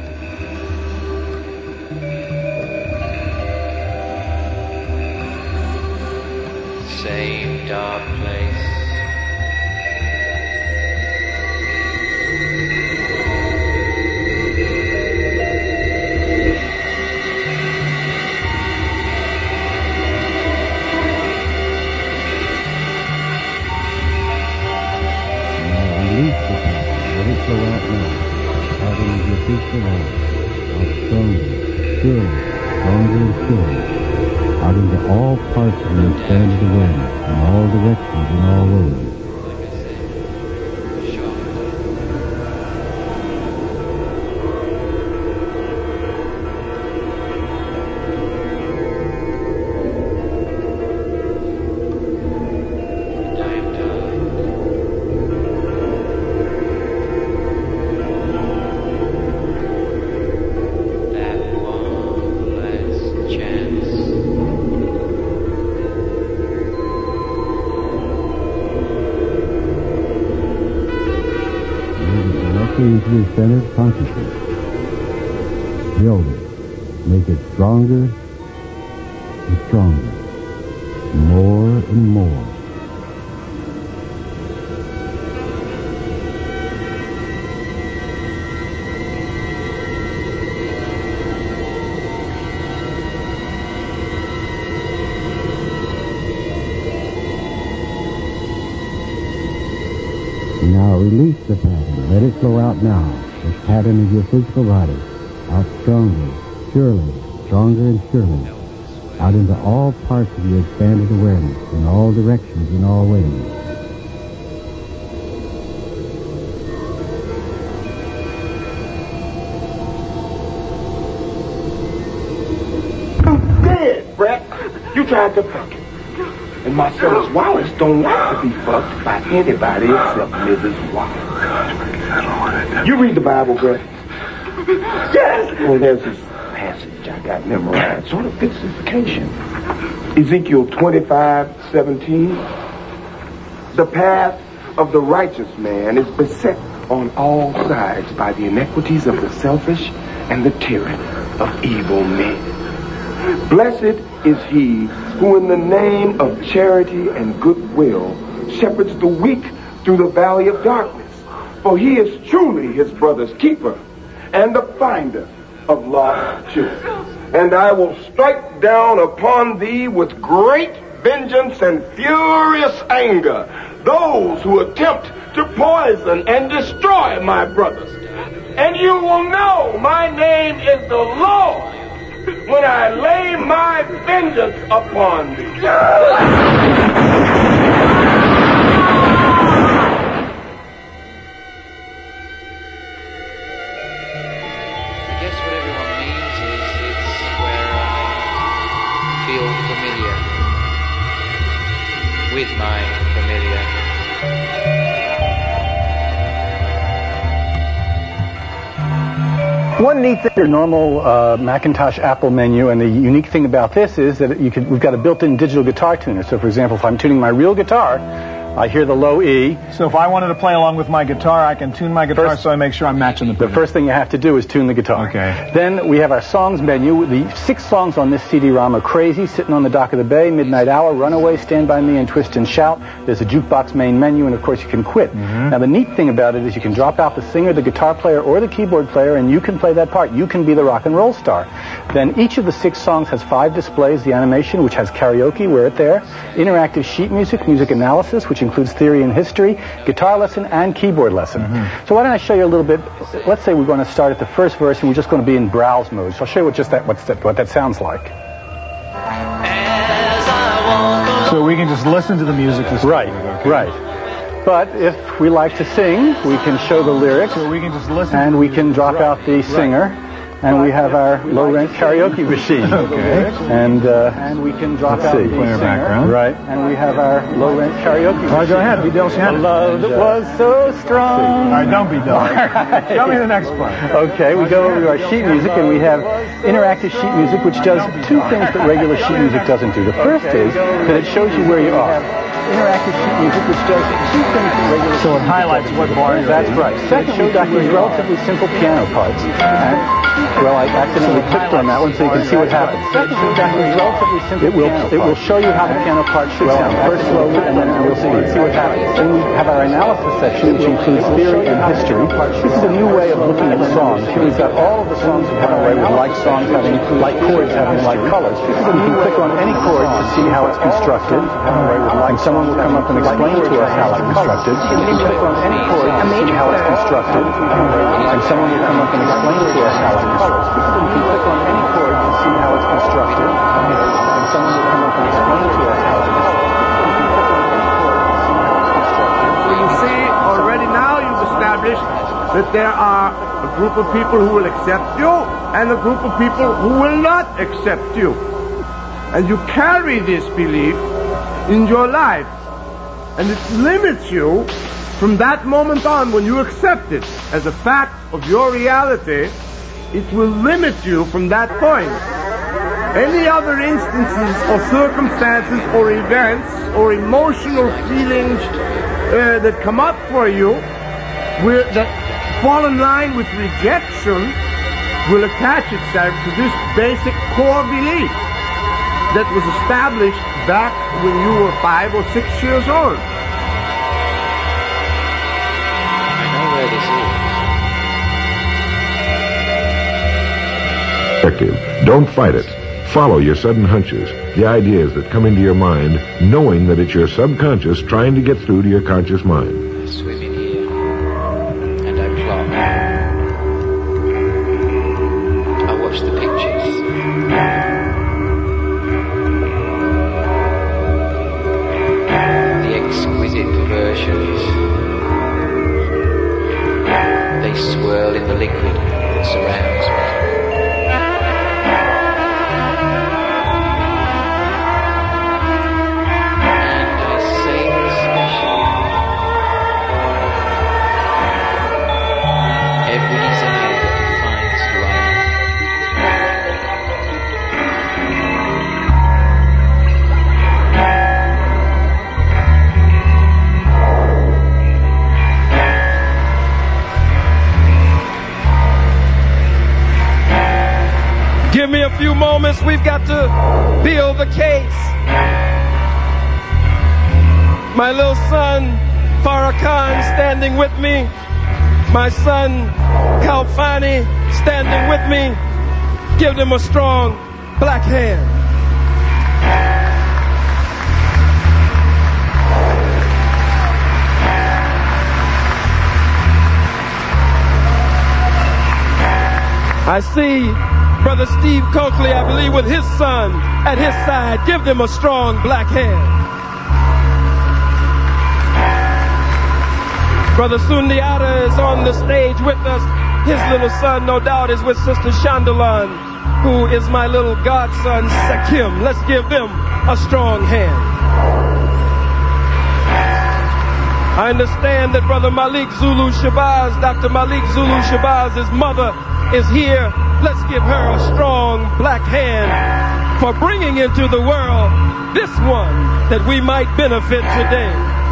Same dark place. Out into all parts of the expanded awareness, in all directions, in all ways. Into your centered consciousness. Build it. Make it stronger and stronger. More and more. Now release the pattern. Let it flow out now. The pattern of your physical body. Out stronger, surely, stronger and surely. Out into all parts of your expanded awareness, in all directions, in all ways. I'm dead, Brett. You tried to fuck it. And Marcellus Wallace don't like to be fucked by anybody except Missus Wallace. You read the Bible, Brett? Yes! Well, there's this passage I got memorized. Sort of fits this occasion. Ezekiel twenty-five seventeen. The path of the righteous man is beset on all sides by the iniquities of the selfish and the tyranny of evil men. Blessed is he who in the name of charity and goodwill shepherds the weak through the valley of darkness. For he is truly his brother's keeper and the finder of lost children. And I will strike down upon thee with great vengeance and furious anger those who attempt to poison and destroy my brothers. And you will know my name is the Lord when I lay my vengeance upon thee. I guess what everyone means is it's where I feel familiar with my familiar. One neat thing, your normal uh, Macintosh Apple menu, and the unique thing about this is that you can, we've got a built-in digital guitar tuner. So, for example, if I'm tuning my real guitar, I hear the low E. So if I wanted to play along with my guitar, I can tune my guitar first, so I make sure I'm matching the The first thing you have to do is tune the guitar. Okay. Then we have our songs menu. The six songs on this C D-ROM are Crazy, Sitting on the Dock of the Bay, Midnight Hour, Runaway, Stand By Me, and Twist and Shout. There's a jukebox main menu, and of course you can quit. Mm-hmm. Now the neat thing about it is you can drop out the singer, the guitar player, or the keyboard player, and you can play that part. You can be the rock and roll star. Then each of the six songs has five displays. The animation, which has karaoke, we're at there. Interactive sheet music, music analysis, which includes theory and history, guitar lesson, and keyboard lesson. Mm-hmm. So why don't I show you a little bit. Let's say we're going to start at the first verse, and we're just going to be in browse mode. So I'll show you what just that what's that, what that sounds like. So we can just listen to the music. This right, okay. right. But if we like to sing, we can show the lyrics. So we can just listen. And we can drop out the singer. And we have our low-rent karaoke machine. Okay. And uh, and we can drop Let's out see. the Player singer. background. Right. And we have our low-rent karaoke machine. All right, go ahead. Be Del Shannon. Love that was so strong. All right, don't be Del. Show me the next one. Okay, we go over to our sheet music, and we have interactive sheet music, which does two things that regular sheet music doesn't do. The first is that it shows you where you are. Interactive sheet music, which does two things that regular So it highlights what bar you're That's right. Second, we've got these relatively simple piano parts. And, well, I accidentally clicked on that one so you can see what happens. Second, we've got these relatively simple It will it will show you how the piano part should sound. First slowly, and then you'll see, see what happens. Then we have our analysis section, which includes theory and history. This is a new way of looking at songs. We've got all of the songs we have away with like songs having like chords having like colors. You can click on any chord to see how it's constructed. And someone will come up and explain to us how it's constructed. You can click on any chord to see how it's constructed. And someone will come up and explain to us how it's constructed. You can click on any chord to see how it's constructed. And someone will come up and explain to us how it's constructed. So you see, already now you've established that there are a group of people who will accept you and a group of people who will not accept you. And you carry this belief in your life. And it limits you from that moment on when you accept it as a fact of your reality. It will limit you from that point. Any other instances or circumstances or events or emotional feelings uh, that come up for you will, that fall in line with rejection will attach itself to this basic core belief that was established back when you were five or six years old. I know where this is. Don't fight it. Follow your sudden hunches, the ideas that come into your mind, knowing that it's your subconscious trying to get through to your conscious mind. I swim in here, and I plot. I watch the pictures. The exquisite perversions. They swirl in the liquid that surrounds me. Give me a few moments. We've got to build the case. My little son, Farrakhan, standing with me. My son, Kalfani, standing with me. Give them a strong black hand. I see Brother Steve Coakley, I believe, with his son at his side. Give them a strong black hand. Brother Sundiata is on the stage with us. His little son, no doubt, is with Sister Chandalan, who is my little godson, Sakim. Let's give them a strong hand. I understand that Brother Malik Zulu Shabazz, Doctor Malik Zulu Shabazz's mother, is here. Let's give her a strong black hand for bringing into the world this one that we might benefit today.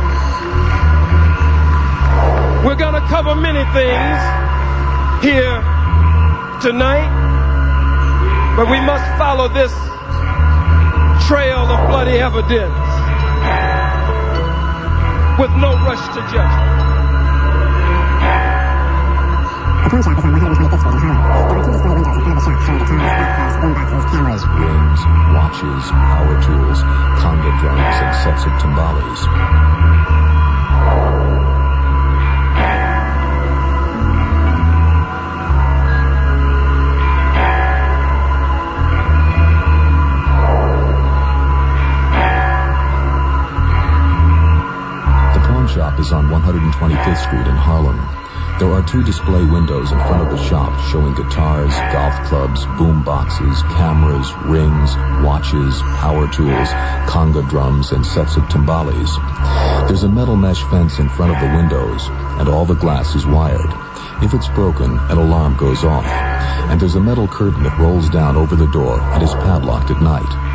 We're going to cover many things here tonight, but we must follow this trail of bloody evidence with no rush to judgment. The pawn shop is on one hundred twenty-fifth Street in Harlem. There are two display windows in front of the shop showing guitars, backpacks, boomboxes, cameras, Rings, watches, power tools, conga drums, and sets of timbales. The pawn shop is on one hundred twenty-fifth Street in Harlem. There are two display windows in front of the shop showing guitars, golf clubs, boom boxes, cameras, rings, watches, power tools, conga drums, and sets of timbales. There's a metal mesh fence in front of the windows, and all the glass is wired. If it's broken, an alarm goes off. And there's a metal curtain that rolls down over the door and is padlocked at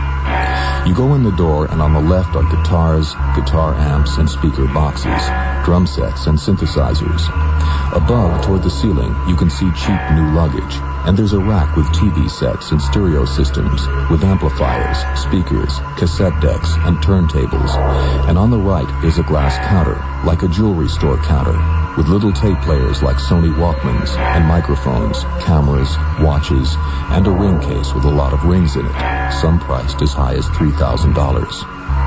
night. You go in the door, and on the left are guitars, guitar amps, and speaker boxes, drum sets, and synthesizers. Above, toward the ceiling, you can see cheap new luggage, and there's a rack with T V sets and stereo systems, with amplifiers, speakers, cassette decks, and turntables. And on the right, there's a glass counter, like a jewelry store counter, with little tape players like Sony Walkmans, and microphones, cameras, watches, and a ring case with a lot of rings in it, some priced as high as three thousand dollars.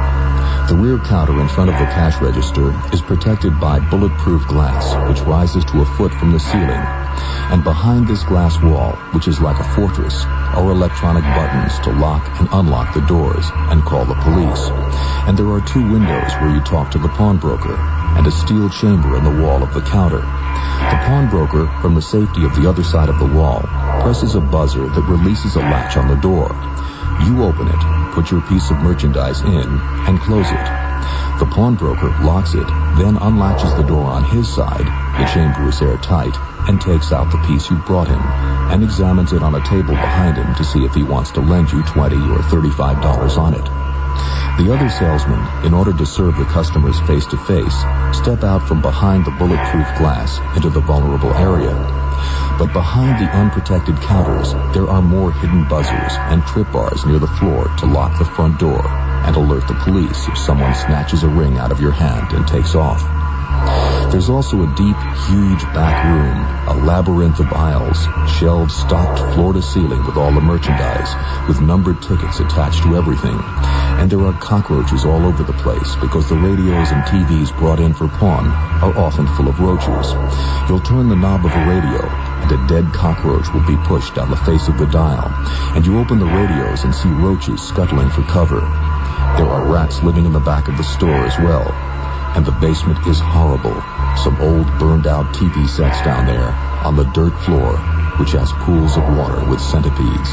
The rear counter in front of the cash register is protected by bulletproof glass, which rises to a foot from the ceiling. And behind this glass wall, which is like a fortress, are electronic buttons to lock and unlock the doors and call the police. And there are two windows where you talk to the pawnbroker, and a steel chamber in the wall of the counter. The pawnbroker, from the safety of the other side of the wall, presses a buzzer that releases a latch on the door. You open it, put your piece of merchandise in, and close it. The pawnbroker locks it, then unlatches the door on his side, the chamber is airtight, and takes out the piece you brought him, and examines it on a table behind him to see if he wants to lend you twenty or thirty-five dollars on it. The other salesmen, in order to serve the customers face-to-face, step out from behind the bulletproof glass into the vulnerable area. But behind the unprotected counters, there are more hidden buzzers and trip bars near the floor to lock the front door and alert the police if someone snatches a ring out of your hand and takes off. There's also a deep, huge back room, a labyrinth of aisles, shelves stocked floor to ceiling with all the merchandise, with numbered tickets attached to everything. And there are cockroaches all over the place because the radios and T Vs brought in for pawn are often full of roaches. You'll turn the knob of a radio, and a dead cockroach will be pushed down the face of the dial, and you open the radios and see roaches scuttling for cover. There are rats living in the back of the store as well. And the basement is horrible. Some old burned-out T V sets down there on the dirt floor, which has pools of water with centipedes.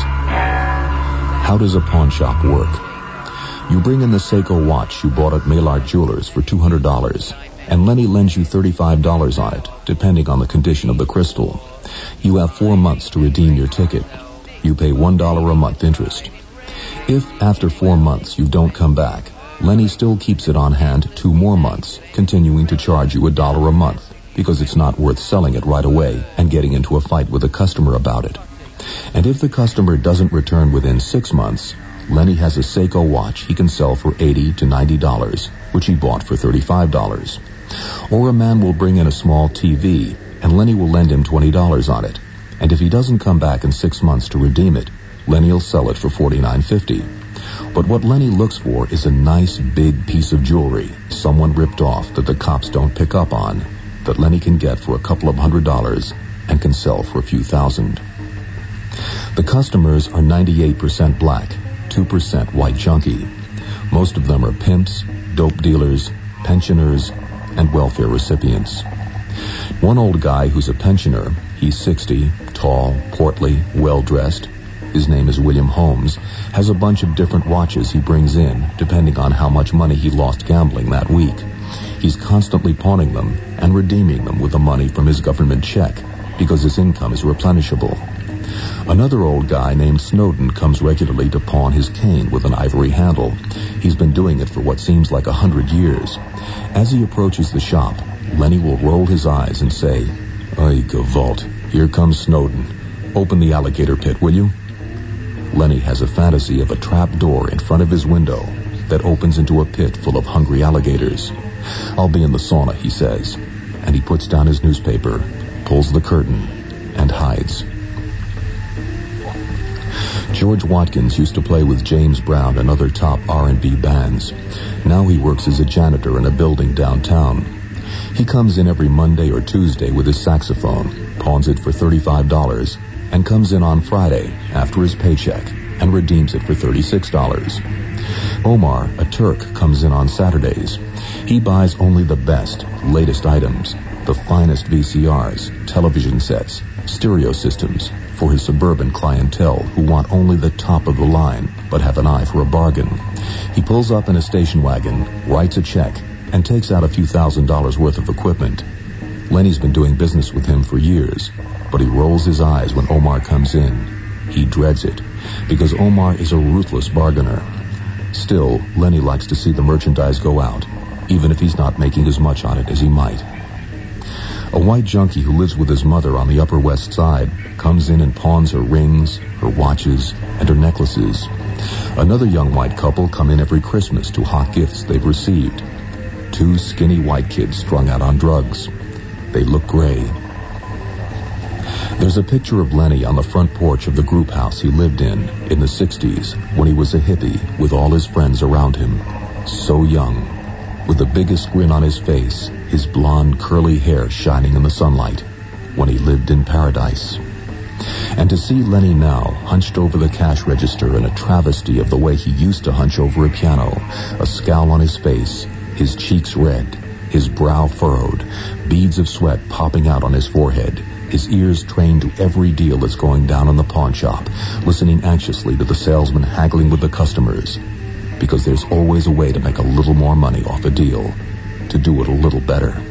How does a pawn shop work? You bring in the Seiko watch you bought at Maillard Jewelers for two hundred dollars, and Lenny lends you thirty-five dollars on it, depending on the condition of the crystal. You have four months to redeem your ticket. You pay one dollar a month interest. If, after four months, you don't come back, Lenny still keeps it on hand two more months, continuing to charge you a dollar a month, because it's not worth selling it right away and getting into a fight with a customer about it. And if the customer doesn't return within six months, Lenny has a Seiko watch he can sell for eighty to ninety dollars, which he bought for thirty-five dollars. Or a man will bring in a small T V, and Lenny will lend him twenty dollars on it. And if he doesn't come back in six months to redeem it, Lenny will sell it for forty-nine fifty. But what Lenny looks for is a nice big piece of jewelry someone ripped off that the cops don't pick up on, that Lenny can get for a couple of hundred dollars and can sell for a few thousand. The customers are ninety-eight percent black, two percent white junkie. Most of them are pimps, dope dealers, pensioners, and welfare recipients. One old guy who's a pensioner, he's sixty, tall, portly, well-dressed, his name is William Holmes, has a bunch of different watches he brings in, depending on how much money he lost gambling that week. He's constantly pawning them and redeeming them with the money from his government check, because his income is replenishable. Another old guy named Snowden comes regularly to pawn his cane with an ivory handle. He's been doing it for what seems like a hundred years. As he approaches the shop, Lenny will roll his eyes and say, "Ay, Gevalt, here comes Snowden. Open the alligator pit, will you?" Lenny has a fantasy of a trap door in front of his window that opens into a pit full of hungry alligators. "I'll be in the sauna," he says, and he puts down his newspaper, pulls the curtain, and hides. George Watkins used to play with James Brown and other top R and B bands. Now he works as a janitor in a building downtown. He comes in every Monday or Tuesday with his saxophone, pawns it for thirty-five dollars, and comes in on Friday, after his paycheck, and redeems it for thirty-six dollars. Omar, a Turk, comes in on Saturdays. He buys only the best, latest items, the finest V C Rs, television sets, stereo systems, for his suburban clientele who want only the top of the line, but have an eye for a bargain. He pulls up in a station wagon, writes a check, and takes out a few thousand dollars worth of equipment. Lenny's been doing business with him for years, but he rolls his eyes when Omar comes in. He dreads it, because Omar is a ruthless bargainer. Still, Lenny likes to see the merchandise go out, even if he's not making as much on it as he might. A white junkie who lives with his mother on the Upper West Side comes in and pawns her rings, her watches, and her necklaces. Another young white couple come in every Christmas to hawk gifts they've received. Two skinny white kids strung out on drugs. They look gray. There's a picture of Lenny on the front porch of the group house he lived in in the sixties when he was a hippie with all his friends around him. So young, with the biggest grin on his face, his blonde curly hair shining in the sunlight, when he lived in paradise. And to see Lenny now, hunched over the cash register in a travesty of the way he used to hunch over a piano, a scowl on his face, his cheeks red, his brow furrowed, beads of sweat popping out on his forehead, his ears trained to every deal that's going down in the pawn shop, listening anxiously to the salesman haggling with the customers, because there's always a way to make a little more money off a deal, to do it a little better.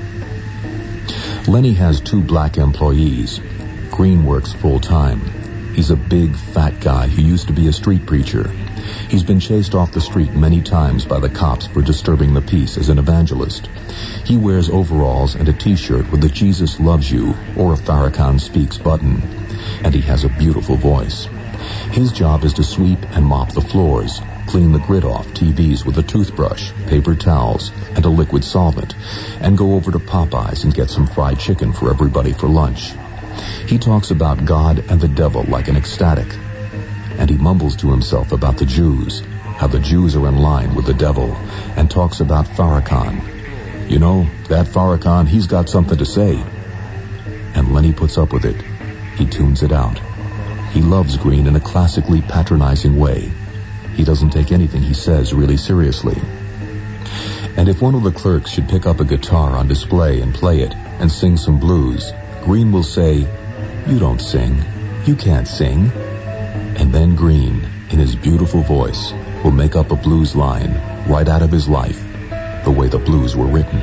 Lenny has two black employees. Green works full-time. He's a big, fat guy who used to be a street preacher. He's been chased off the street many times by the cops for disturbing the peace as an evangelist. He wears overalls and a T-shirt with the Jesus Loves You or a Farrakhan Speaks button, and he has a beautiful voice. His job is to sweep and mop the floors, clean the grid off T Vs with a toothbrush, paper towels, and a liquid solvent, and go over to Popeyes and get some fried chicken for everybody for lunch. He talks about God and the devil like an ecstatic, and he mumbles to himself about the Jews, how the Jews are in line with the devil, and talks about Farrakhan. You know, that Farrakhan, he's got something to say. And Lenny puts up with it. He tunes it out. He loves Green in a classically patronizing way. He doesn't take anything he says really seriously. And if one of the clerks should pick up a guitar on display and play it and sing some blues, Green will say, "You don't sing. You can't sing." And then Green, in his beautiful voice, will make up a blues line right out of his life, the way the blues were written.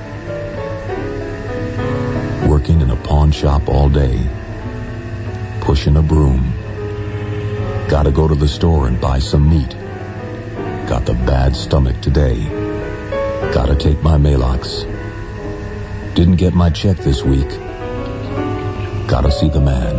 Working in a pawn shop all day, pushing a broom. Gotta go to the store and buy some meat. Got the bad stomach today. Gotta take my Maalox. Didn't get my check this week. Gotta see the man.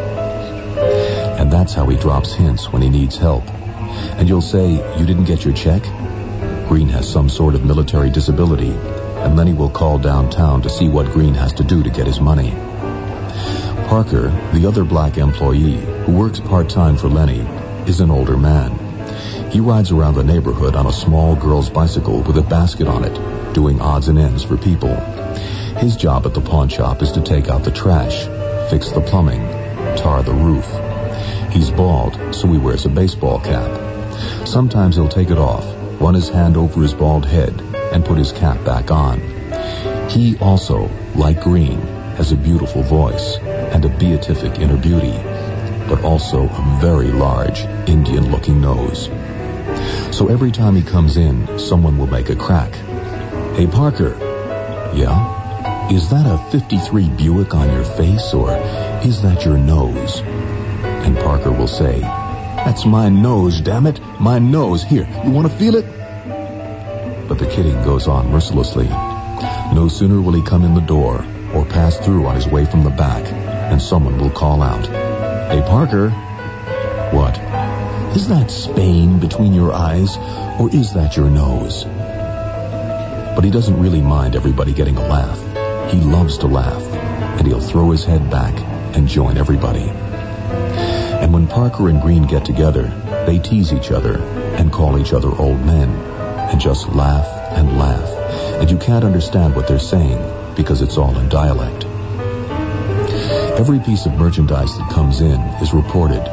And that's how he drops hints when he needs help. And you'll say, "You didn't get your check?" Green has some sort of military disability, and Lenny will call downtown to see what Green has to do to get his money. Parker, the other black employee, who works part-time for Lenny, is an older man. He rides around the neighborhood on a small girl's bicycle with a basket on it, doing odds and ends for people. His job at the pawn shop is to take out the trash, fix the plumbing, tar the roof. He's bald, so he wears a baseball cap. Sometimes he'll take it off, run his hand over his bald head, and put his cap back on. He also, like Green, has a beautiful voice and a beatific inner beauty, but also a very large Indian-looking nose. So every time he comes in, someone will make a crack. "Hey, Parker." "Yeah? Is that a fifty-three Buick on your face, or is that your nose?" And Parker will say, "That's my nose, damn it, my nose. Here, you want to feel it?" But the kidding goes on mercilessly. No sooner will he come in the door or pass through on his way from the back, and someone will call out, "Hey, Parker." "What? Is that Spain between your eyes, or is that your nose?" But he doesn't really mind everybody getting a laugh. He loves to laugh, and he'll throw his head back and join everybody. And when Parker and Green get together, they tease each other and call each other old men, and just laugh and laugh, and you can't understand what they're saying because it's all in dialect. Every piece of merchandise that comes in is reported,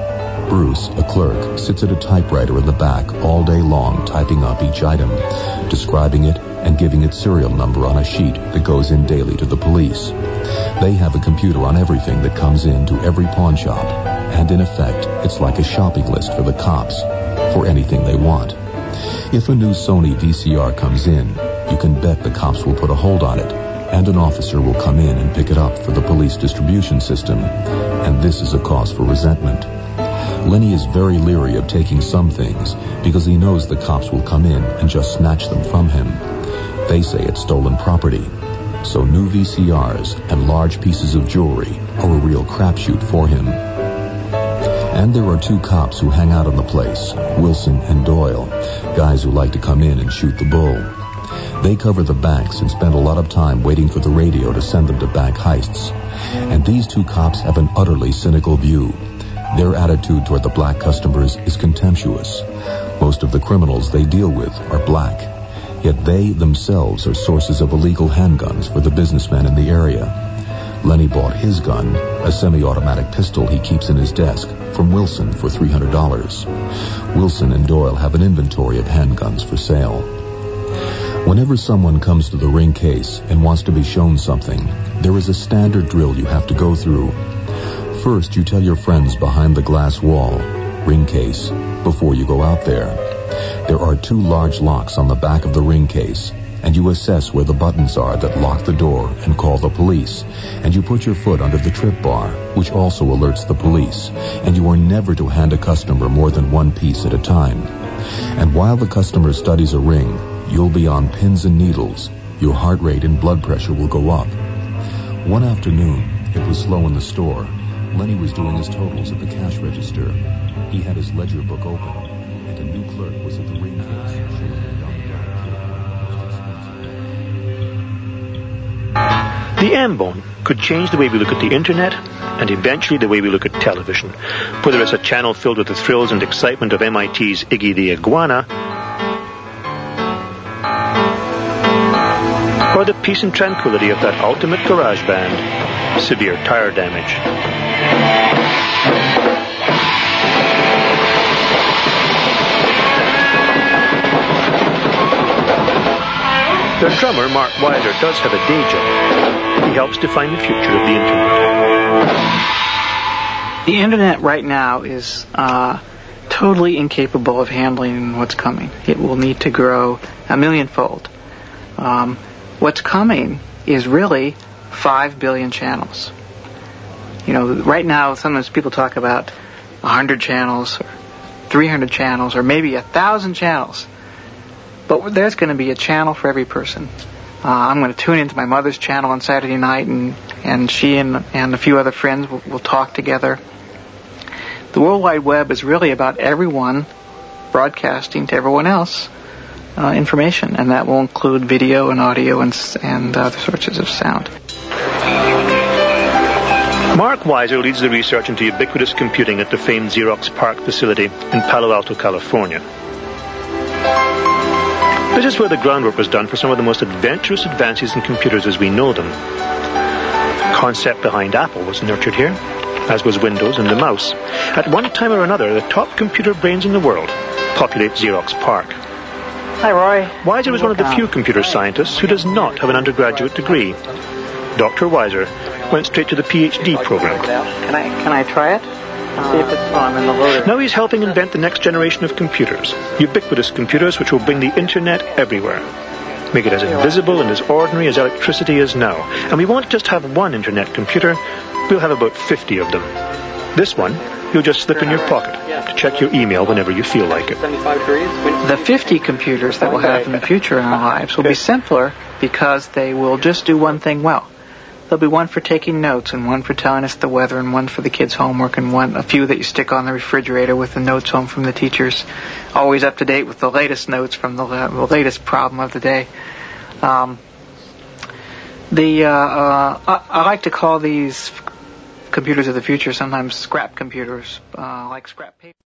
Bruce, a clerk, sits at a typewriter in the back all day long typing up each item, describing it and giving its serial number on a sheet that goes in daily to the police. They have a computer on everything that comes in to every pawn shop, and in effect, it's like a shopping list for the cops, for anything they want. If a new Sony V C R comes in, you can bet the cops will put a hold on it, and an officer will come in and pick it up for the police distribution system, and this is a cause for resentment. Lenny is very leery of taking some things because he knows the cops will come in and just snatch them from him. They say it's stolen property. So new V C Rs and large pieces of jewelry are a real crapshoot for him. And there are two cops who hang out on the place, Wilson and Doyle, guys who like to come in and shoot the bull. They cover the banks and spend a lot of time waiting for the radio to send them to bank heists. And these two cops have an utterly cynical view. Their attitude toward the black customers is contemptuous. Most of the criminals they deal with are black, yet they themselves are sources of illegal handguns for the businessmen in the area. Lenny bought his gun, a semi-automatic pistol he keeps in his desk, from Wilson for three hundred dollars. Wilson and Doyle have an inventory of handguns for sale. Whenever someone comes to the ring case and wants to be shown something, there is a standard drill you have to go through. First, you tell your friends behind the glass wall, ring case, before you go out there. There are two large locks on the back of the ring case, and you assess where the buttons are that lock the door and call the police, and you put your foot under the trip bar, which also alerts the police, and you are never to hand a customer more than one piece at a time. And while the customer studies a ring, you'll be on pins and needles. Your heart rate and blood pressure will go up. One afternoon, it was slow in the store. Lenny was doing his totals at the cash register. He had his ledger book open, and a new clerk was at the ring case. The M-bone could change the way we look at the internet and eventually the way we look at television. Whether it's a channel filled with the thrills and excitement of M I T's Iggy the Iguana, or the peace and tranquility of that ultimate garage band, Severe Tire Damage. Their drummer, Mark Weiser, does have a day job. He helps define the future of the Internet. The Internet right now is uh, totally incapable of handling what's coming. It will need to grow a millionfold. Um, what's coming is really five billion channels. You know, right now sometimes people talk about one hundred channels, or three hundred channels, or maybe one thousand channels. But there's going to be a channel for every person. Uh, I'm going to tune into my mother's channel on Saturday night, and, and she and, and a few other friends will, will talk together. The World Wide Web is really about everyone broadcasting to everyone else uh, information, and that will include video and audio and, and other sources of sound. Mark Weiser leads the research into ubiquitous computing at the famed Xerox PARC facility in Palo Alto, California. This is where the groundwork was done for some of the most adventurous advances in computers as we know them. The concept behind Apple was nurtured here, as was Windows and the mouse. At one time or another, the top computer brains in the world populate Xerox PARC. Hi, Roy. Weiser is one of the few computer scientists who does not have an undergraduate degree. Doctor Weiser went straight to the P H D program. Can I can I try it? See if it's on in the loader. Now he's helping invent the next generation of computers, ubiquitous computers which will bring the internet everywhere. Make it as invisible and as ordinary as electricity is now. And we won't just have one internet computer, we'll have about fifty of them. This one, you'll just slip in your pocket to check your email whenever you feel like it. The fifty computers that we'll have in the future in our lives will be simpler because they will just do one thing well. There'll be one for taking notes, and one for telling us the weather, and one for the kids' homework, and one, a few that you stick on the refrigerator with the notes home from the teachers, always up to date with the latest notes from the, the latest problem of the day. Um, the uh, uh, I, I like to call these computers of the future sometimes scrap computers, uh, like scrap paper.